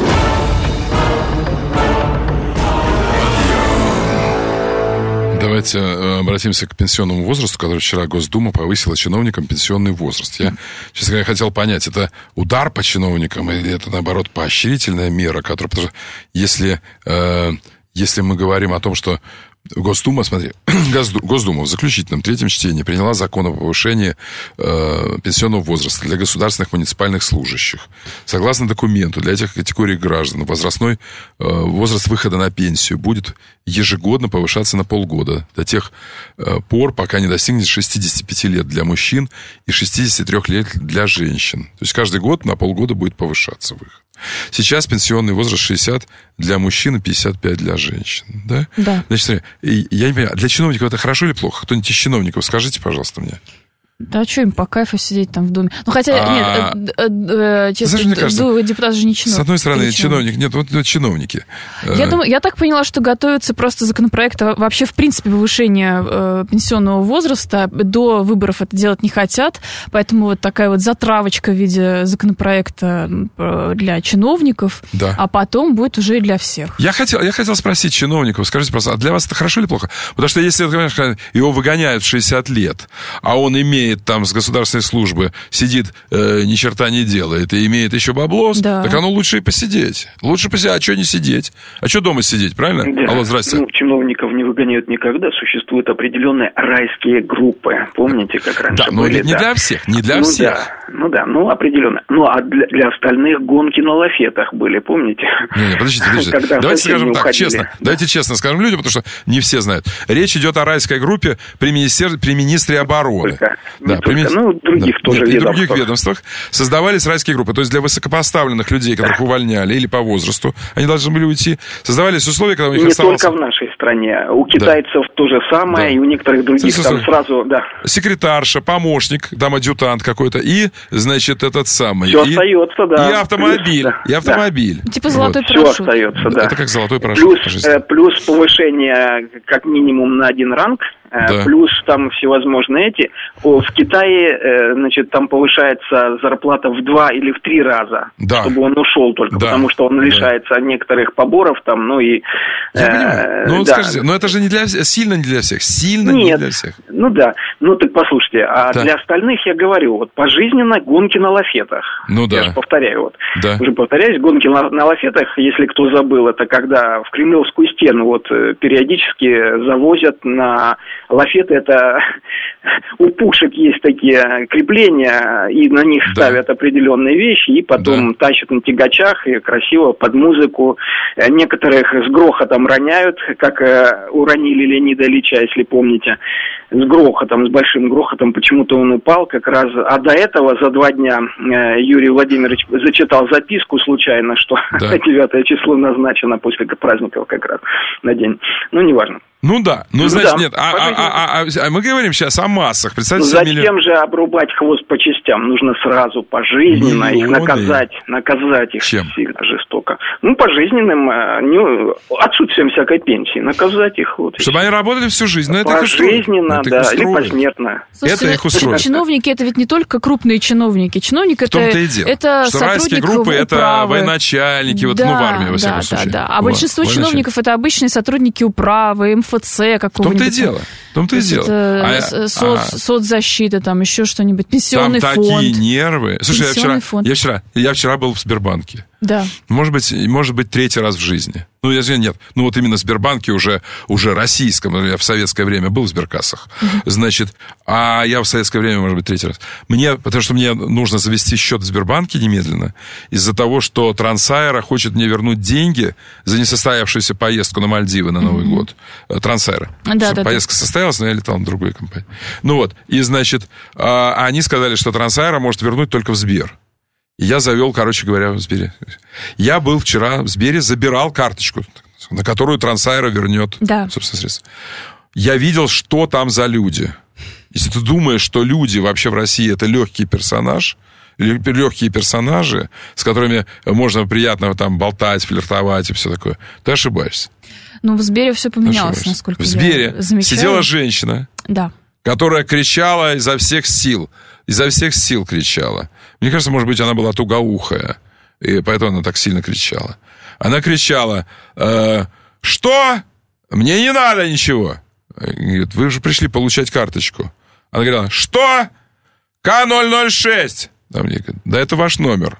Давайте обратимся к пенсионному возрасту, который вчера Госдума повысила чиновникам пенсионный возраст. Я, честно говоря, хотел понять, это удар по чиновникам или это, наоборот, поощрительная мера, которая... Потому что если, э, если мы говорим о том, что Госдума, смотри, Госдума в заключительном третьем чтении приняла закон о повышении э, пенсионного возраста для государственных муниципальных служащих. Согласно документу, для этих категорий граждан возрастной э, возраст выхода на пенсию будет ежегодно повышаться на полгода до тех э, пор, пока не достигнет шестидесяти пяти лет для мужчин и шестидесяти трёх лет для женщин. То есть каждый год на полгода будет повышаться выход. Сейчас пенсионный возраст шестьдесят для мужчин и пятьдесят пять для женщин. Да? Да. Значит, смотри, я не понимаю, для чиновников это хорошо или плохо? Кто-нибудь из чиновников, скажите, пожалуйста, мне. Да, что им по кайфу сидеть там в Думе? Ну, хотя, а... нет, э, э, э, честно, знаешь, кажется, депутат же не чиновник. С одной стороны, чиновник, нет, вот чиновники. Я, думаю, я так поняла, что готовится просто законопроект вообще, в принципе, повышения э, пенсионного возраста. До выборов это делать не хотят, поэтому вот такая вот затравочка в виде законопроекта для чиновников, да. А потом будет уже и для всех. Я хотел, я хотел спросить чиновников, скажите, просто, а для вас это хорошо или плохо? Потому что если, конечно, его выгоняют в шестьдесят лет, а он имеет там с государственной службы, сидит, э, ни черта не делает, и имеет еще баблос, да. Так оно лучше и посидеть. Лучше посидеть, а что не сидеть? А что дома сидеть, правильно? Да. Алло, здрасте. Ну, чиновников не выгоняют никогда, существуют определенные райские группы. Помните, как раньше да, но были? Не да, не для всех, не для ну, всех. Да, ну да, ну определенно. Ну, а для, для остальных гонки на лафетах были, помните? Не, не, подождите, подождите. Давайте скажем так, честно, да. Давайте честно скажем людям, потому что не все знают. Речь идет о райской группе при, министер... при министре обороны. Только, да, при министр... Ну, других да. тоже Нет, ведомствах. И других ведомствах создавались райские группы. То есть для высокопоставленных людей, которых увольняли или по возрасту, они должны были уйти. Создавались условия, когда у них не оставался... только в нашей стране. У китайцев да. то же самое, да. И у некоторых других Слушай, там сразу, да. Секретарша, помощник, там адъютант какой-то, и, значит, этот самый... Все и, остается, да. И автомобиль, плюс, и автомобиль. Да. Типа золотой вот. парашют. Все остается, да. Это как золотой парашют. Плюс, э, плюс повышение как минимум на один ранг. Да. Плюс там всевозможные эти. В Китае, значит, там повышается зарплата в два или в три раза, да. Чтобы он ушел только, да. Потому что он лишается да. некоторых поборов там, ну и... Я э, понимаю. Ну, да. Скажите, но это же не для сильно не для всех, сильно Нет. не для всех. Ну да, ну так послушайте, а да. Для остальных я говорю, вот пожизненно гонки на лафетах. Ну да. Я же повторяю, вот. Да. Уже повторяюсь, гонки на, на лафетах, если кто забыл, это когда в Кремлевскую стену вот периодически завозят на... Лафеты — это у пушек есть такие крепления, и на них да. Ставят определенные вещи, и потом да. Тащат на тягачах, и красиво под музыку. Некоторых с грохотом роняют, как уронили Леонида Ильича, если помните. С грохотом, с большим грохотом, почему-то он упал как раз. А до этого за два дня Юрий Владимирович зачитал записку случайно, что да. девятое число назначено после праздников как раз на день. Ну, неважно. Ну да, ну, ну значит, да, нет, а, а, а, а, а мы говорим сейчас о массах. Представьте ну, себе зачем миллион... же обрубать хвост по частям? Нужно сразу пожизненно Миллионы. Их наказать, наказать их Чем? Сильно жестоко. Ну, пожизненным, не, отсутствием всякой пенсии, наказать их. Вот, чтобы они работали всю жизнь, но это пожизненно, их да, или посмертно. Слушайте, это их устроит. Чиновники — это ведь не только крупные чиновники. Чиновник — это, это что сотрудник группы управы. Это военачальники, вот, да, ну, в армии, во да, всяком да, случае. Да, да. А большинство чиновников — это обычные сотрудники управы, эм эф цэ какого-нибудь. В том-то и дело. В том-то и дело. А, соц, а, соцзащита, там еще что-нибудь, пенсионный там фонд. Там такие нервы. Слушай, я вчера, фонд. я, вчера, я вчера был в Сбербанке. Да. Может быть, может быть, третий раз в жизни. Ну, я же нет. Ну, вот именно в Сбербанке уже, уже российском. Я в советское время был в сберкассах. Uh-huh. Значит, а я в советское время, может быть, третий раз. Мне, потому что мне нужно завести счет в Сбербанке немедленно, из-за того, что Трансайра хочет мне вернуть деньги за несостоявшуюся поездку на Мальдивы на Новый uh-huh. год. Трансайра. Да, да, поездка да. состоялась, но я летал на другой компании. Ну вот, и, значит, они сказали, что Трансайра может вернуть только в Сбер. И я завел, короче говоря, в Сбере. Я был вчера в Сбере, забирал карточку, на которую Трансайра вернет, да. собственно, средства. Я видел, что там за люди. Если ты думаешь, что люди вообще в России это легкий персонаж, легкие персонажи, с которыми можно приятно там болтать, флиртовать и все такое, ты ошибаешься. Ну, в Сбере все поменялось, насколько я замечаю. В Сбере сидела женщина, да. которая кричала изо всех сил. Изо всех сил кричала. Мне кажется, может быть, она была тугоухая, и поэтому она так сильно кричала. Она кричала, э, что? Мне не надо ничего. Говорит, вы же пришли получать карточку. Она говорила, что? ка ноль ноль шесть. Да, мне говорит, да это ваш номер.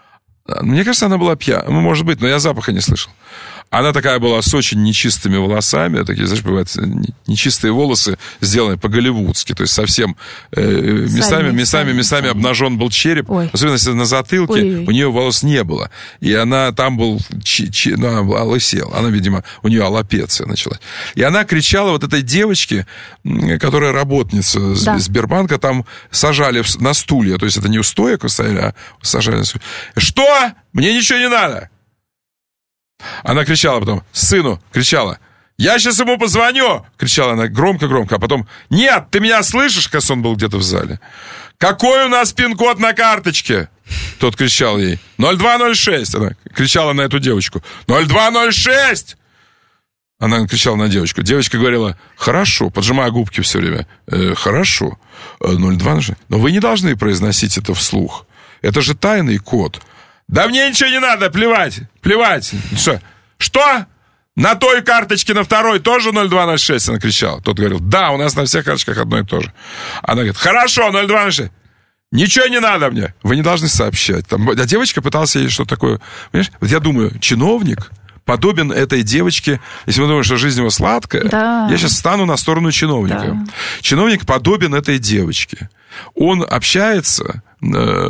Мне кажется, она была пьяна. Ну, может быть, но я запаха не слышал. Она такая была с очень нечистыми волосами, такие, знаешь, бывают нечистые волосы, сделаны по-голливудски, то есть совсем э, местами, местами, сами, местами сами. Обнажен был череп, Ой. Особенно если на затылке, Ой. У нее волос не было, и она там был, чи, чи, ну, она была лысела, она, видимо, у нее аллопеция началась. И она кричала вот этой девочке, которая работница да. Сбербанка, там сажали на стулья, то есть это не у стоек стояли, а сажали на стулья. Что? Мне ничего не надо! Она кричала потом, сыну кричала, Я сейчас ему позвоню, кричала она громко-громко, а потом, нет, ты меня слышишь, кажется, он был где-то в зале. Какой у нас пин-код на карточке? Тот кричал ей, ноль два ноль шесть, она кричала на эту девочку, ноль два ноль шесть! Она кричала на девочку. Девочка говорила, хорошо, поджимая губки все время, э, хорошо, ноль два ноль шесть. Но вы не должны произносить это вслух. Это же тайный код. Да мне ничего не надо, плевать, плевать. Что? Что? На той карточке, на второй тоже ноль два ноль шесть, она кричала. Тот говорил, да, у нас на всех карточках одно и то же. Она говорит, хорошо, ноль два ноль шесть. Ничего не надо мне. Вы не должны сообщать. Там, а девочка пыталась ей что-то такое. Понимаешь? Вот я думаю, чиновник подобен этой девочке, если вы думаете, что жизнь его сладкая, да. Я сейчас встану на сторону чиновника. Да. Чиновник подобен этой девочке. Он общается э,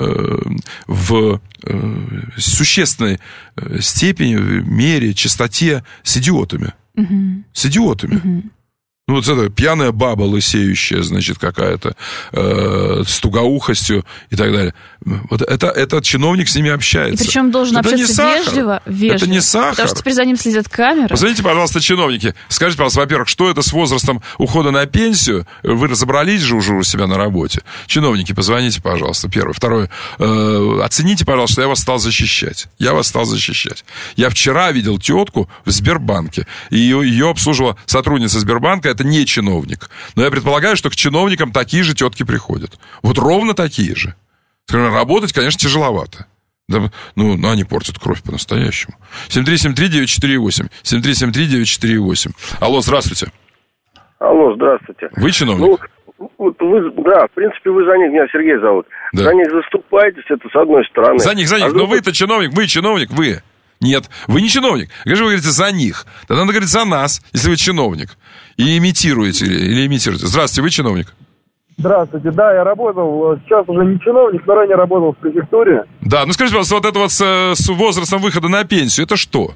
в э, существенной степени, мере, частоте с идиотами. Угу. С идиотами. Угу. Ну, вот это пьяная баба лысеющая, значит, какая-то, э, с тугоухостью и так далее. Вот это, этот чиновник с ними общается. И причем должен это общаться вежливо, вежливо. Это не сахар. Потому что теперь за ним следят камеры. Позвоните, пожалуйста, чиновники. Скажите, пожалуйста, во-первых, что это с возрастом ухода на пенсию? Вы разобрались же уже у себя на работе. Чиновники, позвоните, пожалуйста, первое. Второе, э, оцените, пожалуйста, что я вас стал защищать. Я вас стал защищать. Я вчера видел тетку в Сбербанке. И ее, ее обслуживала сотрудница Сбербанка. Это не чиновник. Но я предполагаю, что к чиновникам такие же тетки приходят. Вот ровно такие же. Скажем, работать, конечно, тяжеловато. Да, ну, ну, они портят кровь по-настоящему. семь три семь три девять четыре восемь. семь три семь три девять четыре восемь. Алло, здравствуйте. Алло, здравствуйте. Вы чиновник? Ну, вот вы, да, в принципе, вы за них, меня Сергей зовут. Да. За них заступаетесь, это с одной стороны. За них, за них. А но другой... вы-то чиновник, вы чиновник, вы. Нет, вы не чиновник. Как же вы говорите за них? Тогда надо говорить за нас, если вы чиновник. И имитируете, или имитируете. Здравствуйте, вы чиновник? Здравствуйте, да, я работал, сейчас уже не чиновник, но ранее работал в префектуре. Да, ну скажите, пожалуйста, вот это вот с, с возрастом выхода на пенсию, это что?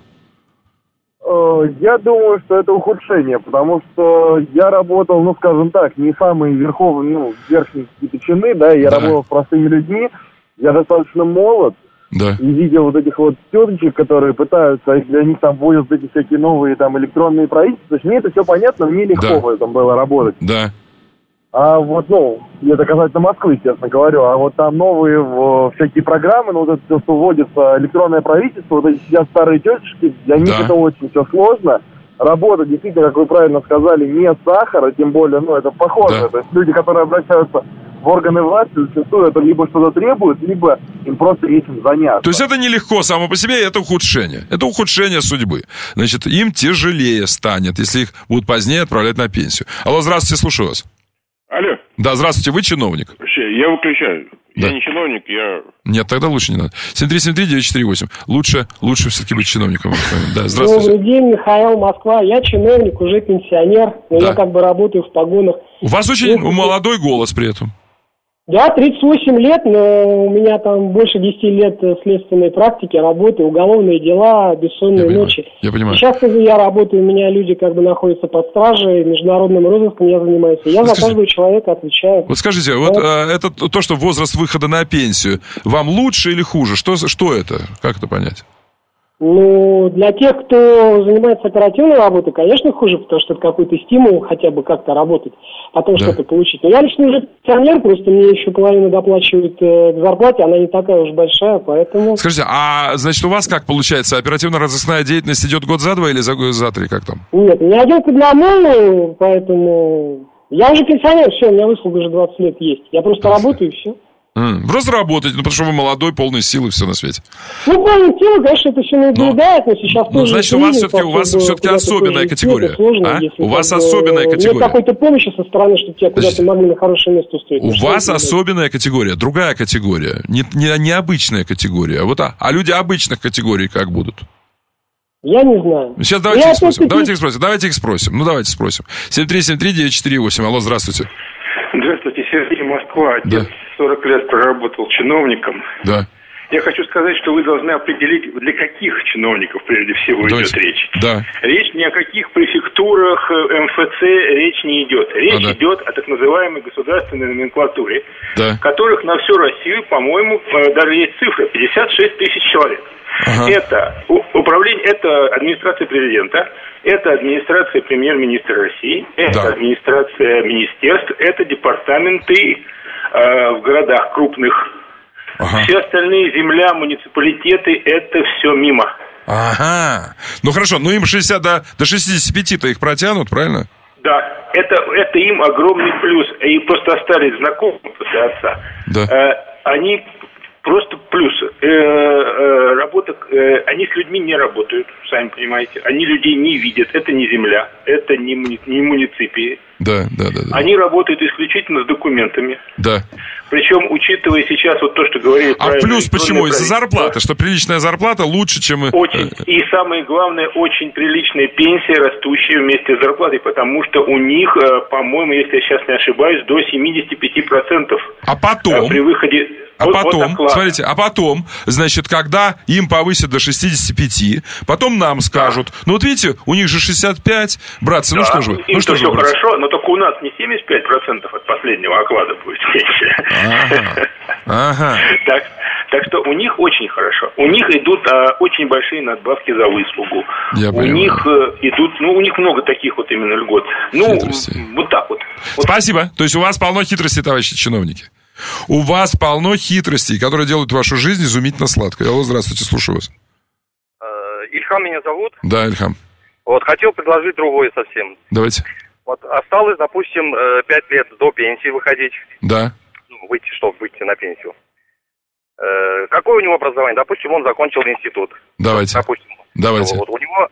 Я думаю, что это ухудшение, потому что я работал, ну, скажем так, не самые верховные, ну, верхние какие-то чины, да, я да. работал с простыми людьми, я достаточно молод. Да. И видел вот этих вот теточек, которые пытаются, если они там вводят эти всякие новые там электронные правительства, то есть мне это все понятно, мне легко да. в этом было работать. Да. А вот, ну, это касательно Москвы, честно говорю, а вот там новые в, всякие программы, ну, вот это все, что вводится, электронное правительство, вот эти сейчас старые тетушки, для них да. это очень все сложно. Работа, действительно, как вы правильно сказали, не сахар, а тем более, ну, это похоже. Да. То есть люди, которые обращаются в органы власти, зачастую это либо что-то требуют, либо им просто этим заняться. То есть это нелегко само по себе, это ухудшение. Это ухудшение судьбы. Значит, им тяжелее станет, если их будут позднее отправлять на пенсию. Алло, здравствуйте, слушаю вас. Алло. Да, здравствуйте, вы чиновник? Я выключаю. Да. Я не чиновник, я... Нет, тогда лучше не надо. семь три семь три девять четыре восемь. Лучше, лучше все-таки быть чиновником. Да, здравствуйте. Добрый день, Михаил, Москва. Я чиновник, уже пенсионер, но да. я как бы работаю в погонах. У вас очень ну, молодой голос при этом. Да, тридцать восемь лет, но у меня там больше десяти лет следственной практики, работы, уголовные дела, бессонные я ночи. Я понимаю. Сейчас, когда я работаю, у меня люди как бы находятся под стражей, международным розыском я занимаюсь. Я вот за скажите, каждого человека отвечаю. Вот скажите, вот а, это то, что возраст выхода на пенсию, вам лучше или хуже? Что, что это? Как это понять? Ну, для тех, кто занимается оперативной работой, конечно, хуже, потому что это какой-то стимул хотя бы как-то работать, потом да. что-то получить. Но я лично уже пенсионер, просто мне еще половину доплачивают э, к зарплате, она не такая уж большая, поэтому... Скажите, а значит у вас как получается? Оперативно-розыскная деятельность идет год за два или за, за три, как там? Нет, не один к одному, поэтому... Я уже пенсионер, все, у меня выслуга уже двадцать лет есть. Я просто да. работаю и все. Mm, просто работаете, ну, потому что вы молодой, полный силы, все на свете. Ну, полный силы, конечно, это все наблюдает, но, но сейчас ну, тоже... Значит, у вас все-таки, у вас все-таки особенная категория. Сложно, а? У вас бы, особенная категория. Нет какой-то помощи со стороны, чтобы тебя куда-то могли на хорошее место устроить. У вас особенная категория, другая категория, не, не, не обычная категория. Вот, а, а люди обычных категорий как будут? Я не знаю. Сейчас давайте их спросим. Давайте их спросим. Давайте их спросим. Ну, давайте спросим. семь три семь три девять четыре восемь. Алло, здравствуйте. Здравствуйте, Сергей, Москва. Отец Да. сорок лет проработал чиновником. Да. Я хочу сказать, что вы должны определить, для каких чиновников прежде всего Давайте. идет речь. Да. Речь ни о каких префектурах, эм эф цэ речь не идет. Речь а, да. идет о так называемой государственной номенклатуре, да. которых на всю Россию, по-моему, даже есть цифра, пятьдесят шесть тысяч человек. Ага. Это управление, это администрация президента, это администрация премьер-министра России, это да. администрация министерств, это департаменты э, в городах крупных. Ага. Все остальные, земля, муниципалитеты, это все мимо. Ага. Ну хорошо, ну им шестьдесят до, до шестидесяти пяти-то их протянут, правильно? Да, это, это им огромный плюс. И просто остались знакомые после отца. Да. Э, они просто плюс. Э, э, работа, э, они с людьми не работают, сами понимаете. Они людей не видят. Это не земля, это не, муни, не муниципии. Да, да, да, да. Они работают исключительно с документами. Да. Причем, учитывая сейчас вот то, что говорили... А плюс почему? Из-за зарплаты, что приличная зарплата лучше, чем... Очень. И самое главное, очень приличная пенсия, растущая вместе с зарплатой, потому что у них, по-моему, если я сейчас не ошибаюсь, до семьдесят пять процентов. А потом... При выходе... А вот, потом, вот смотрите, а потом, значит, когда им повысят до шестидесяти пяти, потом нам скажут, да. ну вот видите, у них же шестьдесят пять, братцы, да, ну что же вы? Ну что же все хорошо, но только у нас не семьдесят пять процентов от последнего оклада будет пенсия. Ага. ага. Так, так что у них очень хорошо. У них идут а, очень большие надбавки за выслугу. Я у понимаю. них а, идут, ну, у них много таких вот именно льгот. Ну, хитрости. Вот так вот. вот. Спасибо. То есть у вас полно хитростей, товарищи чиновники. У вас полно хитростей, которые делают вашу жизнь изумительно сладкой. Алло, здравствуйте, слушаю вас. Ильхам меня зовут. Да, Ильхам. Вот, хотел предложить другое совсем. Давайте. Вот, осталось, допустим, пять лет до пенсии выходить. Да. Ну, выйти, чтобы выйти на пенсию. Э, какое у него образование? Допустим, он закончил институт. Давайте. Допустим. Давайте. Вот, у него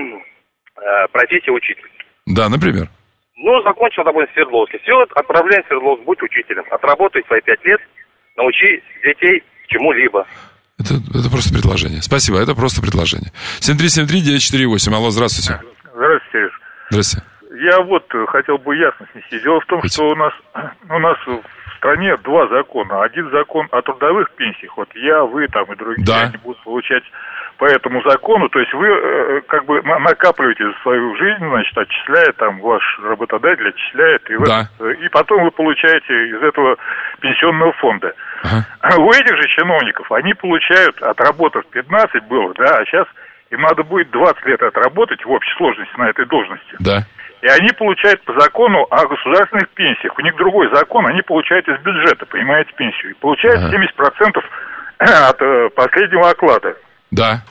э, профессия учитель. Да, например. Ну, закончил, допустим, Свердловский. Все, отправляем в Свердловск, будь учителем. Отработай свои пять лет, научи детей чему-либо. Это, это просто предложение. Спасибо, это просто предложение. семь три семь три девять четыре восемь. Алло, здравствуйте. Здравствуйте, Сереж. Здравствуйте. Я вот хотел бы ясность внести. Дело в том, Здравствуйте. что у нас, у нас в стране два закона. Один закон о трудовых пенсиях. Вот я, вы там и другие да. они будут получать по этому закону. То есть вы э, как бы накапливаете за свою жизнь, значит, отчисляет, там ваш работодатель отчисляет, и, да. в, и потом вы получаете из этого пенсионного фонда. Ага. У этих же чиновников они получают, отработав пятнадцать было, да, а сейчас им надо будет двадцать лет отработать в общей сложности на этой должности. Да. И они получают по закону о государственных пенсиях. У них другой закон, они получают из бюджета, понимаете, пенсию. И получают ага. семьдесят процентов от э, последнего оклада. Да.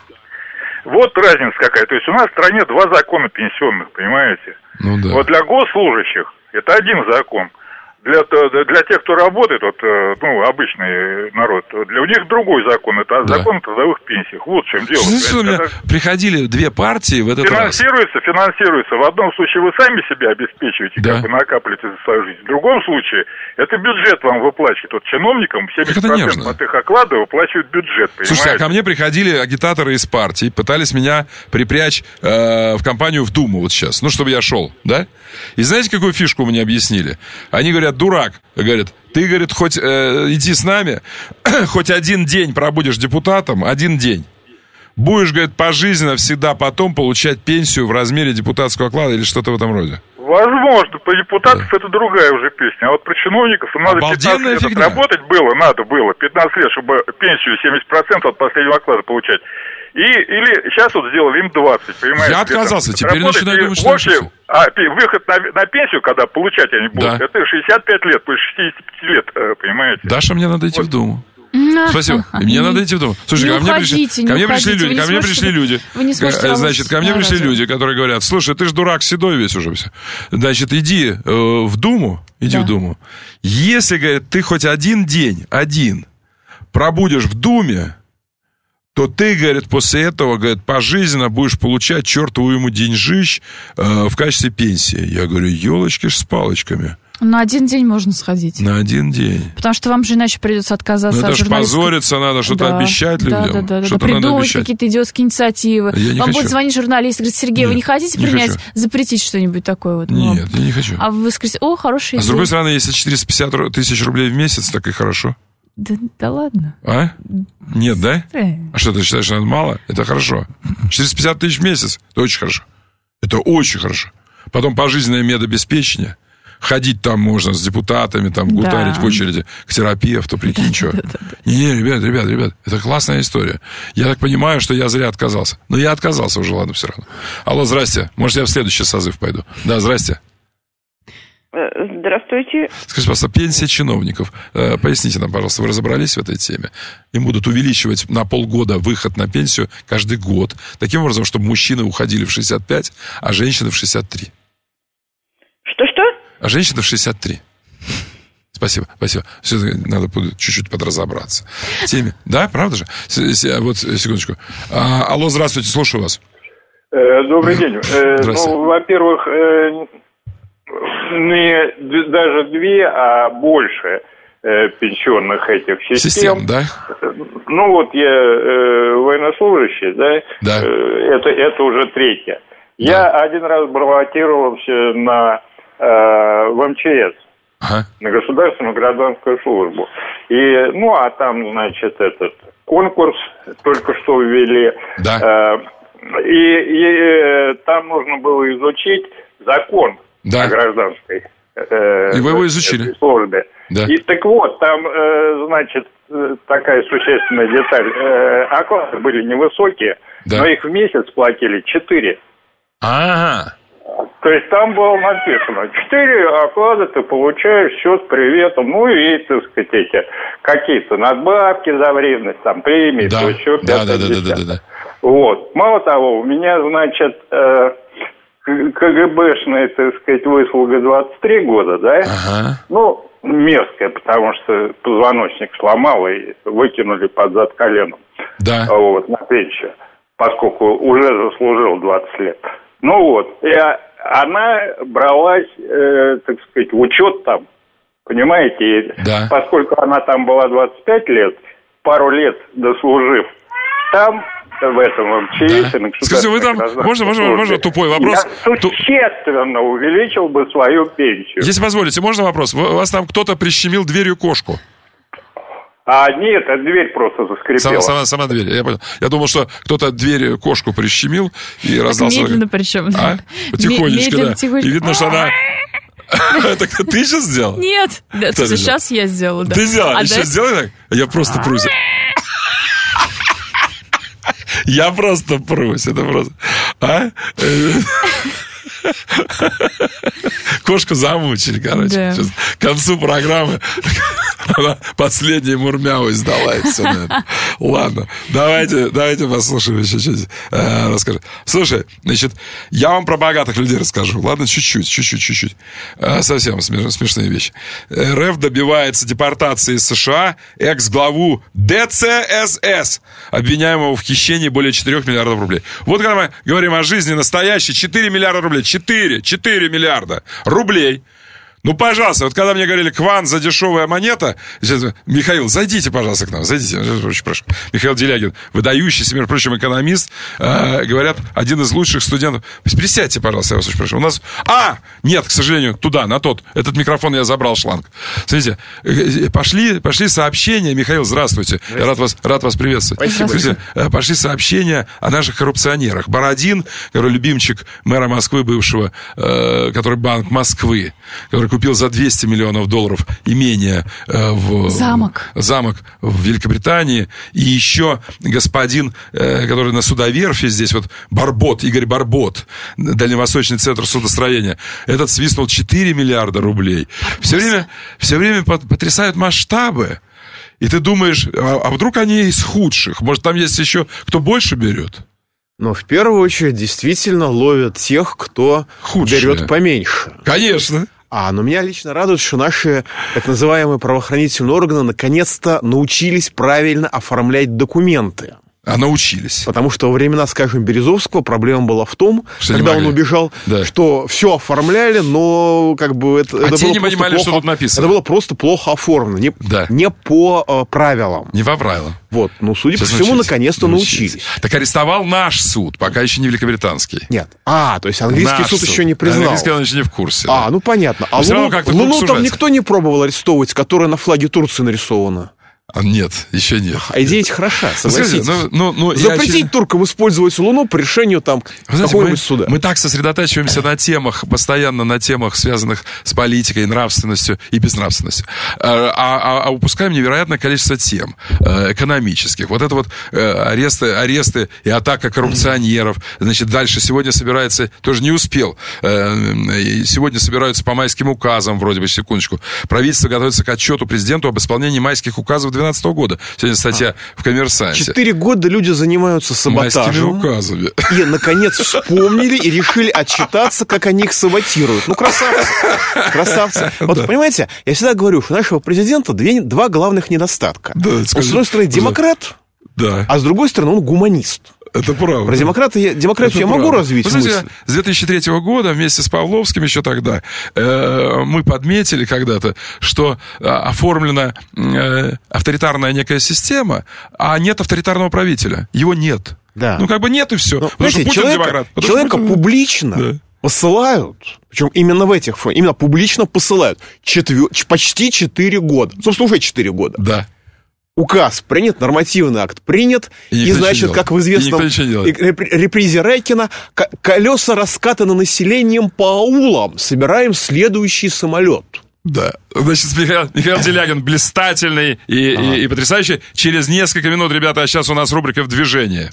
Вот разница какая. То есть у нас в стране два закона пенсионных, понимаете? Ну да. Вот для госслужащих это один закон. Для, для тех, кто работает, вот, ну, обычный народ, для них другой закон, это да. закон о трудовых пенсиях. Вот в чем дело. Знаете, у меня это... приходили две партии в этот финансируется, раз. Финансируется, В одном случае вы сами себя обеспечиваете, да. как бы накапливаете за свою жизнь. В другом случае это бюджет вам выплачивает. Вот чиновникам семьдесят процентов от их оклада выплачивает бюджет, понимаете? Слушайте, а ко мне приходили агитаторы из партий, пытались меня припрячь э, в компанию в Думу вот сейчас, ну, чтобы я шел, да? И знаете, какую фишку мне объяснили? Они говорят, дурак, говорят, ты, говорит, хоть э, иди с нами, хоть один день пробудешь депутатом, один день. Будешь, говорит, пожизненно всегда потом получать пенсию в размере депутатского оклада или что-то в этом роде. Возможно, по депутатов да. это другая уже песня. А вот про чиновников надо Обалденная пятнадцать лет фигня. отработать было, надо было. пятнадцать лет, чтобы пенсию семьдесят процентов от последнего оклада получать. И, или сейчас вот сделали им двадцать, понимаете? Я отказался, теперь начинаю думать, что общем, а выход на, на пенсию, когда получать они будут, да. это шестьдесят пять лет, после шестидесяти пяти лет, понимаете? Даша, мне надо идти вот. в Думу. На. Спасибо. Мне надо идти в Дом. Слушай, ко мне пришли, ко мне пришли люди, ко мне пришли люди. Вы не сможете. Значит, ко мне пришли люди, которые говорят: слушай, ты ж дурак седой весь уже все. Значит, иди э, в Думу, иди да. в Думу. Если, говорит, ты хоть один день, один пробудешь в Думе, то ты, говорит, после этого, говорит, пожизненно будешь получать чертову ему деньжищ э, в качестве пенсии. Я говорю, елочки ж с палочками. На один день можно сходить. На один день. Потому что вам же иначе придется отказаться ну, от журналистов. журналистов. Позориться надо, что-то да, обещать да, людям. Да, да, что-то да. Придумать обещать. какие-то идиотские инициативы. Я не вам хочу. будет звонить журналист и говорит: Сергей, Нет, вы не хотите не принять, хочу. запретить что-нибудь такое? Вот, Нет, вам? я не хочу. А в воскресенье... О, хорошая идея. А с другой стороны, если четыреста пятьдесят тысяч рублей в месяц, так и хорошо. Да, да ладно. А? Нет, да? А что, ты считаешь, что это мало? Это хорошо. четыреста пятьдесят тысяч в месяц. Это очень хорошо. Это очень хорошо. Потом пожизненное медобеспечение. Ходить там можно с депутатами, там, гутарить да. в очереди к терапевту, прикинь, да, что. Да, да, да. Не-не, ребят, ребят, ребят, это классная история. Я так понимаю, что я зря отказался. Но я отказался уже, ладно, все равно. Алло, здрасте. Может, я в следующий созыв пойду? Да, здрасте. Здравствуйте. Скажите, пожалуйста, пенсия чиновников. Поясните нам, пожалуйста, вы разобрались в этой теме? Им будут увеличивать на полгода выход на пенсию каждый год. Таким образом, чтобы мужчины уходили в шестьдесят пять, а женщины в шестьдесят три. Что-что? А женщины в шестьдесят три. Спасибо, спасибо. Все, надо чуть-чуть подразобраться. В теме. Да, правда же? Вот, секундочку. А, алло, здравствуйте, слушаю вас. Добрый день. Здравствуйте. Ну, во-первых, не даже две, а больше э, пенсионных этих систем. Систем, да? Ну вот я э, военнослужащий, да? Да. Э, это, это уже третья. Да. Я один раз баллотировался на, э, в эм че эс, ага. на государственную гражданскую службу. И, ну, а там, значит, этот конкурс только что ввели. Да. Э, и, и э, там нужно было изучить закон. Да. О гражданской э, и вы его изучили. Службе. Да. И так вот, там, э, значит, такая существенная деталь. Э, оклады были невысокие, да. но их в месяц платили четыре. А-а-а. То есть там было написано, четыре оклада ты получаешь, все с приветом, ну и, так сказать, эти какие-то надбавки за вредность, там, премии, да. то еще да, да, да, да, да, да, да. Вот. Мало того, у меня, значит... Э, КГБшная, так сказать, выслуга двадцать три года, да? Ага. Ну, мерзкая, потому что позвоночник сломал и выкинули под зад коленом. Да. Вот, на пенсию, поскольку уже заслужил двадцать лет. Ну вот, и она бралась, э, так сказать, в учет там, понимаете? И да. Поскольку она там была двадцать пять лет, пару лет дослужив, там... в этом эм че эсе, да. Скажите, вы там, можно, можно, можно тупой вопрос? Я существенно увеличил бы свою пенсию. Если позволите, можно вопрос? У вас там кто-то прищемил дверью кошку? А нет, эта дверь просто заскрипела. Сама, сама, сама дверь, я понял. Я думал, что кто-то дверь кошку прищемил и так раздался... медленно причем. А? Потихонечку, да. И видно, что она... Это ты сейчас сделал? Нет, сейчас я сделала, да. Ты сделала? Сейчас сделай так? Я просто прусь. Я просто прусь, это просто... А? Кошку замучили, короче. Да. Сейчас, к концу программы она последней мурмявой сдала и все на это. Ладно, давайте, давайте послушаем еще чуть-чуть. Э, расскажу. Слушай, значит, я вам про богатых людей расскажу. Ладно, чуть-чуть, чуть-чуть, чуть-чуть. Э, совсем смеш, смешные вещи. РФ добивается депортации из США экс-главу дэ цэ эс эс, обвиняемого в хищении более четырех миллиардов рублей. Вот когда мы говорим о жизни настоящей, четыре миллиарда рублей. четыре, четыре миллиарда рублей. Ну, пожалуйста, вот когда мне говорили, Кван за дешевая монета, Михаил, зайдите, пожалуйста, к нам, зайдите, очень прошу. Михаил Делягин, выдающийся, между прочим, экономист, э, говорят, один из лучших студентов. Присядьте, пожалуйста, я вас очень прошу. У нас... А! Нет, к сожалению, туда, на тот. Этот микрофон я забрал, шланг. Смотрите, пошли, пошли сообщения. Михаил, здравствуйте. здравствуйте. Я рад вас, рад вас приветствовать. Спасибо. Пошли сообщения о наших коррупционерах. Бородин, который любимчик мэра Москвы бывшего, э, который Банк Москвы, который купил за двести миллионов долларов имение э, в... Замок. Замок в Великобритании. И еще господин, э, который на судоверфи здесь, вот Барбот, Игорь Барбот, Дальневосточный центр судостроения, этот свистнул четыре миллиарда рублей. Все время, все время потрясают масштабы. И ты думаешь, а, а вдруг они из худших? Может, там есть еще кто больше берет? Но в первую очередь действительно ловят тех, кто Худшие. берет поменьше. Конечно. А, но меня лично радует, что наши так называемые правоохранительные органы наконец-то научились правильно оформлять документы. А научились. Потому что во времена, скажем, Березовского проблема была в том, что когда он убежал, да. что все оформляли, но как бы это, а это те было не понимали, плохо, что тут написано. Это было просто плохо оформлено, не, да. не по э, правилам. Не по правилам. Вот, ну, судя Сейчас по всему, научились. наконец-то научились. научились. Так арестовал наш суд, пока еще не великобританский. Нет. А, то есть английский суд, суд еще не признал. Английский он еще не в курсе. А, да. ну понятно. А Луну, Луну там никто не пробовал арестовывать, которая на флаге Турции нарисована. А нет, еще нет. А идея хороша, согласитесь. Ну, ну, ну, Запретить я... туркам использовать Луну по решению там какого-нибудь суда. Мы так сосредотачиваемся на темах, постоянно на темах, связанных с политикой, нравственностью и безнравственностью. А, а, а упускаем невероятное количество тем экономических. Вот это вот аресты, аресты и атака коррупционеров. Значит, дальше сегодня собирается, тоже не успел, сегодня собираются по майским указам, вроде бы, секундочку. Правительство готовится к отчету президенту об исполнении майских указов две тысячи двенадцатого года. Сегодня статья а. в «Коммерсанте». Четыре года люди занимаются саботажем. Майскими указами. И, наконец, вспомнили и решили отчитаться, как они их саботируют. Ну, красавцы. Красавцы. Вот, да. Понимаете, я всегда говорю, что у нашего президента две, два главных недостатка. Да, он, с одной стороны, демократ, да. а с другой стороны, он гуманист. Это правда. Про демократию, демократию я могу развить. Вы знаете, с две тысячи третьего года вместе с Павловским еще тогда э, мы подметили когда-то, что э, оформлена э, авторитарная некая система, а нет авторитарного правителя. Его нет. Да. Ну, как бы нет и все. Но, потому что Путин человека, демократ. Человека Путин... публично да. посылают, причем именно в этих фронтах, именно публично посылают четвер... почти четыре года. Собственно, уже четыре года. Да. Указ принят, нормативный акт принят, и, и значит, как в известном репризе Райкина, колеса раскатаны населением по аулам, собираем следующий самолет. Да, значит, Михаил, Михаил Делягин блистательный и, ага. и, и потрясающий. Через несколько минут, ребята, а сейчас у нас рубрика «В движении».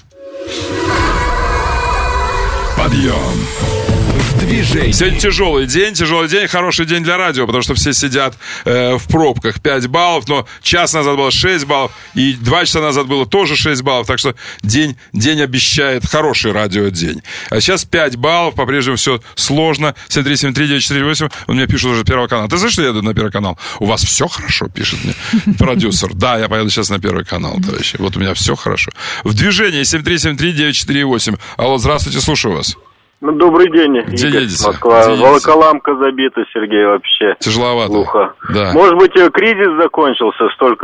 Подъем. Движение. Сегодня тяжелый день, тяжелый день, хороший день для радио, потому что все сидят э, в пробках. пять баллов, но час назад было шесть баллов, и два часа назад было тоже шесть баллов, так что день, день обещает хороший радиодень. А сейчас пять баллов, по-прежнему все сложно. семь три семь три девять четыре восемь, он мне пишет уже Первый канал. Ты знаешь, что я еду на Первый канал? У вас все хорошо, пишет мне продюсер. Да, я поеду сейчас на Первый канал, товарищи. Вот у меня все хорошо. В движении семь три семь три девять четыре восемь. Алло, здравствуйте, слушаю вас. Ну, добрый день. Где Игорь, едете? Москва. Где Волоколамка забита, Сергей, вообще. Тяжеловато. Глухо. Да. Может быть, кризис закончился, столько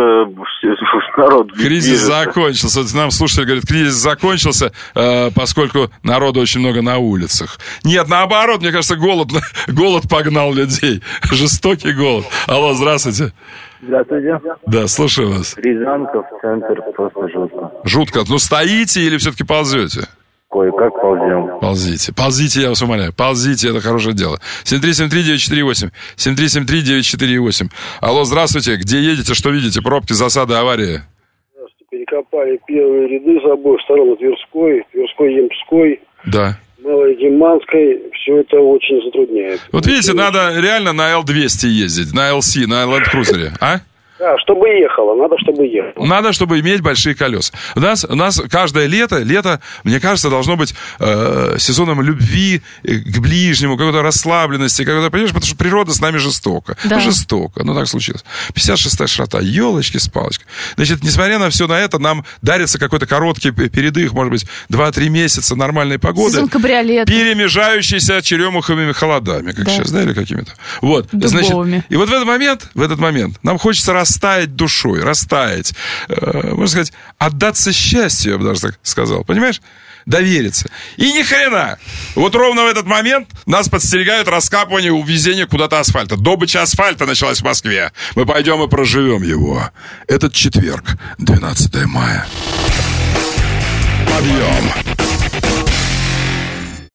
народ Кризис движется. закончился. Вот нам слушатель говорит, кризис закончился, э, поскольку народу очень много на улицах. Нет, наоборот, мне кажется, голод, голод погнал людей. Жестокий голод. Алло, здравствуйте. Здравствуйте. Да, слушаю вас. Рязанка, в центр, просто жутко. Жутко. Ну, стоите или все-таки ползете? Кое-как ползем. Ползите. Ползите, я вас умоляю. Ползите, это хорошее дело. семь три семь три девять четыре восемь. семь три семь три девять четыре восемь. Алло, здравствуйте. Где едете, что видите? Пробки, засады, аварии. Здравствуйте. Перекопали первые ряды с обоих сторон. Тверской, Тверской, Ямской. Да. Малой Гиманской. Все это очень затрудняет. Вот видите, надо реально на эл двести ездить. На эл си, на Land Cruiser. А? Да, чтобы ехало, надо, чтобы ехало. Надо, чтобы иметь большие колеса. У нас, у нас каждое лето, лето, мне кажется, должно быть э, сезоном любви к ближнему, какой-то расслабленности, какой-то, понимаешь, потому что природа с нами жестока. Да. Ну, жестоко, ну так случилось. пятьдесят шестая широта, елочки с палочкой. Значит, несмотря на все на это, нам дарится какой-то короткий передых, может быть, два-три месяца нормальной погоды. Сезон кабриолета. Перемежающийся черемуховыми холодами, как да. сейчас, да, или какими-то. Вот, дубовыми. Значит, и вот в этот момент, в этот момент нам хочется растаять душой, растаять, э, можно сказать, отдаться счастью, я бы даже так сказал, понимаешь? Довериться. И ни хрена! Вот ровно в этот момент нас подстерегают раскапывание и увезение куда-то асфальта. Добыча асфальта началась в Москве. Мы пойдем и проживем его. Этот четверг, двенадцатое мая. Подъем!